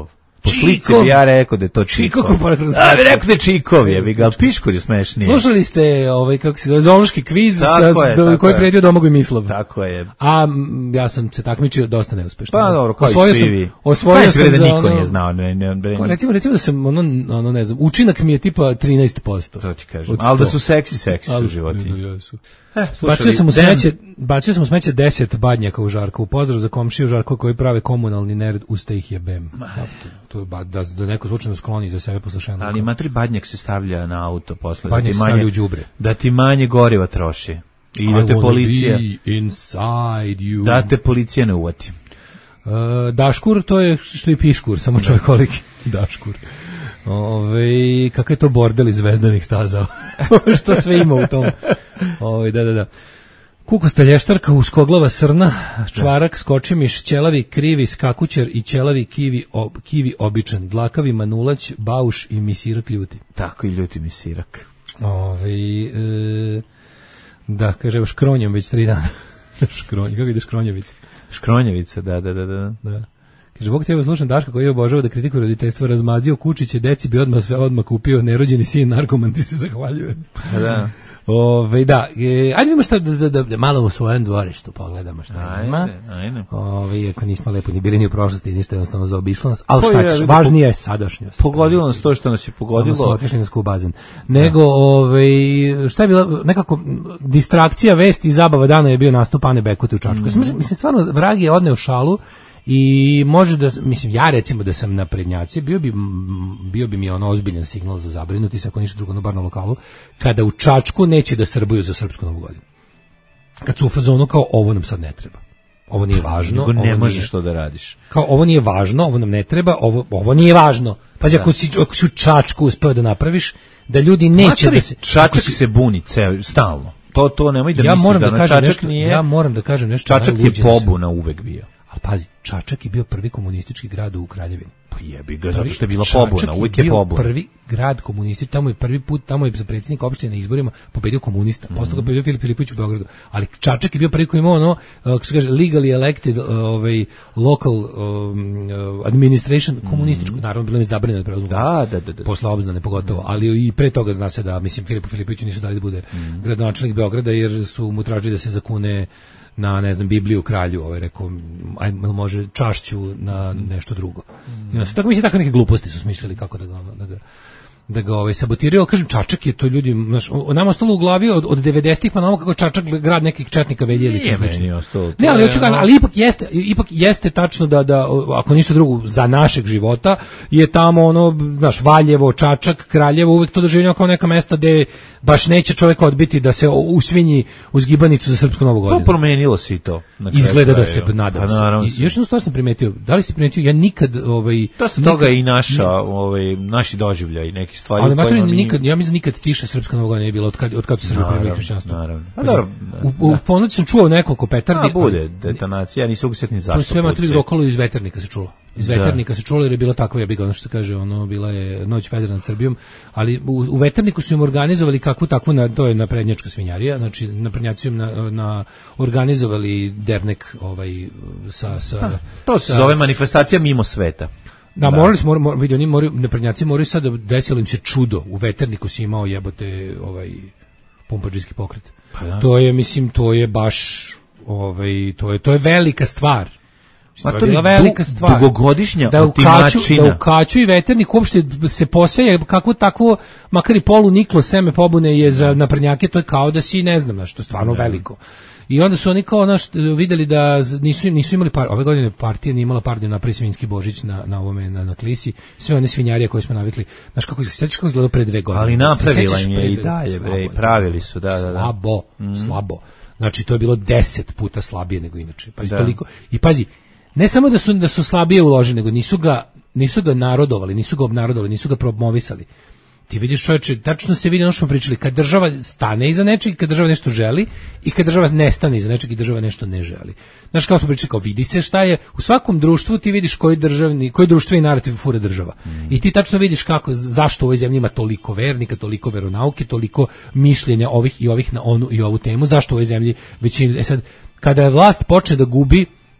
Po slici bi ja rekao da je to Čikov. Čikov. Da bi rekao da je Čikov, je bi ga, ali Piškolj je smešnije. Slušali ste ovaj, kako se zove, zoološki kviz sa, je, do, koji je predio Domagoj Mislav. Tako je. A m, ja sam se takmičio dosta neuspešno. Pa dobro, koji osvojio svi vi. Osvojio sam da za niko ono, nije znao. Ne, ne, ne, ko, recimo, recimo da sam, ono, ono, ne znam, učinak mi je tipa trinaest posto. To ti kažem. Ali da su seksi, seksi su životinje. Eh, bacio sam u smeće, bacio sam u smeće deset badnjaka u Žarkovu. Pozdrav za komšiju Žarkova koji prave komunalni nered, uste ih jebem. To, to da, da neko slučajno skloni za sebe posle šena. Ali matri badnjak se stavlja na auto posle. Badnjak da ti se manje, stavlja u đubre. Da ti manje goriva troši. I da te policija... inside you. Da te policija ne uvati. Uh, daškur, to je što i piškur, samo čovjekoliki. Daškur. Ove, kakav je to bordel iz zvezdanih staza. Što sve ima u tom. Ove, da, da, da. Kukosta lještarka, uskoglava srna, čvarak, skočimiš, ćelavi, krivi, skakućer i ćelavi kivi, ob, kivi običan, dlakavi manulać, bauš i misirak ljuti. Tako i ljuti misirak. Ove, e, da, kaže, evo škronjam već tri dana. Škronj, kako ide škronjevica? Škronjevica, da, da, da, da. Da. Kaže, Bog tebe slušam Daška koji je obožava da kritikuje roditeljstvo, razmazio kučiće, deci bi odmah sve odmah kupio, nerođeni sin, narkoman, ti se zahvaljuje. Da. Ove, da, e, ajde vidimo što da, da, da, da malo u svojem dvorištu pogledamo što ajde, ima. Ajde. Ove, ako nismo lepo ni bili ni u prošlosti, ništa jednostavno zaobišlo nas, ali šta ćeš, važnije je sadašnjost. Pogodilo nas to što nas je pogodilo. Samo su otišli nas u bazen. Nego, ove, šta je bila, nekako distrakcija, vest i zabava dana je bio nastup Ane Bekote u Čačku. Mm. Mislim, mislim, stvarno, vrag je odneo šalu i može da, mislim, ja recimo da sam na prednjaci, bio bi, bio bi mi ono ozbiljan signal za zabrinuti se, ako ništa drugo, no bar na lokalu, kada u Čačku neće da srbuju za srpsku novu godinu. Kad su u fazonu kao, ovo nam sad ne treba. Ovo nije važno. Nego ne ovo možeš nije, to da radiš. Kao, ovo nije važno, ovo nam ne treba, ovo, ovo nije važno. Pazi, ako si, ako si u Čačku uspeo da napraviš, da ljudi neće Matari, da se... Čačak si, se buni ceo, stalno. To, to nemoj da ja misliš moram da, da na kažem Čačak nešto, nije... Ja moram da kažem nešto. Čačak je pobuna uvek bio. Ali pazi, Čačak je bio prvi komunistički grad u Kraljevini. Pa jebi ga, zato što je bila pobuna, uvijek je pobuna. Čačak je bio prvi grad komunisti, tamo je prvi put, tamo je za predsjednika opštine na izborima pobedio komunista, mm -hmm. posle ga pobedio Filip Filipović u Beogradu, ali Čačak je bio prvi koji imao ono, kako se kaže, legally elected uh, ovaj, local um, uh, administration, komunističku, mm -hmm. naravno bilo je zabranjeno da preuzmu da, da, da, da. posle obznane pogotovo, ali i pre toga zna se da, mislim, Filipu Filipoviću nisu dali da bude mm -hmm. gradonačelnik Beograda, jer su mu tražili da se zakune na, ne znam, Bibliju kralju, ovaj rekao, aj može čašću na nešto drugo. Mm. Ja, tako mislim, tako neke gluposti su smišljali kako da ga, da ga, da ga ovaj, sabotiraju. Kažem, Čačak je to ljudi, znaš, nama ostalo u glavi od, od devedesetih pa nama kako Čačak grad nekih četnika Veljelića i slično. Ne, ali, hoću, ali ipak jeste, ipak jeste tačno da, da ako ništa drugo, za našeg života je tamo ono, znaš, Valjevo, Čačak, Kraljevo, uvek to doživljava kao neka mesta gde baš neće čovjek odbiti da se usvinji uz gibanicu za srpsku novu godinu. To promenilo se i to. Izgleda da se, nadam se. Pa, I još jednu stvar sam primetio, da li si primetio, ja nikad... Ovaj, dosta nikad, toga i naša, ovaj, naši doživljaj, neki stvari. Ali materi, nikad, ja mislim nikad tiše srpska nova godina je bilo od kad, od kad su Srbi primili hrišćanstvo. Naravno. Pa, dobro, u u ponoć sam čuo nekoliko petardi. A bude detonacija, ja nisam usetni zašto. To sve materi rokalo iz veternika se čulo. Iz veternika se čulo jer je bila takva, ja bih ono što se kaže, ono bila je noć vedra nad Srbijom, ali u, u veterniku su im organizovali kakvu takvu, na, to je naprednjačka svinjarija, znači naprednjaci su im na, na organizovali dernek ovaj sa sa pa, to se sa, zove manifestacija mimo sveta. Da, da. morali smo, mor, vidi, oni moraju, naprednjaci moraju sad, desilo im se čudo, u veterniku si imao jebote ovaj pumpađijski pokret. Pa da. To je, mislim, to je baš, ovaj, to je, to je velika stvar. Ma to je velika stvar. Dugogodišnja da otimačina. Da u Kaću i veternik uopšte se poseje kako takvo, makar i polu niklo seme pobune je za naprednjake, to je kao da si, ne znam, što je stvarno ne. veliko. I onda su oni kao naš videli da nisu nisu imali par, ove godine partija nije imala par da napravi svinjski Božić na na ovome na, na klisi, sve one svinjarije koje smo navikli. Znaš kako se sećaš kako izgledalo pre dve godine. Ali napravila im je i dalje, bre, pravili su, da, da, da. Slabo, mm. slabo. Znači to je bilo deset puta slabije nego inače. Pa toliko. I pazi, ne samo da su da su slabije uložili, nego nisu ga nisu ga narodovali, nisu ga obnarodovali, nisu ga promovisali. Ti vidiš, čovječe, tačno se vidi ono što smo pričali, kad država stane iza nečeg, kad država nešto želi i kad država ne stane iza nečeg i država nešto ne želi. Znaš, kao smo pričali, kao vidi se šta je, u svakom društvu ti vidiš koji državni, koji društveni narativ fura država. Mm. I ti tačno vidiš kako, zašto u ovoj zemlji ima toliko vernika, toliko veronauke, toliko mišljenja ovih i ovih na onu i ovu temu, zašto u ovoj zemlji većina, e sad, kada je vlast počne da gubi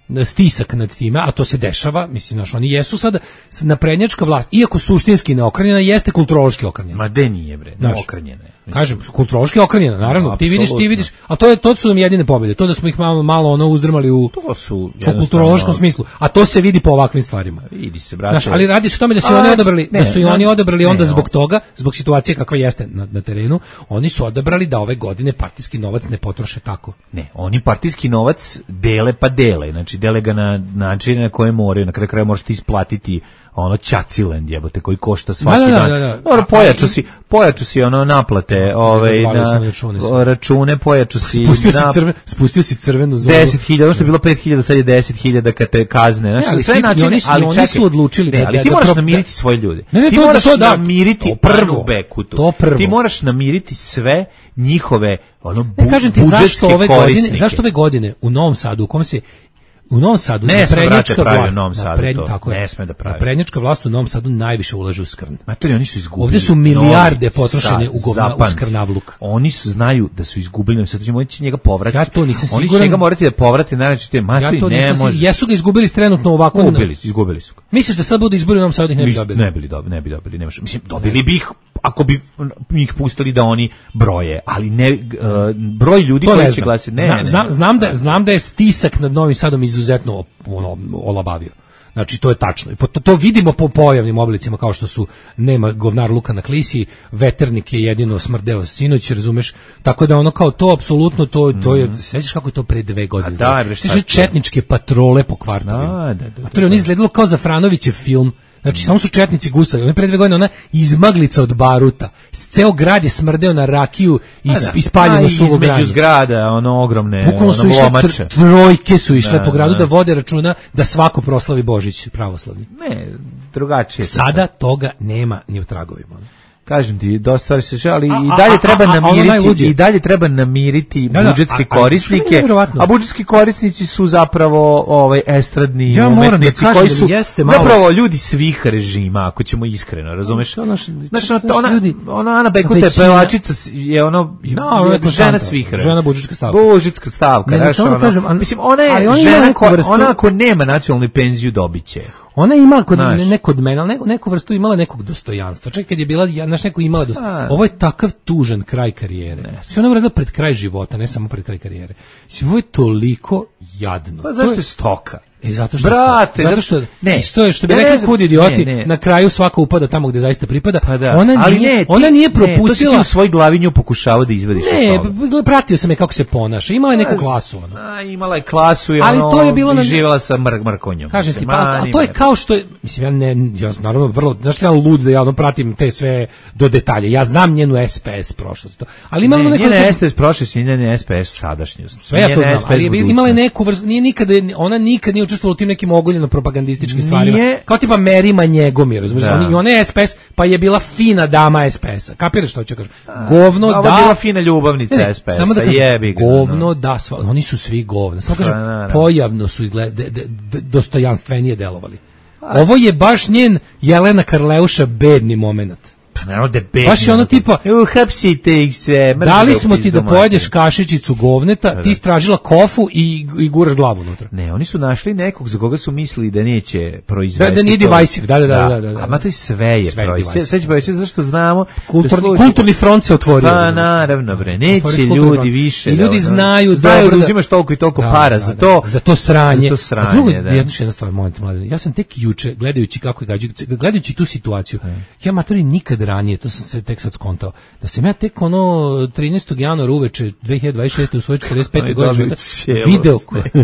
stisak nad time, a to se dešava, mislim, znaš, oni jesu sada naprednjačka vlast, iako suštinski neokrnjena, jeste kulturološki okrnjena. Ma de nije, bre, neokrnjena. Kažem, kulturološki okrnjena, naravno, no, ti vidiš, ti vidiš, a to je to su nam jedine pobjede, to da smo ih malo malo ono uzdrmali u to su u kulturološkom smislu, a to se vidi po ovakvim stvarima. Vidi se, brate. Znaš, ali radi se o tome da su a, oni odabrali, ne, da su i oni odabrali ne, onda ne, zbog toga, zbog situacije kakva jeste na, na terenu, oni su odabrali da ove godine partijski novac ne potroše tako. Ne, oni partijski novac dele pa dele, znači dele ga na način na koje moraju, na kraju kraja možete isplatiti ono Ćaciland jebote koji košta svaki da, dan. Da, da, da. Dobro, pojaču si, pojaču si ono naplate, ovaj na račune, račune pojaču si. Spustio si crven, spustio si crvenu zonu. deset hiljada, ono što je bilo pet hiljada, sad je deset hiljada kad te kazne. Znači, ali sve načine, oni, ali oni čekaj, su odlučili ne, da, ali da, ti da, moraš da, namiriti svoje ljude. Ne, ne, ti to, moraš to, da, namiriti to prvo, prvu bekutu. To prvo. Ti moraš namiriti sve njihove ono bu, ne, kažem ti zašto ove korisnike. godine, zašto ove godine u Novom Sadu u kom se u Novom Sadu ne naprednjačka vlast, u Novom Sadu, napred, to. tako je, ne sme da pravi. Naprednjačka vlast u Novom Sadu najviše ulaže u skrn. Matori, oni su izgubili. Ovdje su milijarde potrošene u, govna, u skrnavluk. Oni su znaju da su izgubili, sad ćemo ići njega povratiti. Ja to nisam oni siguran. Oni će njega morati da povrati, znači te matori, ja to ne može. Jesu ga izgubili trenutno ovako. Izgubili, izgubili su ga. Misliš da sad bude izbori u Novom Sadu ih ne bi dobili? Ne bili dobili, ne bi dobili, nemaš. Mislim, dobili bi ih ako bi ih pustili da oni broje, ali ne uh, broj ljudi koji će glasati. Ne, Zna, ne, znam, znam da znam da je stisak nad Novim Sadom izuzetno ono, olabavio. Znači to je tačno. I to, to vidimo po pojavnim oblicima kao što su nema govnar Luka na klisi, veternik je jedino smrdeo sinoć, razumeš? Tako da ono kao to apsolutno to to je, sećaš kako je to pre dve godine. Da, sećaš četničke patrole po kvartovima. Da, da, da. A to je on izgledalo kao za Franovićev film. Znači, samo su četnici gusali. One pre dve godine, ona izmaglica od baruta. Ceo grad je smrdeo na rakiju i ispaljeno suvo granje. Između zgrada, ono ogromne, bukvalno su ono išle, lomače. Trojke su išle da, po gradu da. da vode računa da svako proslavi Božić pravoslavni. Ne, drugačije. Sada toga nema ni u tragovima. Kažem ti, dosta stvari se ali i dalje treba namiriti i dalje treba namiriti da, da, budžetske a, korisnike, a, a budžetski korisnici su zapravo ovaj estradni ja umetnici da koji su jeste zapravo ljudi svih režima, ako ćemo iskreno, razumeš? Znači ona ljudi, ona Ana Bekuta je pevačica, je ono no, žena svih režima. Žena budžetska stavka. Budžetska stavka, znači ona. Kažem, an, mislim ona je žena koja ona ako nema nacionalnu penziju dobiće. Ona je imala kod ne, ne kod mene, ali neku vrstu imala nekog dostojanstva. Čak kad je bila, ja, znaš, neko imala dostojanstva. Ovo je takav tužan kraj karijere. Sve ona uradila pred kraj života, ne samo pred kraj karijere. Sve ovo je toliko jadno. Pa zašto je stoka? E, zato što, brate, zato što ne, isto je što bi ja rekli kud idioti, ne, ne. Na kraju svako upada tamo gde zaista pripada. Pa da. Ona ali nije, ne, ti, ona nije propustila. Ne, to si ti u svoj glavi nju pokušavao da izvadiš. Ne, pratio sam je kako se ponaša. Imala je neku klasu. Ono. A, imala je klasu i ali ono, to je bilo na... živjela sa mrk, mrkonjom. Kažem ti, pa, a to je kao što je, mislim, ja ne, ja naravno vrlo, znaš ja lud da ja ono pratim te sve do detalja. Ja znam njenu S P S prošlost. Ali imala neku... Njena S P S prošlost i njena S P S sadašnjost. Sve ja to znam, ali imala je neku vrstu, nije nikada, ona nikad nije učestvovala u tim nekim ogoljeno propagandističkim stvarima. Kao tipa Merima Njegomir, razumiješ? I ona je S P S, pa je bila fina dama S P S-a. Kapiraš što hoću kažem? Govno da... Ovo je bila fina ljubavnica ne, S P S-a. Samo da kažem, jebi ga, govno no. da, sva, oni su svi govno. Samo kažem, pojavno su izgled, de, de, de, dostojanstvenije delovali. Ovo je baš njen Jelena Karleuša bedni moment. Pa naravno da bedni. Baš je ono tipa, uhapsite ih sve. Dali smo ti da pojedeš kašičicu govneta, ti istražila kofu i, i guraš glavu unutra. Ne, oni su našli nekog za koga su mislili da neće proizvesti. Da, da nije divisive, da, da, da. da, da, da. A mate sve je proizvesti. Sve će proizvesti, zašto znamo? Kulturni, da kulturni front se otvorio. Pa naravno, bre, neće ljudi više. I ljudi znaju, znaju da uzimaš toliko i toliko da, para da, za to. Za to sranje. Za to sranje, a drugo, da. Jedna jedna stvar, molim te mladine, ja sam tek juče, gledajući kako je gađa, gledajući tu situaciju, ja matori nikad ranije, to sam se tek sad skontao, da sam ja tek ono trinaestog januara uveče dve hiljade dvadeset šeste u svojoj četrdeset pete godine života video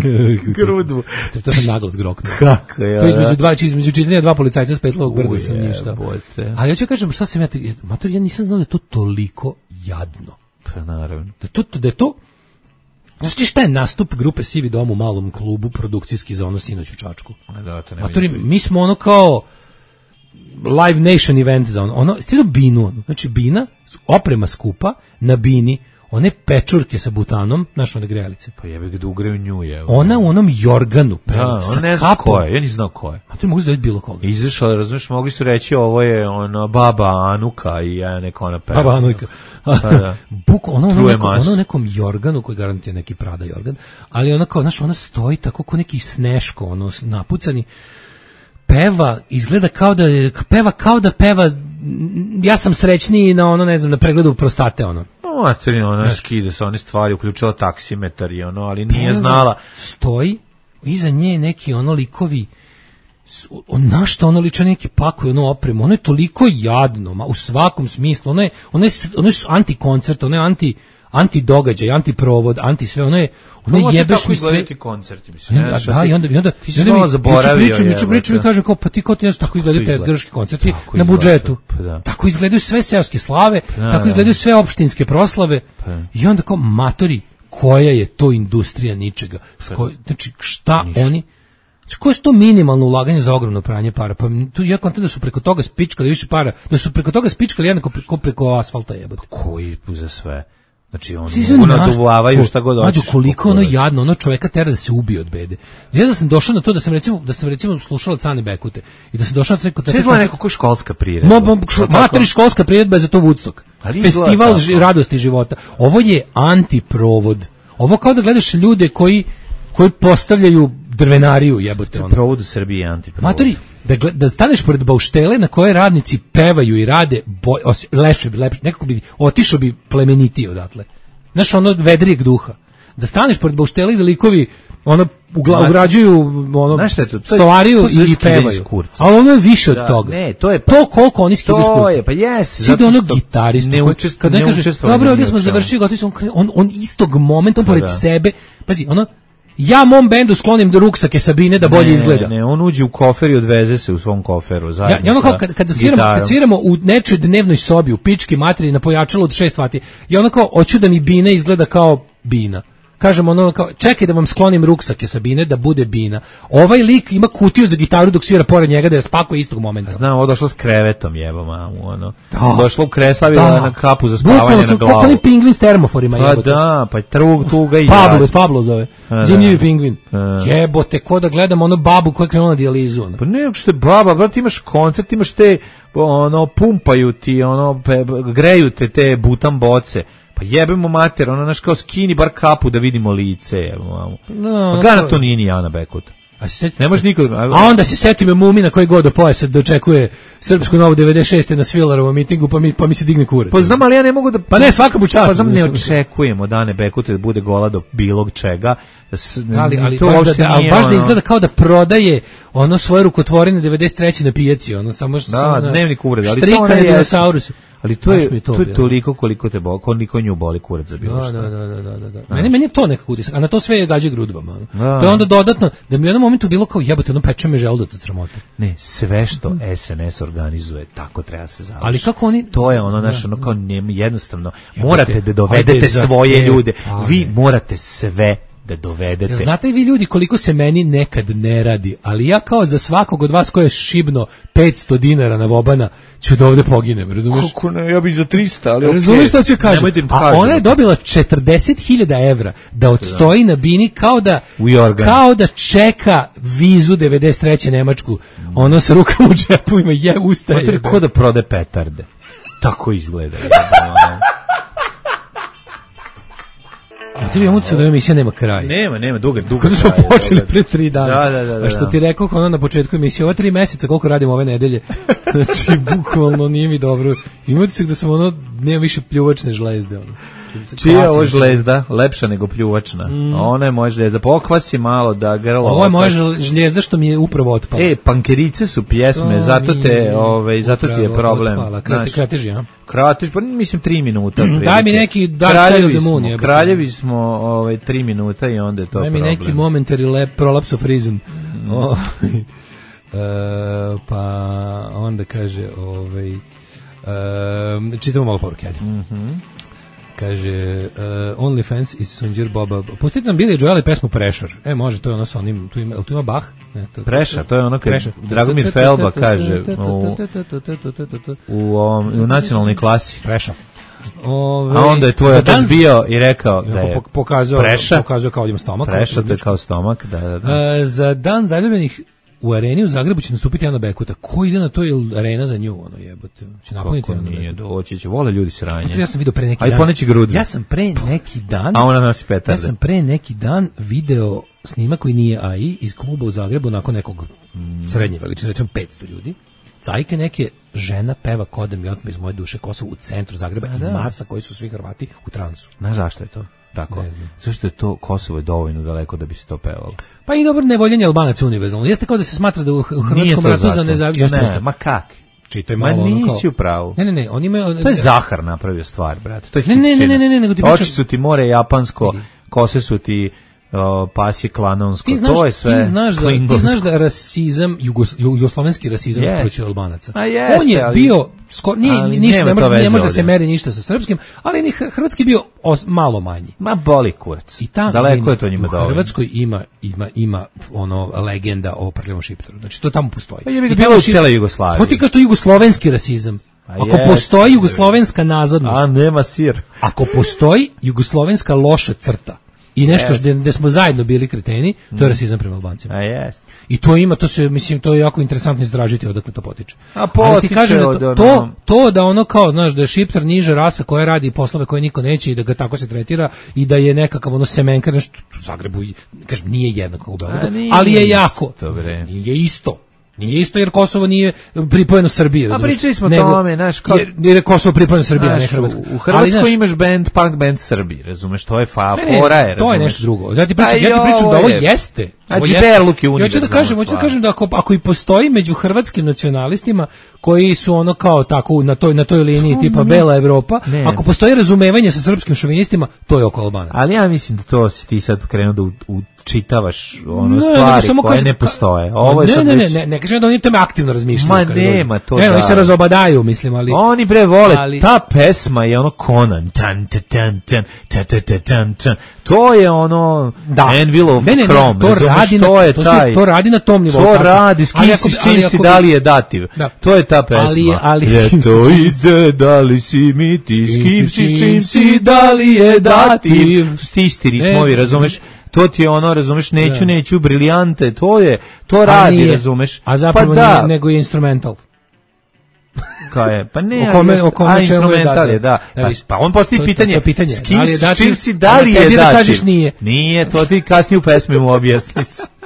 grudu. To, to sam naglas groknuo. Kako je? To između dva, između čitanja dva policajca s Petlovog brda sam ništa. Ali hoću kažem šta sam ja, matori, ja nisam znao da je to toliko jadno. Pa naravno. Da to, da je to, znači šta je nastup grupe Sivi dom u malom klubu produkcijski za ono sinoć u Čačku? Da, to ne matori, mi smo ono kao Live Nation event za ono, ono stiglo binu, ono. Znači bina, oprema skupa, na bini, one pečurke sa butanom, znaš, one grejalice. Pa jebe ga da ugreju nju, je. Ona u onom jorganu peva. Da, on ne zna ko je, ja nisam znao ko je. A to je mogu zoviti bilo koga. Izašao, razumiješ, mogli su reći ovo je ono baba Anuka i ja neka ona peva. Baba Anuka. Pa da. Buk, ono, ono, neko, ono u nekom jorganu, koji garantuje neki Prada jorgan, ali ona kao, znaš, ona stoji tako kao neki Sneško, ono, napucani, peva, izgleda kao da, peva kao da peva, ja sam srećniji na ono, ne znam, na pregledu prostate, ono. No, materi, ona skide sa one stvari, uključila taksimetar i ono, ali nije znala. Stoji, iza nje neki ono likovi, na što ono liče neki pakuju ono opremu, ono je toliko jadno, ma, u svakom smislu, ono je, ono je, ono je anti-koncert, ono je anti, anti-događaj, anti-provod, anti-sve, ono je, ono je jebeš mi sve. Tako koncerti, mislim. Da, da, i onda, i onda, ti si malo zaboravio. Pričam, pričam, pričam i kažem kao, pa ti kao ti nešto tako izgledaju te grški koncerti na budžetu. Tako izgledaju sve seoske slave, tako izgledaju sve opštinske proslave. I onda kao, matori, koja je to industrija ničega? Znači, šta oni... Koje su to minimalno ulaganje za ogromno pranje para? Pa tu ja kontam da su preko toga spičkali više para, da su preko toga spičkali jednako preko, preko asfalta jebote. Koji za sve? Znači oni mogu naduvlavaju šta god hoćeš. Mađo, koliko ono jadno, ono čoveka tera da se ubije od bede. Ja da sam došao na to da sam recimo da sam recimo slušala Cane Bekute i da sam došao na neko sve neko ko školska priredba. No, materi školska priredba je za to Woodstock. Festival radosti života. Ovo je antiprovod. Ovo kao da gledaš ljude koji koji postavljaju drvenariju, jebote ono. Provod u Srbiji je antiprovod. Matori, da, da staneš pored bauštele na koje radnici pevaju i rade, boj, os, lepše bi, lepše, nekako bi, otišao bi plemenitiji odatle. Znaš, ono vedrijeg duha. Da staneš pored bauštele i da likovi ono, ugla, ugrađuju ono, to, to stolariju to i pevaju. Ali ono je više da, od toga. Ne, to je pa, to koliko oni skidaju s kurca. To je, pa jeste. Svi do onog gitaristu. Ne učest, kada ne kaže, dobro, ovdje smo završili, gotovi on, on, on istog momenta, on pored da. sebe, pazi, ono, ja mom bendu sklonim do ruksake Sabine da bolje ne, izgleda. Ne, on uđe u kofer i odveze se u svom koferu zajedno. Ja, ono kao kad, kada sviramo, kad sviramo u nečoj dnevnoj sobi u pički materiji na pojačalu od šest vati. Ja ono kao hoću da mi Bina izgleda kao Bina. Kažem ono kao čekaj da vam sklonim ruksake Sabine da bude Bina. Ovaj lik ima kutiju za gitaru dok svira pored njega da je spakuje istog momenta. Znam, ovo došlo s krevetom jebo mamu ono. Da. Došlo u kreslavi da. na kapu za spavanje Bukvalno na glavu. Kako oni pingvin s termoforima jebote. Pa da, pa trug tuga i Pablo, Pablo zove. Zimljivi pingvin. A. Jebote, ko da gledam ono babu koja je krenula na dijalizu. Ono. Pa ne, što je baba, brat, imaš koncert, imaš te ono pumpaju ti, ono pe, greju te te butan boce. Pa jebemo mater, ono naš kao skini bar kapu da vidimo lice, jebemo. No, pa gana to nije ni Ana Bekut. A se seti, ne može niko. A onda se seti me Mumina koji god do pojasa dočekuje Srpsku novu devedeset šeste na Svilarovom mitingu, pa mi pa mi se digne kurac. Pa znam, ali ja ne mogu da pa ne svaka mu čast. Pa znam, ne očekujemo da Ane Bekute da bude gola do bilog čega. S, ali ali to baš da, ali baš da izgleda kao da prodaje ono svoje rukotvorine devedeset treće na pijaci, ono samo da, samo dnevnik uvreda, ali to je dinosaurus. Ali to je to, to je toliko koliko te boli, koliko nju boli kurac za bilo što. Da, da, da, da, da, da. Meni meni je to nekako utisak, a na to sve je gađa grudvama. To je onda dodatno da mi u jednom momentu bilo kao jebote, ono peče me želudac od sramote. Ne, sve što S N S organizuje, tako treba se završiti. Ali kako oni to je ono naše ono kao jednostavno morate da dovedete svoje ljude. Vi morate sve da dovedete. Znate vi ljudi koliko se meni nekad ne radi, ali ja kao za svakog od vas ko je šibno petsto dinara na Vobana ću da ovde poginem, razumeš? Kako ne, ja bih za trista, ali okej. Okay. Razumeš što ću kažem? A ona je dobila četrdeset hiljada evra da odstoji na Bini kao da kao da čeka vizu devedeset treće Nemačku. Mm. Ono sa rukama u džepu ima je ustaje. Ko da prode petarde. Tako izgleda. A ti bi mucu da emisija nema kraj. Nema, nema, duga, duga. Kada smo počeli pre tri dana. Da, da, da, da. A što ti rekao ono na početku emisije, ova tri meseca koliko radimo ove nedelje, znači bukvalno nije mi dobro. Imate se da sam ono, nema više pljuvačne žlezde. Ono. Čija je ovo žlezda? Lepša nego pljuvačna. Mm. Ona je moja žlezda. Pokvasi malo da grlo. Ovo je moja žlezda što mi je upravo otpala. E, pankerice su pjesme, to zato te, ovaj, zato ti je problem. Krate, kratež, ja. Kratež, pa mislim tri minuta. Mm, daj mi neki Dark Side of the Moon. Kraljevi smo ovaj, tri minuta i onda je to daj problem. Daj mi neki momentary lep, prolapse of reason. Mm. Oh, e, pa onda kaže, ovaj, e, čitamo malo poruke, ajde. Mhm. Kaže, uh, OnlyFans i Sonđir Boba. Pustite nam Billy Joel i pesmu Pressure. E, može, to je ono sa onim, tu ima, tu ima Bach? Ne, to, Pressure, to je ono kad Dragomir Felba kaže u, u, ovom, u nacionalnoj klasi. Pressure. Ove, a onda je tvoj otac bio i rekao da je pokazao, preša, pokazao kao da ima stomak. Preša, to je kao stomak, da, da, da. A, za dan zaljubljenih u areni u Zagrebu će nastupiti Ana Bekuta. Ko ide na to, je arena za nju, ono jebote. Će napuniti Kako nije, doći će, vole ljudi sranje. Ja sam video pre neki Aj, dan. poneći grudve. Ja sam pre neki dan. A ona nosi petarde. Ja sam pre neki dan video snimak koji nije A I iz kluba u Zagrebu nakon nekog mm. srednje veličine, recimo petsto ljudi. Cajke neke, žena peva Kodem i otme iz moje duše, Kosovo u centru Zagreba i da. Masa koji su svi Hrvati u transu. Znaš zašto je to? Tako. Zašto je to Kosovo je dovoljno daleko da bi se to pevalo? Pa i dobro nevoljenje Albanaca univerzalno. Jeste kao da se smatra da u Hrvatskom ratu za nezavisnost. Ne, ma kak? Čitaj malo. Ma nisi kao... u pravu. Ne, ne, ne, oni imaju... To je Zahar napravio stvar, brate. To je ne, ne, ne, ne, ne, ne, nego ti pričam... Oči su ti more japansko, kose su ti... Uh, pasje klanonsko, znaš, to je sve ti znaš, da, ti znaš da rasizam, jugos, jugoslovenski rasizam yes. protiv Albanaca. Jeste, on je ali, bio, sko, nije, ali ništa, ne može, ne može da se ovdje. meri ništa sa srpskim, ali ni hrvatski bio os, malo manji. Ma boli kurac. I ta, daleko zini, je to njima dovoljno. U Hrvatskoj ima, ima, ima ono legenda o prljavom šiptaru. Znači to tamo postoji. Pa je bi bilo u cijeloj Jugoslaviji. To ti kao što jugoslovenski rasizam. A Ako jest, postoji jugoslovenska nazadnost. A nema sir. Ako postoji jugoslovenska loša crta. I nešto yes. gde smo zajedno bili kreteni, to je rasizam prema Albancima. A jest. I to ima, to se, mislim, to je jako interesantno istražiti odakle to potiče. A potiče ti kažem, od to, to, to da ono kao, znaš, da je šiptar niža rasa koja radi poslove koje niko neće i da ga tako se tretira i da je nekakav ono semenka, nešto u Zagrebu, kažem, nije jednako u Beogradu, ali je jako. Isto, bre. Nije isto. Nije isto jer Kosovo nije pripojeno Srbiji, razumeš? A pričali smo o tome, znaš, kao... Jer, jer je Kosovo pripojeno Srbiji, a ne Hrvatskoj. U, u Hrvatskoj znaš, imaš band, punk band Srbiji, razumeš, to je fa, ne, fora je, to razumeš. je nešto drugo. Ja ti pričam, ja ti pričam da ovo jeste. Znači, Berluk je univerzalna stvar. Hoću da kažem, hoću da kažem da ako, ako i postoji među hrvatskim nacionalistima koji su ono kao tako na toj, na toj liniji to tipa ne. Bela Evropa, ne. Ako postoji razumevanje sa srpskim šovinistima, to je oko Albanaca. Ali ja mislim da to si ti sad krenuo da u, učitavaš ono ne, stvari ne, koje kažem, ne postoje. Ovo je ne, sad ne, već... ne, ne, ne kažem da oni tome aktivno razmišljaju. Ma nema to ne, da. Oni se razobadaju, mislim, ali... Oni bre vole, ali... ta pesma je ono Conan, tan, tan, tan, tan, tan, tan, tan, tan. To je ono da. Anvil of ne, ne, ne, Chrome, to radi, na, to, je to, taj, su, to radi na tom nivou. To radi, s kim si, s čim si, da li je dativ. Da. To je ta pesma. Ali, ali, je to ide, da li si mi ti, s kim si, s čim si, da li je dativ. Stisti ritmovi, razumeš? To ti je ono, razumeš, neću, neću, briljante, to je, to radi, nije, razumeš? A zapravo pa nije, nego je instrumental. Kao je, pa ne, o kome, o kome a instrumental je, da. da. Pa on postoji pitanje, to, pitanje, s kim, s čim si, da li je dativ? Da kažeš nije. Nije, to ti kasnije u pesmi mu objasniš.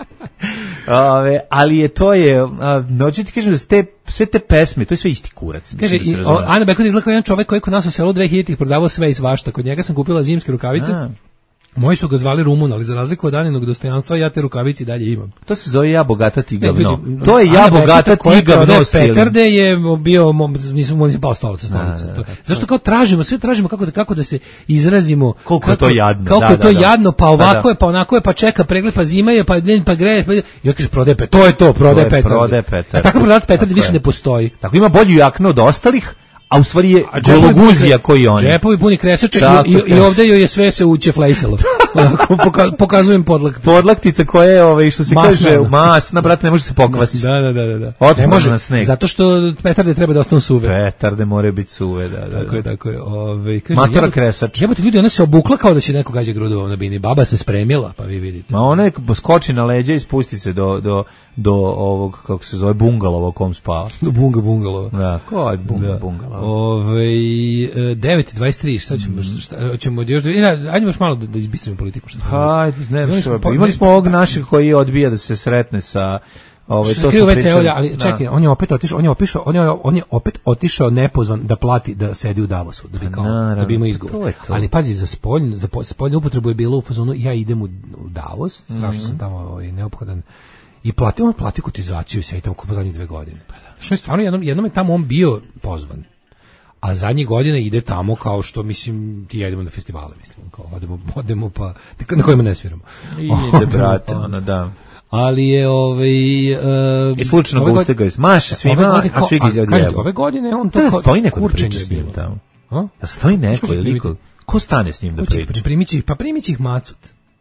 Ove, ali je to je, noći ti kažem da te, sve te pesme, to je sve isti kurac. Kaže, i, o, Ana Bekot izgleda kao jedan čovek koji kod nas u selu dve hiljaditih prodavao sve i svašta. Kod njega sam kupila zimske rukavice. A. Moji su ga zvali Rumun, ali za razliku od Aninog dostojanstva ja te rukavici dalje imam. To se zove ja bogata ti gavno. To je ja bogata ti gavno stil. Petarde je bio, nismo nisam pao stola sa stolice. Da, da, da. Zašto kao tražimo, sve tražimo kako da kako da se izrazimo. Koliko je to jadno. Kako je to jadno, pa ovako je, pa onako je, pa čeka pregled, pa zima je, pa den, pa greje. Pa... Ja kažem prodaje petarde. To je to, prodaje petarde. A tako prodavac petarde više ne postoji. Tako ima bolju jaknu od ostalih. A u stvari je gologuzija koji oni. Džepovi puni kresače i, i, i ovdje joj je sve se uće flejsalo. Poka, pokazujem podlakticu. Podlaktica koja je, ovaj, što se masna, kaže, masna, brate, ne može se pokvasiti. Da, da, da. da. Ne može na sneg. Zato što petarde treba da ostanu suve. Petarde moraju biti suve, da, da. Tako je, tako je. Ove, kaže, matora kresač. Jebote ljudi, ona se obukla kao da će neko gađa grudova na bini. Baba se spremila, pa vi vidite. Ma ona je skoči na leđa i spusti se do, do, do ovog, kako se zove, bungalova u kom spava. Do bunga bungalova. Da, ko je bunga da. bungalova. Ove, devet dvadeset tri, šta ćemo, šta, ćemo još, ajde još malo da, da izbistrimo politiku. Hajde, ne, imali, smo, imali smo ovog našeg koji odbija da se sretne sa ovaj to smo pričali, ali čekaj, on je opet otišao, on je otišao, on je on je opet otišao nepozvan da plati da sedi u Davosu, da bi kao naravno, da bi imao izgovor. Ali pazi, za spoljnu za spoljnu upotrebu je bilo u fazonu ja idem u, u Davos, strašno mm-hmm. sam tamo ovaj neophodan i platio on plati kotizaciju se i tamo po zadnje dve godine. Što je stvarno jednom jednom je tamo on bio pozvan. A zadnjih godina ide tamo kao što, mislim, ti ja idemo na festivale, mislim, kao odemo, odemo pa, na kojima ne sviramo. Ide, brate, ono, da. Ali je, ovaj... Uh, I slučajno puste ga iz maše svima, a svi ga izjadjevo. Ove godine on to kao stoji neko da priča s njim tamo. A? Da stoji neko ili liko, ko stane s njim da priča? Primići ih, pa primići ih Macut,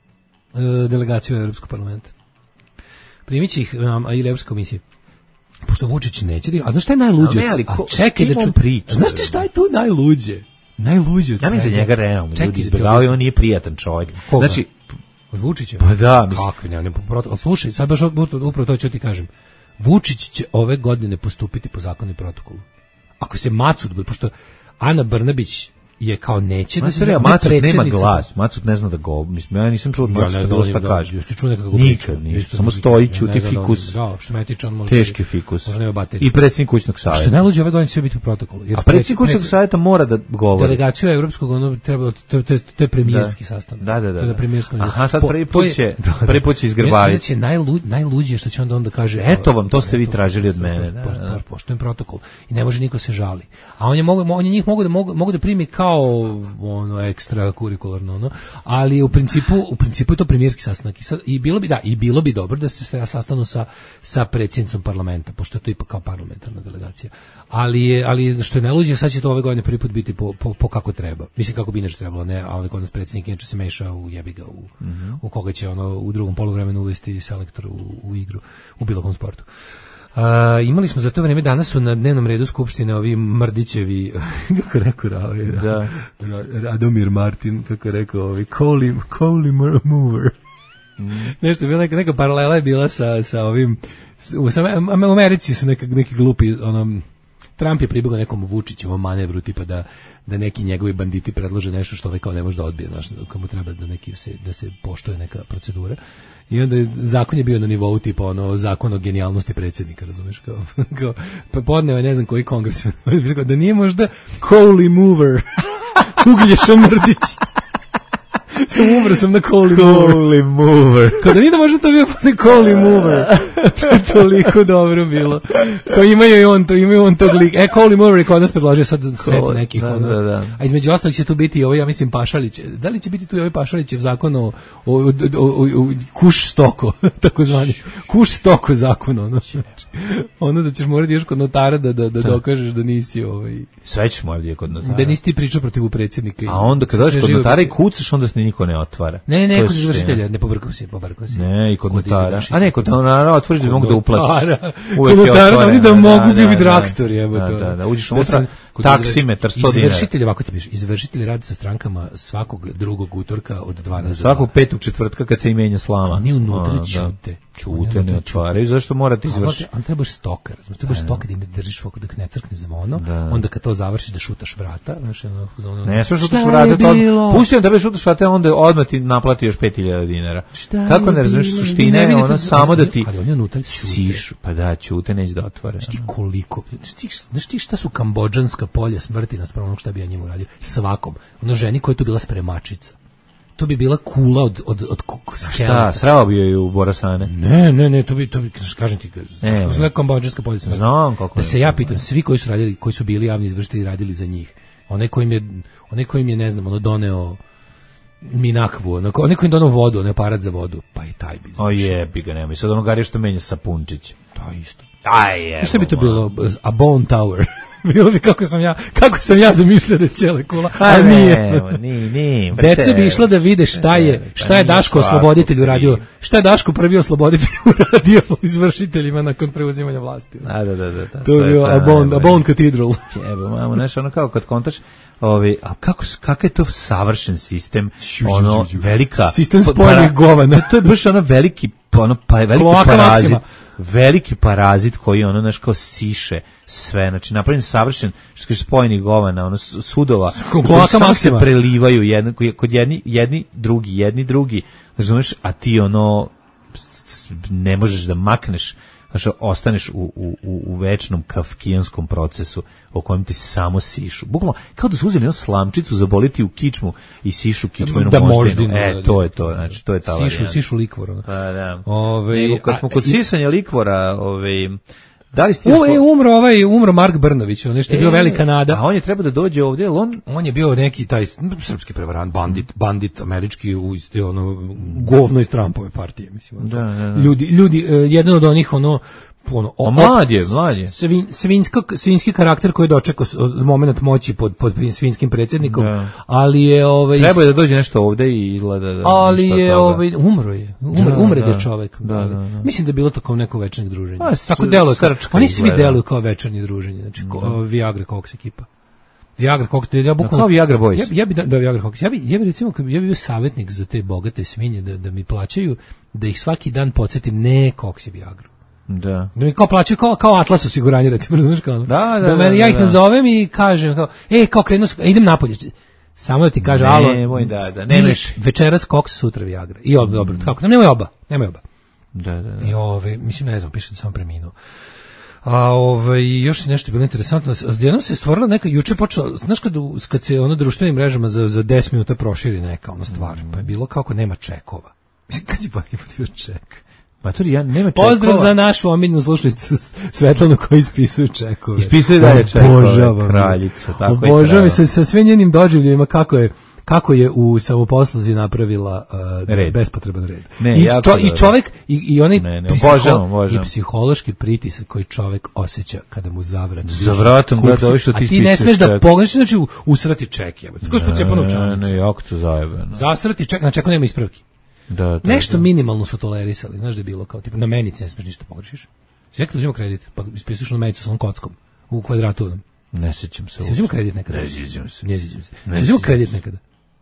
uh, delegaciju Evropskog parlamenta. Primići ih um, ili Evropske komisije. Pošto Vučić neće da... A znaš šta je najluđe? A, ne, ali ko, a čekaj da ču... priča. Znaš ti šta je tu najluđe? Najluđi od ja mislim da njega realno ljudi izbjegavaju, on nije prijatan čovjek. Koga? Znači, od Vučića? Pa da, mislim. Kakvi, ne, ne, protokol. Slušaj, sad baš upravo to ću ti kažem. Vučić će ove godine postupiti po zakonu i protokolu. Ako se Macud, pošto Ana Brnabić je kao neće da se Macud nema glas, Macud ne zna da go, mislim ja nisam čuo da Macud bilo šta kaže. Jeste čuo nekako nikad ništa, samo stoji ćuti fikus. Da, što metičan može. Teški fikus. Može nema baterije. I predsjednik kućnog savjeta. Što najluđe ove godine će biti po protokolu. A predsjednik kućnog savjeta mora da govori. Delegaciju evropskog ono treba to to to je premijerski sastanak. Da, da, da. To je premijerski. Aha, sad prvi put će prvi put će izgrbaviti. Znači najluđe najluđe što će onda onda kaže eto vam to ste vi tražili od mene. Poštujem protokol i ne može niko se žali. A on je mogu on njih mogu da mogu da primi kao ono ekstra kurikularno, no, ali u principu u principu je to premijerski sastanak i, sad, i bilo bi da i bilo bi dobro da se se sastanu sa sa predsjednicom parlamenta, pošto je to ipak kao parlamentarna delegacija. Ali je ali što je najluđe, sad će to ove godine prvi put biti po, po, po kako treba. Mislim kako bi inače trebalo, ne, ali kod nas predsjednik inače se meša u jebiga u mm-hmm. u koga će ono u drugom poluvremenu uvesti selektor u, u igru u bilo kom sportu. Uh, imali smo za to vrijeme, danas su na dnevnom redu Skupštine ovi Mrdićevi, kako rekao Ravi, da. Radomir Martin, kako rekao ovi, Koli, Koli Mover. Mm. Nešto je bila neka, neka paralela je bila sa, sa ovim, u, sa, u Americi su neka, neki glupi, ono, Trump je pribegao nekom Vučićevom manevru, tipa da, da neki njegovi banditi predlože nešto što ovaj kao ne može da odbije, znaš, kamo treba da, neki se, da se poštuje neka procedura. I onda je, zakon je bio na nivou tipa ono zakon o genijalnosti predsjednika, razumeš, kao, kao pa podneo je ne znam koji kongres da nije možda Koli Mover Uglješa Mrdić sam umro sam na Koli Mover, mover. Kada nije da možda to bio pa Koli Mover toliko dobro bilo kao imaju i on to, imaju on tog lika e Koli Mover je kod nas predložio sad set nekih da, ono. Da, da. A između ostalih će tu biti ovo, ja mislim Pašalić, da li će biti tu i ovaj Pašalićev zakon o, o, o, o, o kuš stoko takozvani kuš stoko zakon ono, ono da ćeš morati još kod notara da, da, da dokažeš da nisi ovaj... sve ćeš morati kod notara da nisi ti pričao protiv predsjednika a onda kad dođeš kod notara i kucaš onda se niko ne otvara. Ne, ne, ne, kod izvršitelja, ne pobrkao si, pobrkao si. Ne, i kod notara. A ne, kod notara otvoriš da mogu da uplatiš. Kod notara, oni da mogu biti drugstore, evo to. Da, da, uđeš unutra, taksimetar, sto dinara. Izvršitelj, ovako ti piše, izvršitelj radi sa strankama svakog drugog utorka od dvanaest do svakog petog četvrtka kad se i menja slama. Oni unutra ćute. Ćute, ne otvaraju, zašto morate izvršiti? On trebaš stokar, znači trebaš stokar da im držiš foku dok ne crkne zvono, onda kad to završiš da šutaš vrata, znači ono. Ne smiješ šutaš vrata, pusti on da bez šutaš vrata, onda odmah ti naplati još pet hiljada dinara. Kako ne razumiješ suštine, ono samo da ti ali oni unutra siš, pa da, ćute, neće da otvara. Znaš ti koliko, znaš ti šta su kambodžanska polja smrti naspram onog šta bi ja njemu uradio? Svakom. Ono ženi koja je tu bila spremačica. To bi bila kula od od od skeleta. Šta, srao bi joj u Borasane? Ne, ne, ne, to bi to bi kažem ti, kako su kambodžanska polja smrti. Znam kako. Da se ja pitam, svi koji su radili, koji su bili javni izvršitelji radili za njih. Onaj koji im je, onaj koji im je, ne znam, ono doneo minakvu, onaj koji im doneo vodu, onaj aparat za vodu, pa i taj bi. O jebi ga, nema. I sad ono gari što menja sapunčić. To isto. Aj je. Šta bi to bilo? A bone tower. Bilo bi kako sam ja, kako sam ja zamišljao da je cijela kula, a nije. Ni, ni. Deca bi išla da vide šta je, šta je Daško osloboditelj uradio, šta je Daško prvi osloboditelj uradio izvršiteljima nakon preuzimanja vlasti. Da, da, da, da. To je bio a bone, a bone cathedral. Jebo, mamo, znaš, ono kao kad kontaš, ovi, a kako, kakav je to savršen sistem, ono, velika... Sistem spojenih govana. To je baš ono veliki, ono, pa je veliki parazit. Veliki parazit koji ono naš kao siše sve, znači napravljen savršen, što kaže spojenih govana, ono sudova koji samo se prelivaju jedno, kod jedni, jedni drugi, jedni drugi, razumeš, a ti ono ne možeš da makneš, znači ostaneš u, u, u večnom kafkijanskom procesu o kojem ti samo sišu. Bukvalno, kao da su uzeli jednu slamčicu, zaboliti u kičmu i sišu kičmu jednu moždinu. E, to je to, znači, to je ta varijanta. Sišu, sišu likvor. Pa, da. Ove, Nego, kad smo kod sisanja likvora, ove, da li ste... U, je umro, ovaj, umro Mark Brnović, on nešto je bio e, velika nada. A on je treba da dođe ovdje, on... On je bio neki taj srpski prevarant, bandit, bandit američki, u, ono, govno iz Trumpove partije, mislim. Da, da, da. Ljudi, ljudi, jedan od onih, ono, ono, o, mlad je, mlad je. Svin, svinsko, svinski karakter koji je dočekao moment moći pod, pod svinskim predsjednikom, da. Ali je... Ovaj, treba je da dođe nešto ovde i izgleda da... Ali je, ovaj, umro je, umre, da, umre da, da čovek. Da, da, da. Mislim da je bilo to kao neko večernje druženje. A, tako deluje, kao, oni svi izgleda. deluju kao večernje druženje, znači ko, mm. Viagra Cox ekipa. Viagra koks, da ja bukvalno. Kao Viagra Boys. Ja, ja bi da, da Viagra koks. Ja bi ja bi recimo kad ja bi bio savjetnik za te bogate svinje da da mi plaćaju da ih svaki dan podsjetim ne koks je Viagra. Da. Da mi kao plaćaju kao, kao Atlas osiguranje, recimo, razumiješ kao ono? Da, da, da, meni, da, ja ih da. nazovem i kažem kao, e, kao krenu, idem napolje. Samo da ti kaže, ne, alo, nemoj, da, da, nemaš. Večeras koks, sutra Viagra. I ob, dobro, kako, nemoj oba, nemoj oba. Da, da, da. I ove, mislim, ne znam, piše da sam preminuo. A ove, još nešto bilo interesantno, jednom se stvorila neka, juče počela, znaš kad, kad se ono društvenim mrežama za, za deset minuta proširi neka ono stvar, mm. pa je bilo kako nema čekova. Mislim, kad si potrebno ček? Matori, ja nema čekova. Pozdrav za našu omiljnu slušalicu Svetlanu koja ispisuje čekove. Ispisuje dalje čekove, kraljica, tako je. Obožavam se sa sve njenim doživljajima kako je kako je u samoposluzi napravila uh, red. bespotreban red. Ne, I, jako čo, i čovjek i, i onaj ne, ne, psiho, obožavam, obožavam. i psihološki pritisak koji čovjek osjeća kada mu zavrat za vratom gleda ovo što ti a ti ne smeš da pogledaš, znači usrati ček, jebote. Kako se cepa novčanica? Ne, ne, jako to zajebano. Zasrati ček, na čeku nema ispravki. Da, da, nešto da. Minimalno su tolerisali, znaš da je bilo kao tipa na menici ne smeš ništa pogrešiš. Čekaj, uzmemo kredit, pa ispisuješ na menicu sa onom kockom u kvadratu. Ne sećam se. Uzmemo kredit nekada. Ne sećam se. Ne sećam se. Uzmemo kredit nekada.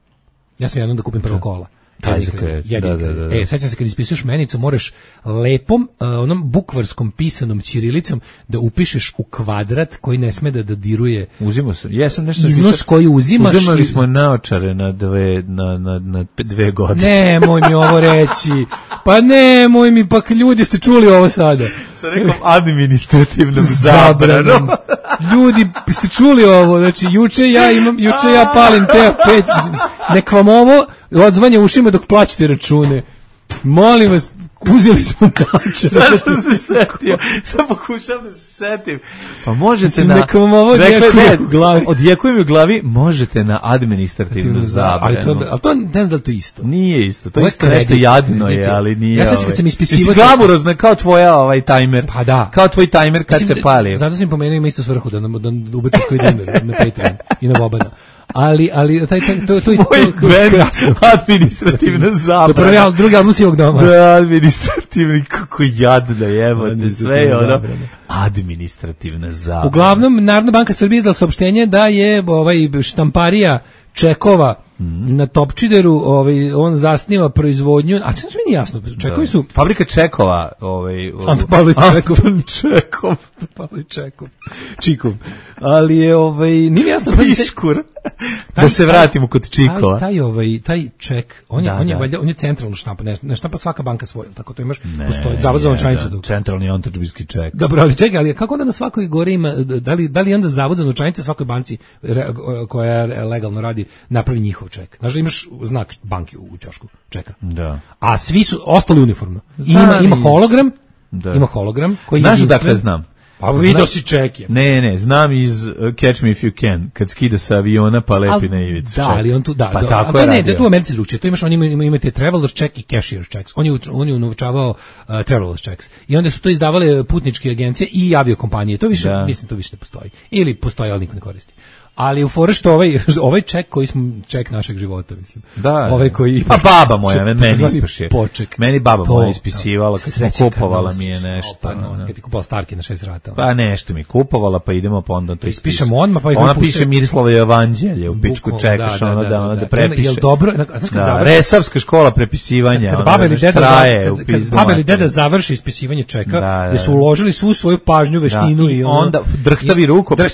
Ja sam jednom da kupim prvo kola. Taj za kredit. Da, da, da. E, sećam se kad ispisuješ menicu, moraš lepom, uh, onom bukvarskom pisanom ćirilicom da upišeš u kvadrat koji ne sme da dodiruje. Uzimo se. Jesam nešto iznos piša, koji uzimaš. Uzimali smo naočare na dve na na na dve godine. Nemoj mi ovo reći. Pa nemoj mi, pa ljudi ste čuli ovo sada. Sa nekom administrativnom zabranom. Ljudi ste čuli ovo, znači juče ja imam, juče ja palim te pet, nek vam ovo odzvanja ušima dok plaćate račune. Molim vas, uzeli smo naočare. Sad sam se setio, sad pokušam da se setim. Pa možete mislim, na... Neka vam ovo odjekuje u glavi. Odjekuje mi u glavi, možete na administrativnu zabranu. Ali to, ali to ne znam da li to isto. Nije isto, to je isto nešto jadno je, ali nije. Ja sad kad sam ispisivao... Mislim, glamurozno je kao tvoja ovaj tajmer. Pa da. Kao tvoj tajmer kad mislim, se pali. Zato sam im pomenuo ima isto svrhu, da, da ubacim koji dinar na Patreon i na Bobana. Ali, ali, taj, taj, to, to, to, to je krasno. Administrativna zabrana. To prvi, al, drugi album sivog doma. Da, administrativni, kako jadno jebote, sve je ono. Administrativna zabrana. Uglavnom, Narodna banka Srbije izdala saopštenje da je ovaj štamparija čekova mm. na Topčideru, ovaj, on zasniva proizvodnju, a što mi nije jasno, čekovi su... Fabrika čekova, ovaj... Anton Pavlić Čekov. Anton Čekov. Pavlić Čekov. Čikov. Ali je, ovaj, nije jasno... Piškur. Da se vratimo kod Čikova. Taj, taj, ovaj, taj ček, on je, da, on je, da. valjda, on je centralno štampa, ne, ne štampa svaka banka svoju, tako to imaš, ne, postoji, zavod za novčanicu. Da, centralni ontačbinski ček. Dobro, ali čekaj, ali kako onda na svakoj gore ima, da li, da li onda zavod za novčanice svakoj banci re, koja legalno radi napravi njihov ček? Znaš da imaš znak banke u ćošku čeka. Da. A svi su ostali uniformno. I ima, ima hologram, da. Ima hologram koji znaš dakle znam. Pa vidio si ček je. Ne, ne, znam iz uh, Catch Me If You Can, kad skida sa aviona pa lepi na ivicu. Da, ali on tu, da, pa da, tako a je to ne, radio. da tu u Americi drugčije, to imaš, oni imaju, imate traveler's check i cashier's checks, on je, on je unovčavao uh, traveler's checks, i onda su to izdavale putničke agencije i aviokompanije, to više, da. Mislim, to više ne postoji, ili postoji, ali niko ne koristi. Ali u fore što ovaj, ovaj ček koji smo, ček našeg života, mislim. Da. Ovaj koji... Pa baba moja, meni ispašio. Poček. Meni baba to, moja ispisivala, kad smo kupovala mi je nešto. Pa, no, no. Kad ti kupovala starke na šest rata. Pa nešto mi kupovala, pa idemo pa onda to ispišemo odmah, pa ih ona piše Miroslava Evanđelje, u pičku čekaš, ono da, ono da prepiše. Jel dobro? Znaš kad završi? Resavska škola prepisivanja, kad baba ili deda traje, kad baba ili deda završi ispisivanje čeka, da su uložili svu svoju pažnju, veštinu i onda drhtavi rukopis.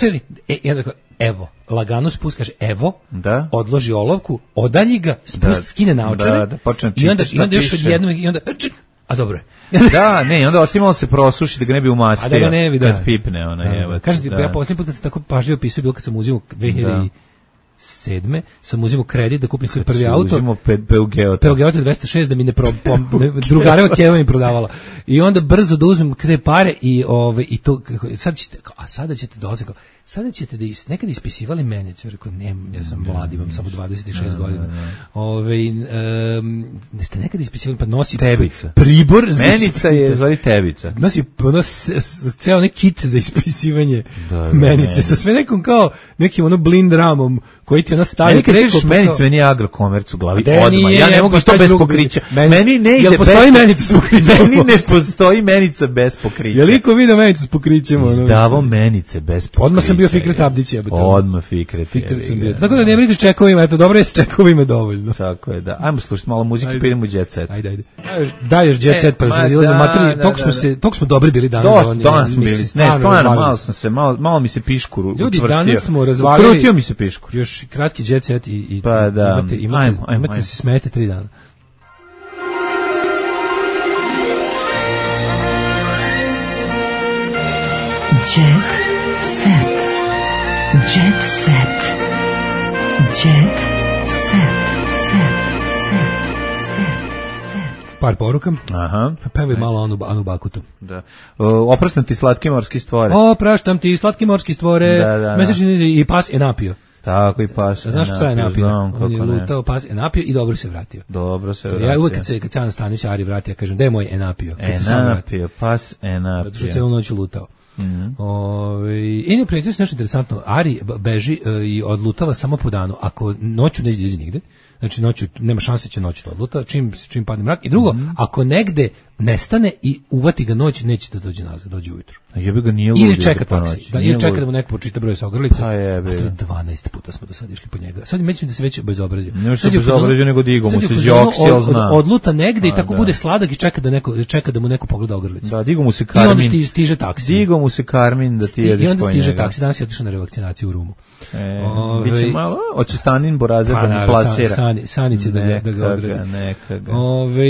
Evo, lagano spust, kaže, evo, da. Odloži olovku, odalji ga, spust, da. Skine naočare, da, da, počne i onda, i onda još odjednom, i onda, a dobro je. Da, ne, onda ostavimo se prosuši da ga ne bi umastio. A da ga ne bi, da. Kad pipne, ona je. Da. Kažem ti, ja posljednji put kad sam tako pažljivo pisao, bilo kad sam uzimao dve hiljade sedme sam uzimao kredit da kupim svoj prvi auto. Uzimao Peugeot. Peugeot dvesta šest da mi ne pro, pom, ne drugareva Keva mi prodavala. I onda brzo da uzmem te pare i ove i to sad ćete, a sada ćete dolaziti, sada ćete da is, nekad ispisivali mene, ja rekao ne, ja sam mlad, imam samo dvadeset šest godina. Ove um, ne ste nekad ispisivali, pa nosi tebica. Pribor, menica je zvali tebica. Nosi ono ceo neki kit za ispisivanje da, da, menice sa sve nekom kao nekim ono blind ramom koji ti ona stavi meni kad preko. kažeš menice, meni je Agrokomerc u glavi odmah. Nije, ja ne mogu to bez pokrića. Meni, meni ne ide bez pokrića. Jel postoji menica s pokrićem? Meni ne postoji menica bez pokrića. Je li ko vidio menicu s pokrićem? Izdavo menice bez pokrića. Odmah sam bio Fikret Abdić. Odmah Fikret. Fikret sam bio. Tako da ne brinite čekovima, eto, dobro je s čekovima dovoljno. Tako je, da. Ajmo slušati malo muzike, pa idemo u Jet Set. Ajde, ajde. Daješ Jet Set, pa se razilaze maturi. Tog smo se, tog smo dobri bili danas. Danas smo bili. Ne, stvarno, malo sam se, malo, malo mi se piškuru utvrstio. Ljudi, danas smo razvalili. Krutio mi se piškur. Još kratki Jet Set i, i pa da, imate, imate, ajmo, ajmo, imate ajmo. se smete tri dana. Jet Set. Jet Set. Jet Set. Set. Set. Set. Par poruka. Aha. Pevaj malo Anu, Anu Bakutu. Da. O, opraštam ti slatki morski stvore. Opraštam ti slatki morski stvore. Da, da, da. Mesečni i pas je napio. Tako i pas. Znaš šta je napio? On je lutao, pas je napio i dobro se vratio. Dobro se vratio. Ja uvek kad se, kad se Ana Stanić Ari vrati, ja kažem, gde je moj enapio? Enapio, pas enapio. Zato što celu noć lutao. Mm-hmm. Ove, i ne prijatelj se nešto interesantno. Ari beži e, i odlutava samo po danu. Ako noću ne izađe nigde, znači noću nema šanse će noću da odluta, čim, čim padne mrak. I drugo, mm-hmm. ako negde nestane i uvati ga noć, neće da dođe nazad, dođe ujutru. A jebe ga nije ludio. Ili čeka taksi, da, ili čeka da mu neko počita broj sa ogrlice. Pa jebe. A to je dvanaest puta smo do sada išli po njega. Sad mislim da se već bezobrazio. Ne se bezobrazio nego digo mu se Joksel zna. Odluta negde i tako bude sladak i čeka da neko čeka da mu neko pogleda ogrlicu. Da, digo mu se Karmin. I onda stiže, stiže taksi. Digo mu se Karmin da ti jedeš po njega. I onda stiže taksi, danas je otišao na revakcinaciju u Rumu. E, Ove, biće malo, hoće Stanin Borazer pa, da mu plasira. Sani, Sani će da, neka da ga odredi. Neka ga. Ove,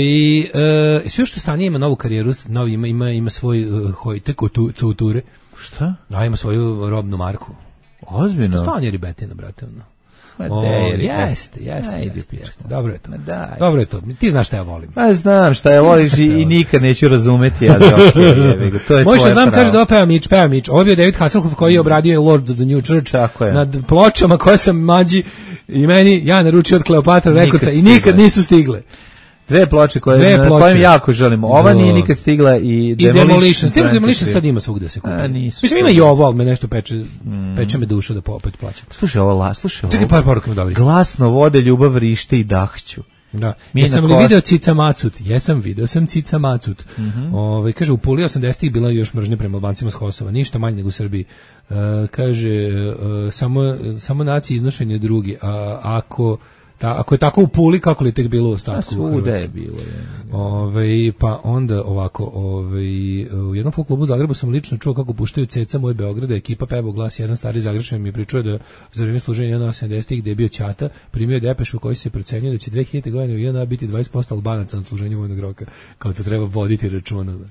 e, sve što Stani ima novu karijeru, novi, ima, ima, ima svoj uh, hojte, couture. Šta? Da, ima svoju robnu marku. Ozbiljno? Stani je ribetina, brate, ono. O, jeste, jeste, jeste, jeste. Dobro je to. Dobro je to. Ti znaš šta ja volim. Pa znam šta ja voliš i, i nikad neću razumeti, ali okej, okay, to je Možda tvoje znam, pravo. kaže da opeva Mitch, peva Mitch. Ovo je bio David Hasselhoff koji je obradio Lord of the New Church nad pločama koje sam mađi i meni, ja naručio od Kleopatra Rekordca i nikad nisu stigle. Dve ploče koje Dve ploče. Kojem jako želimo. Ova Do. nije nikad stigla i Demolition. I Demolition. Stigla Demolition sad ima svugde se kupi. A, nisu. Mislim ima i ovo, ali me nešto peče, mm. peče me duša da opet plaćam. Slušaj ovo, la, slušaj ovo. Čekaj par poruka mi dobri. Glasno vode ljubav rište i dahću. Da. Jesam li video Cica Macut? Jesam, video sam Cica Macut. Mm-hmm. Ove, kaže, u Puli osamdesetih bila još mržnje prema Albancima s Kosova. Ništa manje nego u Srbiji. E, kaže, e, samo, samo nacije iznošenje drugi. A ako... Ta, ako je tako u Puli, kako li je tek bilo u ostatku u Hrvatskoj? Je bilo, je. Ove, pa onda ovako, ove, u jednom folk klubu u Zagrebu sam lično čuo kako puštaju Ceca Moj Beograda, ekipa peva u glas, jedan stari Zagrebačanin mi je pričao da za vreme služenja jedno osamdesetih gde je bio Ćata, primio depešu u kojoj se procenjuje da će dve hiljadite godine u jedna biti dvadeset posto Albanaca na služenju vojnog roka, kao to treba voditi računa, znaš.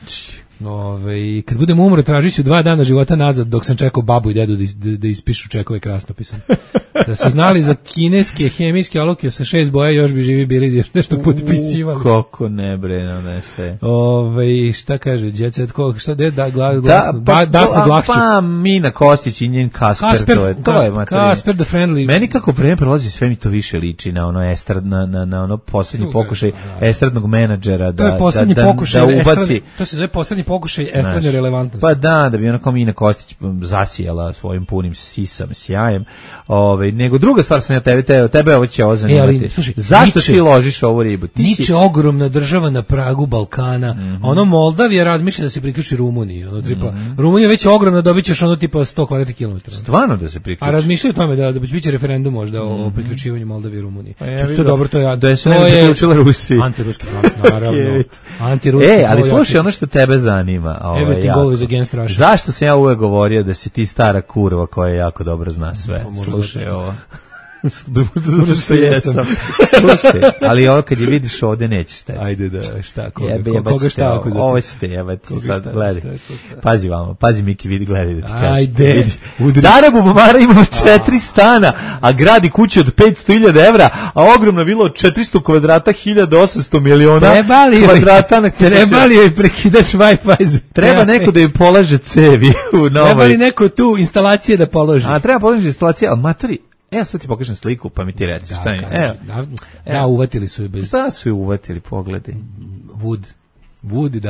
Ove, kad budem umro, tražit ću dva dana života nazad dok sam čekao babu i dedu da, da, da ispišu čekove krasnopisom. Da su znali za kineske hemijske olovke sa šest boja, još bi živi bili još nešto potpisivali. Kako ne bre, no ne sve. Ove, šta kaže Jet Set, šta de da glas, glasno, da, pa, dasno glahću. Pa Mina Kostić i njen Kasper, Kasper to je, to je materija. Kasper the Friendly. Meni kako vreme prolazi, sve mi to više liči na ono estrad, na, na, na ono posljednji pokušaj estradnog menadžera da, to je posljednji da, pokušaj da ubaci. Estradni, to se zove posljednji pokušaj estradne relevantnosti. Pa da, da bi onako Mina Kostić zasijala svojim punim sisam, sjajem. Ove, nego druga stvar sam ja tebe, tebe, tebe ovo će ovo zanimati. E, slušaj, zašto Niče, ti ložiš ovu ribu? Ti Niče si... ogromna država na pragu Balkana. Mm-hmm. Ono Moldavija razmišlja da se priključi Rumuniji. Ono, tripa, mm-hmm. Rumunija već je ogromna, dobit ćeš ono tipa sto kvadratnih kilometara. Stvarno da se priključi? A razmišljaju o tome da, da biće referendum možda mm-hmm. o priključivanju Moldavije i Rumunije. Pa ja to je dobro, to je, da je se ne priključila Rusiji. Antiruski, naravno. Antiruski. E, ali slušaj ono što tebe zanima. Everything always against Russia. Zašto sam ja uvek govorio da si ti stara kurva koja jako dobro zna sve? Slušaj ovo. Zato što jesam. Slušaj, ali ovo kad je vidiš ovde nećeš te. Ajde da, šta, koga, jebe, koga, koga šta ako za ovo ćete jebati, sad gledaj. Pazi vamo, pazi Miki, vidi, gledaj da ti kažeš. Ajde. Darabu Momara ima četiri stana, a gradi kuću od petsto hiljada evra, a ogromna vila od četiristo kvadrata, hiljadu osamsto miliona kvadrata. Na treba li joj prekidač Wi-Fi? Treba neko da joj polaže cevi u novoj. Treba li neko tu instalacije da položi? A treba položiti instalacije, ali matori, evo sad ti pokažem sliku, pa mi ti reci šta je. Evo. Da, da, uvatili su je bez... Šta su je uvatili, pogledaj. Wood. Wood i dalje.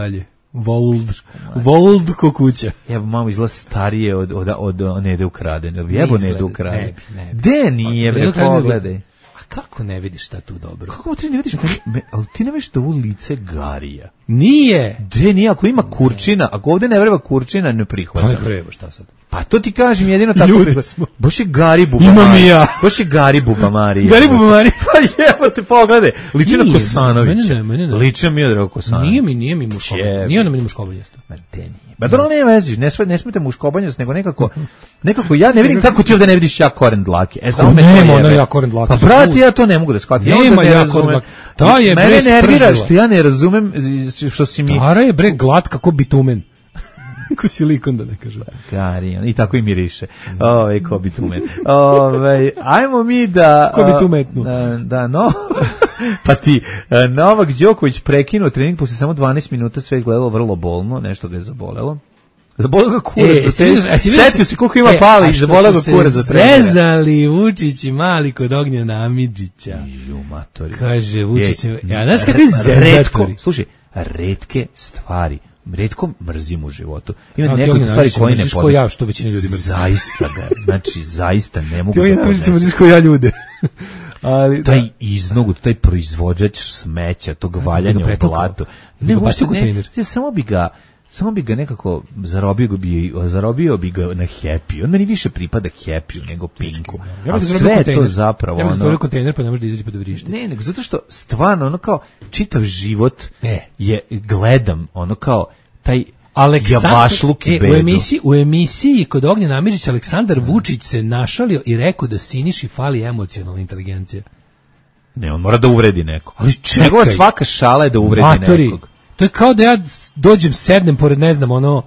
Vold. Vold ko kuća. Evo, mamo izgleda starije od, od, od, od Nede Ukradene. Jebo Nede Ukradene. Ne, ne. De nije, bre, pogledaj. A kako ne vidiš šta tu dobro? Kako ti ne vidiš? Me, ali ti ne vidiš da ovo lice Garija. Nije. De nije, ako ima kurčina, ako ovde ne vreba kurčina, ne prihvata. Pa ne vreba, šta sad? Pa to ti kažem jedino tako. Ljudi smo. Baš je Gari Buba Imam Marija. i ja. Baš je Gari Buba Marija. Gari Buba Marija. Pa jebo te pogledaj. Liči na Kosanovića. Mene ne, mene ne. Liči mi Miodrag Kosanović. Nije mi, nije mi muškobanje. Nije ono meni muškobanje. Ma de nije. Ba dobro, ne vezi, ne sve ne smete muškobanjost, nego nekako nekako ja ne vidim kako ti ovde ne vidiš ja koren dlake. E samo me nema ona ja koren dlake. Pa brate, ja to ne mogu da shvatim. Nema ja koren dlake. Ta je bre nervira što ja ne razumem što si mi. Stara je bre glat kako bitumen. Ko silikon da ne kažem. Gari, i tako i miriše. Ovaj ko bitumen. Ovaj ajmo mi da ko bitumetnu. Da, da no. Pa ti, Novak Đoković prekinuo trening posle samo dvanaest minuta, sve izgledalo vrlo bolno, nešto ga je zabolelo. Zaboleo ga kurac, e, setio se koliko ima e, pali i zaboleo ga kurac za trenera. Zezali Vučić i mali kod Ognjena Amidžića. Ju, matori. Kaže Vučić, je, ja znaš kakvi zezatori. Slušaj, retke stvari. Retko mrzim u životu. Ima neke stvari koje ne podeš. Ja, što većina ljudi mrzim. Zaista ga, znači zaista ne mogu da podnesem. Ti mrziš ko ja ljude. Ali taj da. Iznogu, taj proizvođač smeća, tog valjanja u blatu. Ne, uopšte ne, ne, samo bi ga samo bi ga nekako zarobio bi zarobio bi ga na Happy. On meni više pripada Happy nego Pinku. Ja bih sve to zapravo. Ja bih stvorio kontejner pa ne može da izađe pa da vrišti. Ne, nego zato što stvarno ono kao čitav život e. je gledam ono kao taj Aleksandar, e, u emisiji, u emisiji kod Ognjena Amidžića Aleksandar Vučić se našalio i rekao da Siniši fali emocionalna inteligencija. Ne, on mora da uvredi nekog. Ali čekaj. Njegova svaka šala je da uvredi Matori, nekog. To je kao da ja dođem, sednem pored, ne znam, ono,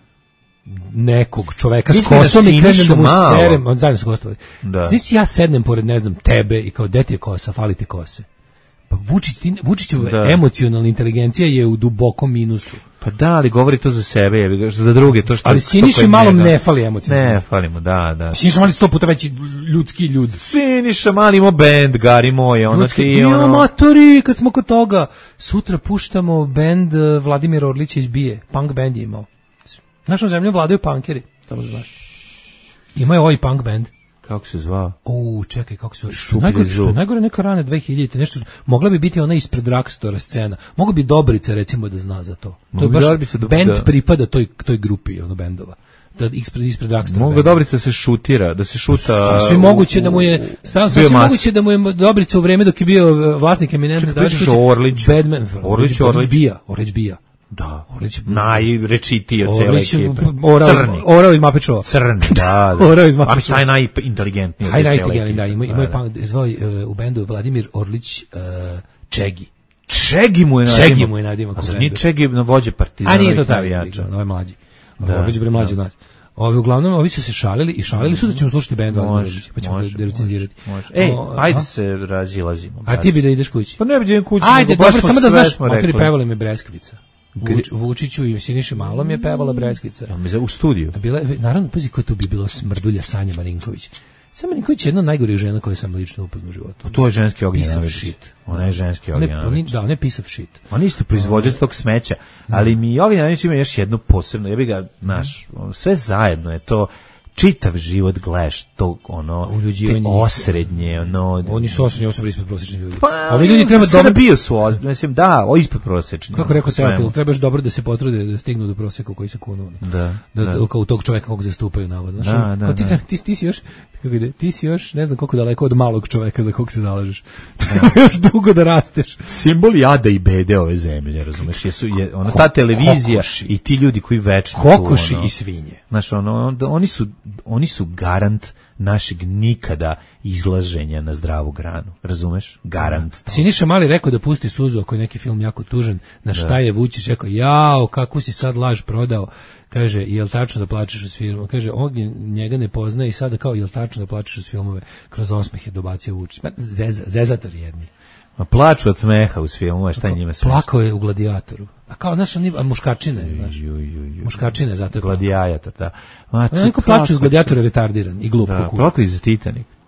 nekog čoveka s kosom i krenem da mu serem, on zajedno su gostovali. Da. Znači ja sednem pored, ne znam, tebe i kao, deti je kosa, fali ti kose. Pa Vučić, ti, Vučićeva da. emocionalna inteligencija je u dubokom minusu. Pa da, ali govori to za sebe, je, za druge. To što, ali Siniši malo ne fali emocionalno. Ne, fali mu, da, da. Siniša Mali sto puta veći ljudski ljud. Siniša Mali ima band, Gari moj, ono ljudski, ti... ono... Amatori, kad smo kod toga, sutra puštamo band Vladimira Orlića iz Bije, punk band je imao. Našom zemljom vladaju punkeri, tamo znaš. Imao je ovaj punk band. Kako se zvao? O, čekaj, kako se zvao? Najgore, što, najgore neka rane dve hiljadite, nešto, mogla bi biti ona ispred Dragstora scena. Mogla bi Dobrica, recimo, da zna za to. To je baš, band da. pripada toj, toj grupi, ono, bendova. Da ispred, ispred Dragstora. Mogu Dobrica se šutira, da se šuta... Sasvim moguće da mu je, sasvim moguće da mu je Dobrica u vreme dok je bio vlasnik eminentne Dačić. Orlić. Badman. Orlić, Orlić. Bija, Orlić Bija. Da, Orlić najrečitiji od cele ekipe. Crni. Orao iz Mapečova. Crni, da. da. Orao iz Mapečova. A taj najinteligentniji od cele ekipe. Najinteligentniji, da. Ima, ima da, da. Zvao uh, u bendu Vladimir Orlić uh, Čegi. Čegi mu je nadimak. Čegi mu je nadimak. A zar nije Čegi na vođe Partizana? A nije to navijača. Ovo je mlađi. Orlić bre mlađi od nas. Ovi uglavnom ovi su se šalili i šalili su da ćemo slušati bend Orlić, pa ćemo da recenzirati. Ej, ajde se razilazimo. A ti bi da ideš kući? Pa ne bi da idem kući. Ajde, dobro, samo da znaš, motori pevali me Breskvica. Vuč, Vučiću i Siniši Malom je pevala Breskvica. Ja, mi za u studiju. Bila, naravno, pazi ko to bi bilo smrdulja Sanja Marinković. Sanja Marinković je jedna od najgorih žena koju sam lično upoznao u životu. To je ženski Ognjen Amidžić. Ona je ženski Ognjen Amidžić. Da, on je pisav shit. On je isto proizvođač tog smeća, ali mi Ognjen Amidžić ima još jednu posebnu, ja bih ga, naš, sve zajedno je to, čitav život gledaš tog ono te osrednje ono oni su osrednje osobe ispod prosječnih ljudi. Pa, ovi ljudi treba dobro bio su ozbiljni, mislim da, o ispod prosječni. Kako rekao Teofil, trebaš dobro da se potrude da stignu do prosjeka u koji se kunu. Da. Da, da. Kao tog čovjeka kog zastupaju navodno. Da, da, ti, da. Ti, ti si još kako ide, ti si još ne znam koliko daleko od malog čoveka za kog se zalažeš. Treba još dugo da rasteš. Simbol jada i bede ove zemlje, razumeš? Jesu je ona ta televizija kokoši. I ti ljudi koji večno kokoši ono, i svinje. Znaš, ono, oni su oni su garant našeg nikada izlaženja na zdravu granu. Razumeš? Garant. Siniša Mali rekao da pusti suzu ako je neki film jako tužan. Na šta da. Je Vučić rekao, jao, kako si sad laž prodao. Kaže, jel tačno da plačeš uz filmove? Kaže, Ognjen njega ne poznaje i sada kao, jel tačno da plačeš uz filmove? Kroz osmeh je dobacio Vučić. Zeza, zezator jedni. Ma plaču od smeha uz filmove, šta je njima smešno? Plakao je u Gladijatoru. A kao, znaš, oni, a muškačine, znaš. Ju, ju, ju. Muškačine, zato je Gladijator, da. Ma, neko plače uz Gladijatora retardiran i glup. Da, plakao i za Titanik.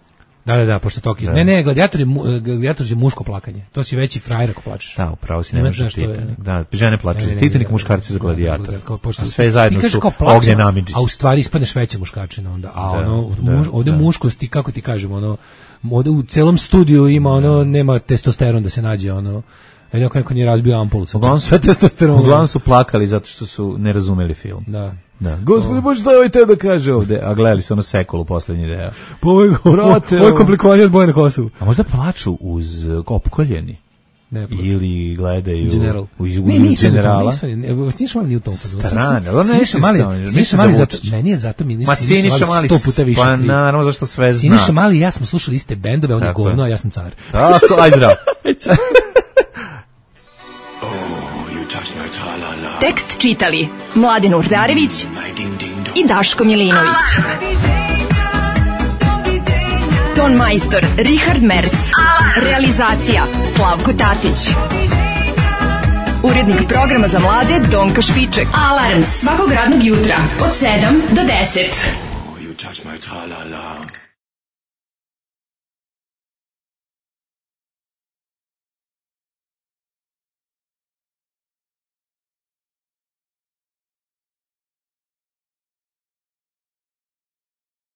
Da, da, da, pošto Tokio. Ne, ne, gladijator je, gladijator je muško plakanje. To si veći frajer ako plačeš. Da, upravo si, ne možeš Titanik. Da, žene plaču za Titanik, muškarci za gladijator. A sve zajedno su Ognjen Amidžić. A u stvari ispadneš veća muškačina onda. A ono, ovde muškosti, kako ti kažemo, ono, ovde u celom studiju ima ono, nema testosteron da se nađe, ono, jedno kako nije razbio ampulu sa testosteronom. Uglavnom su plakali zato što su ne razumeli film. Da. Da. Gospodи, Bože, šta ovaj teo da kaže ovde? A gledali su ono Sekulu poslednji deo. Pa ovo je, ovo je komplikovanje od boje na Kosovu. A možda plaču uz opkoljeni? Ne, ili gledaju General. U Generala. Siniša Mali nije u tom. Strane, ali Siniša Mali, Siniša Mali zato, meni je zato mi Siniša Mali sto puta više. Pa naravno, zašto sve zna. Siniša Mali i ja smo slušali iste bendove, on je govno, a ja sam car. Tako, aj zdrav. Tekst čitali Mladen Urdarević i Daško Milinović. Ton majstor Richard Merc. Realizacija Slavko Tatić. Urednik programa za mlade Donka Špiček. Alarms svakog radnog jutra od sedam do deset.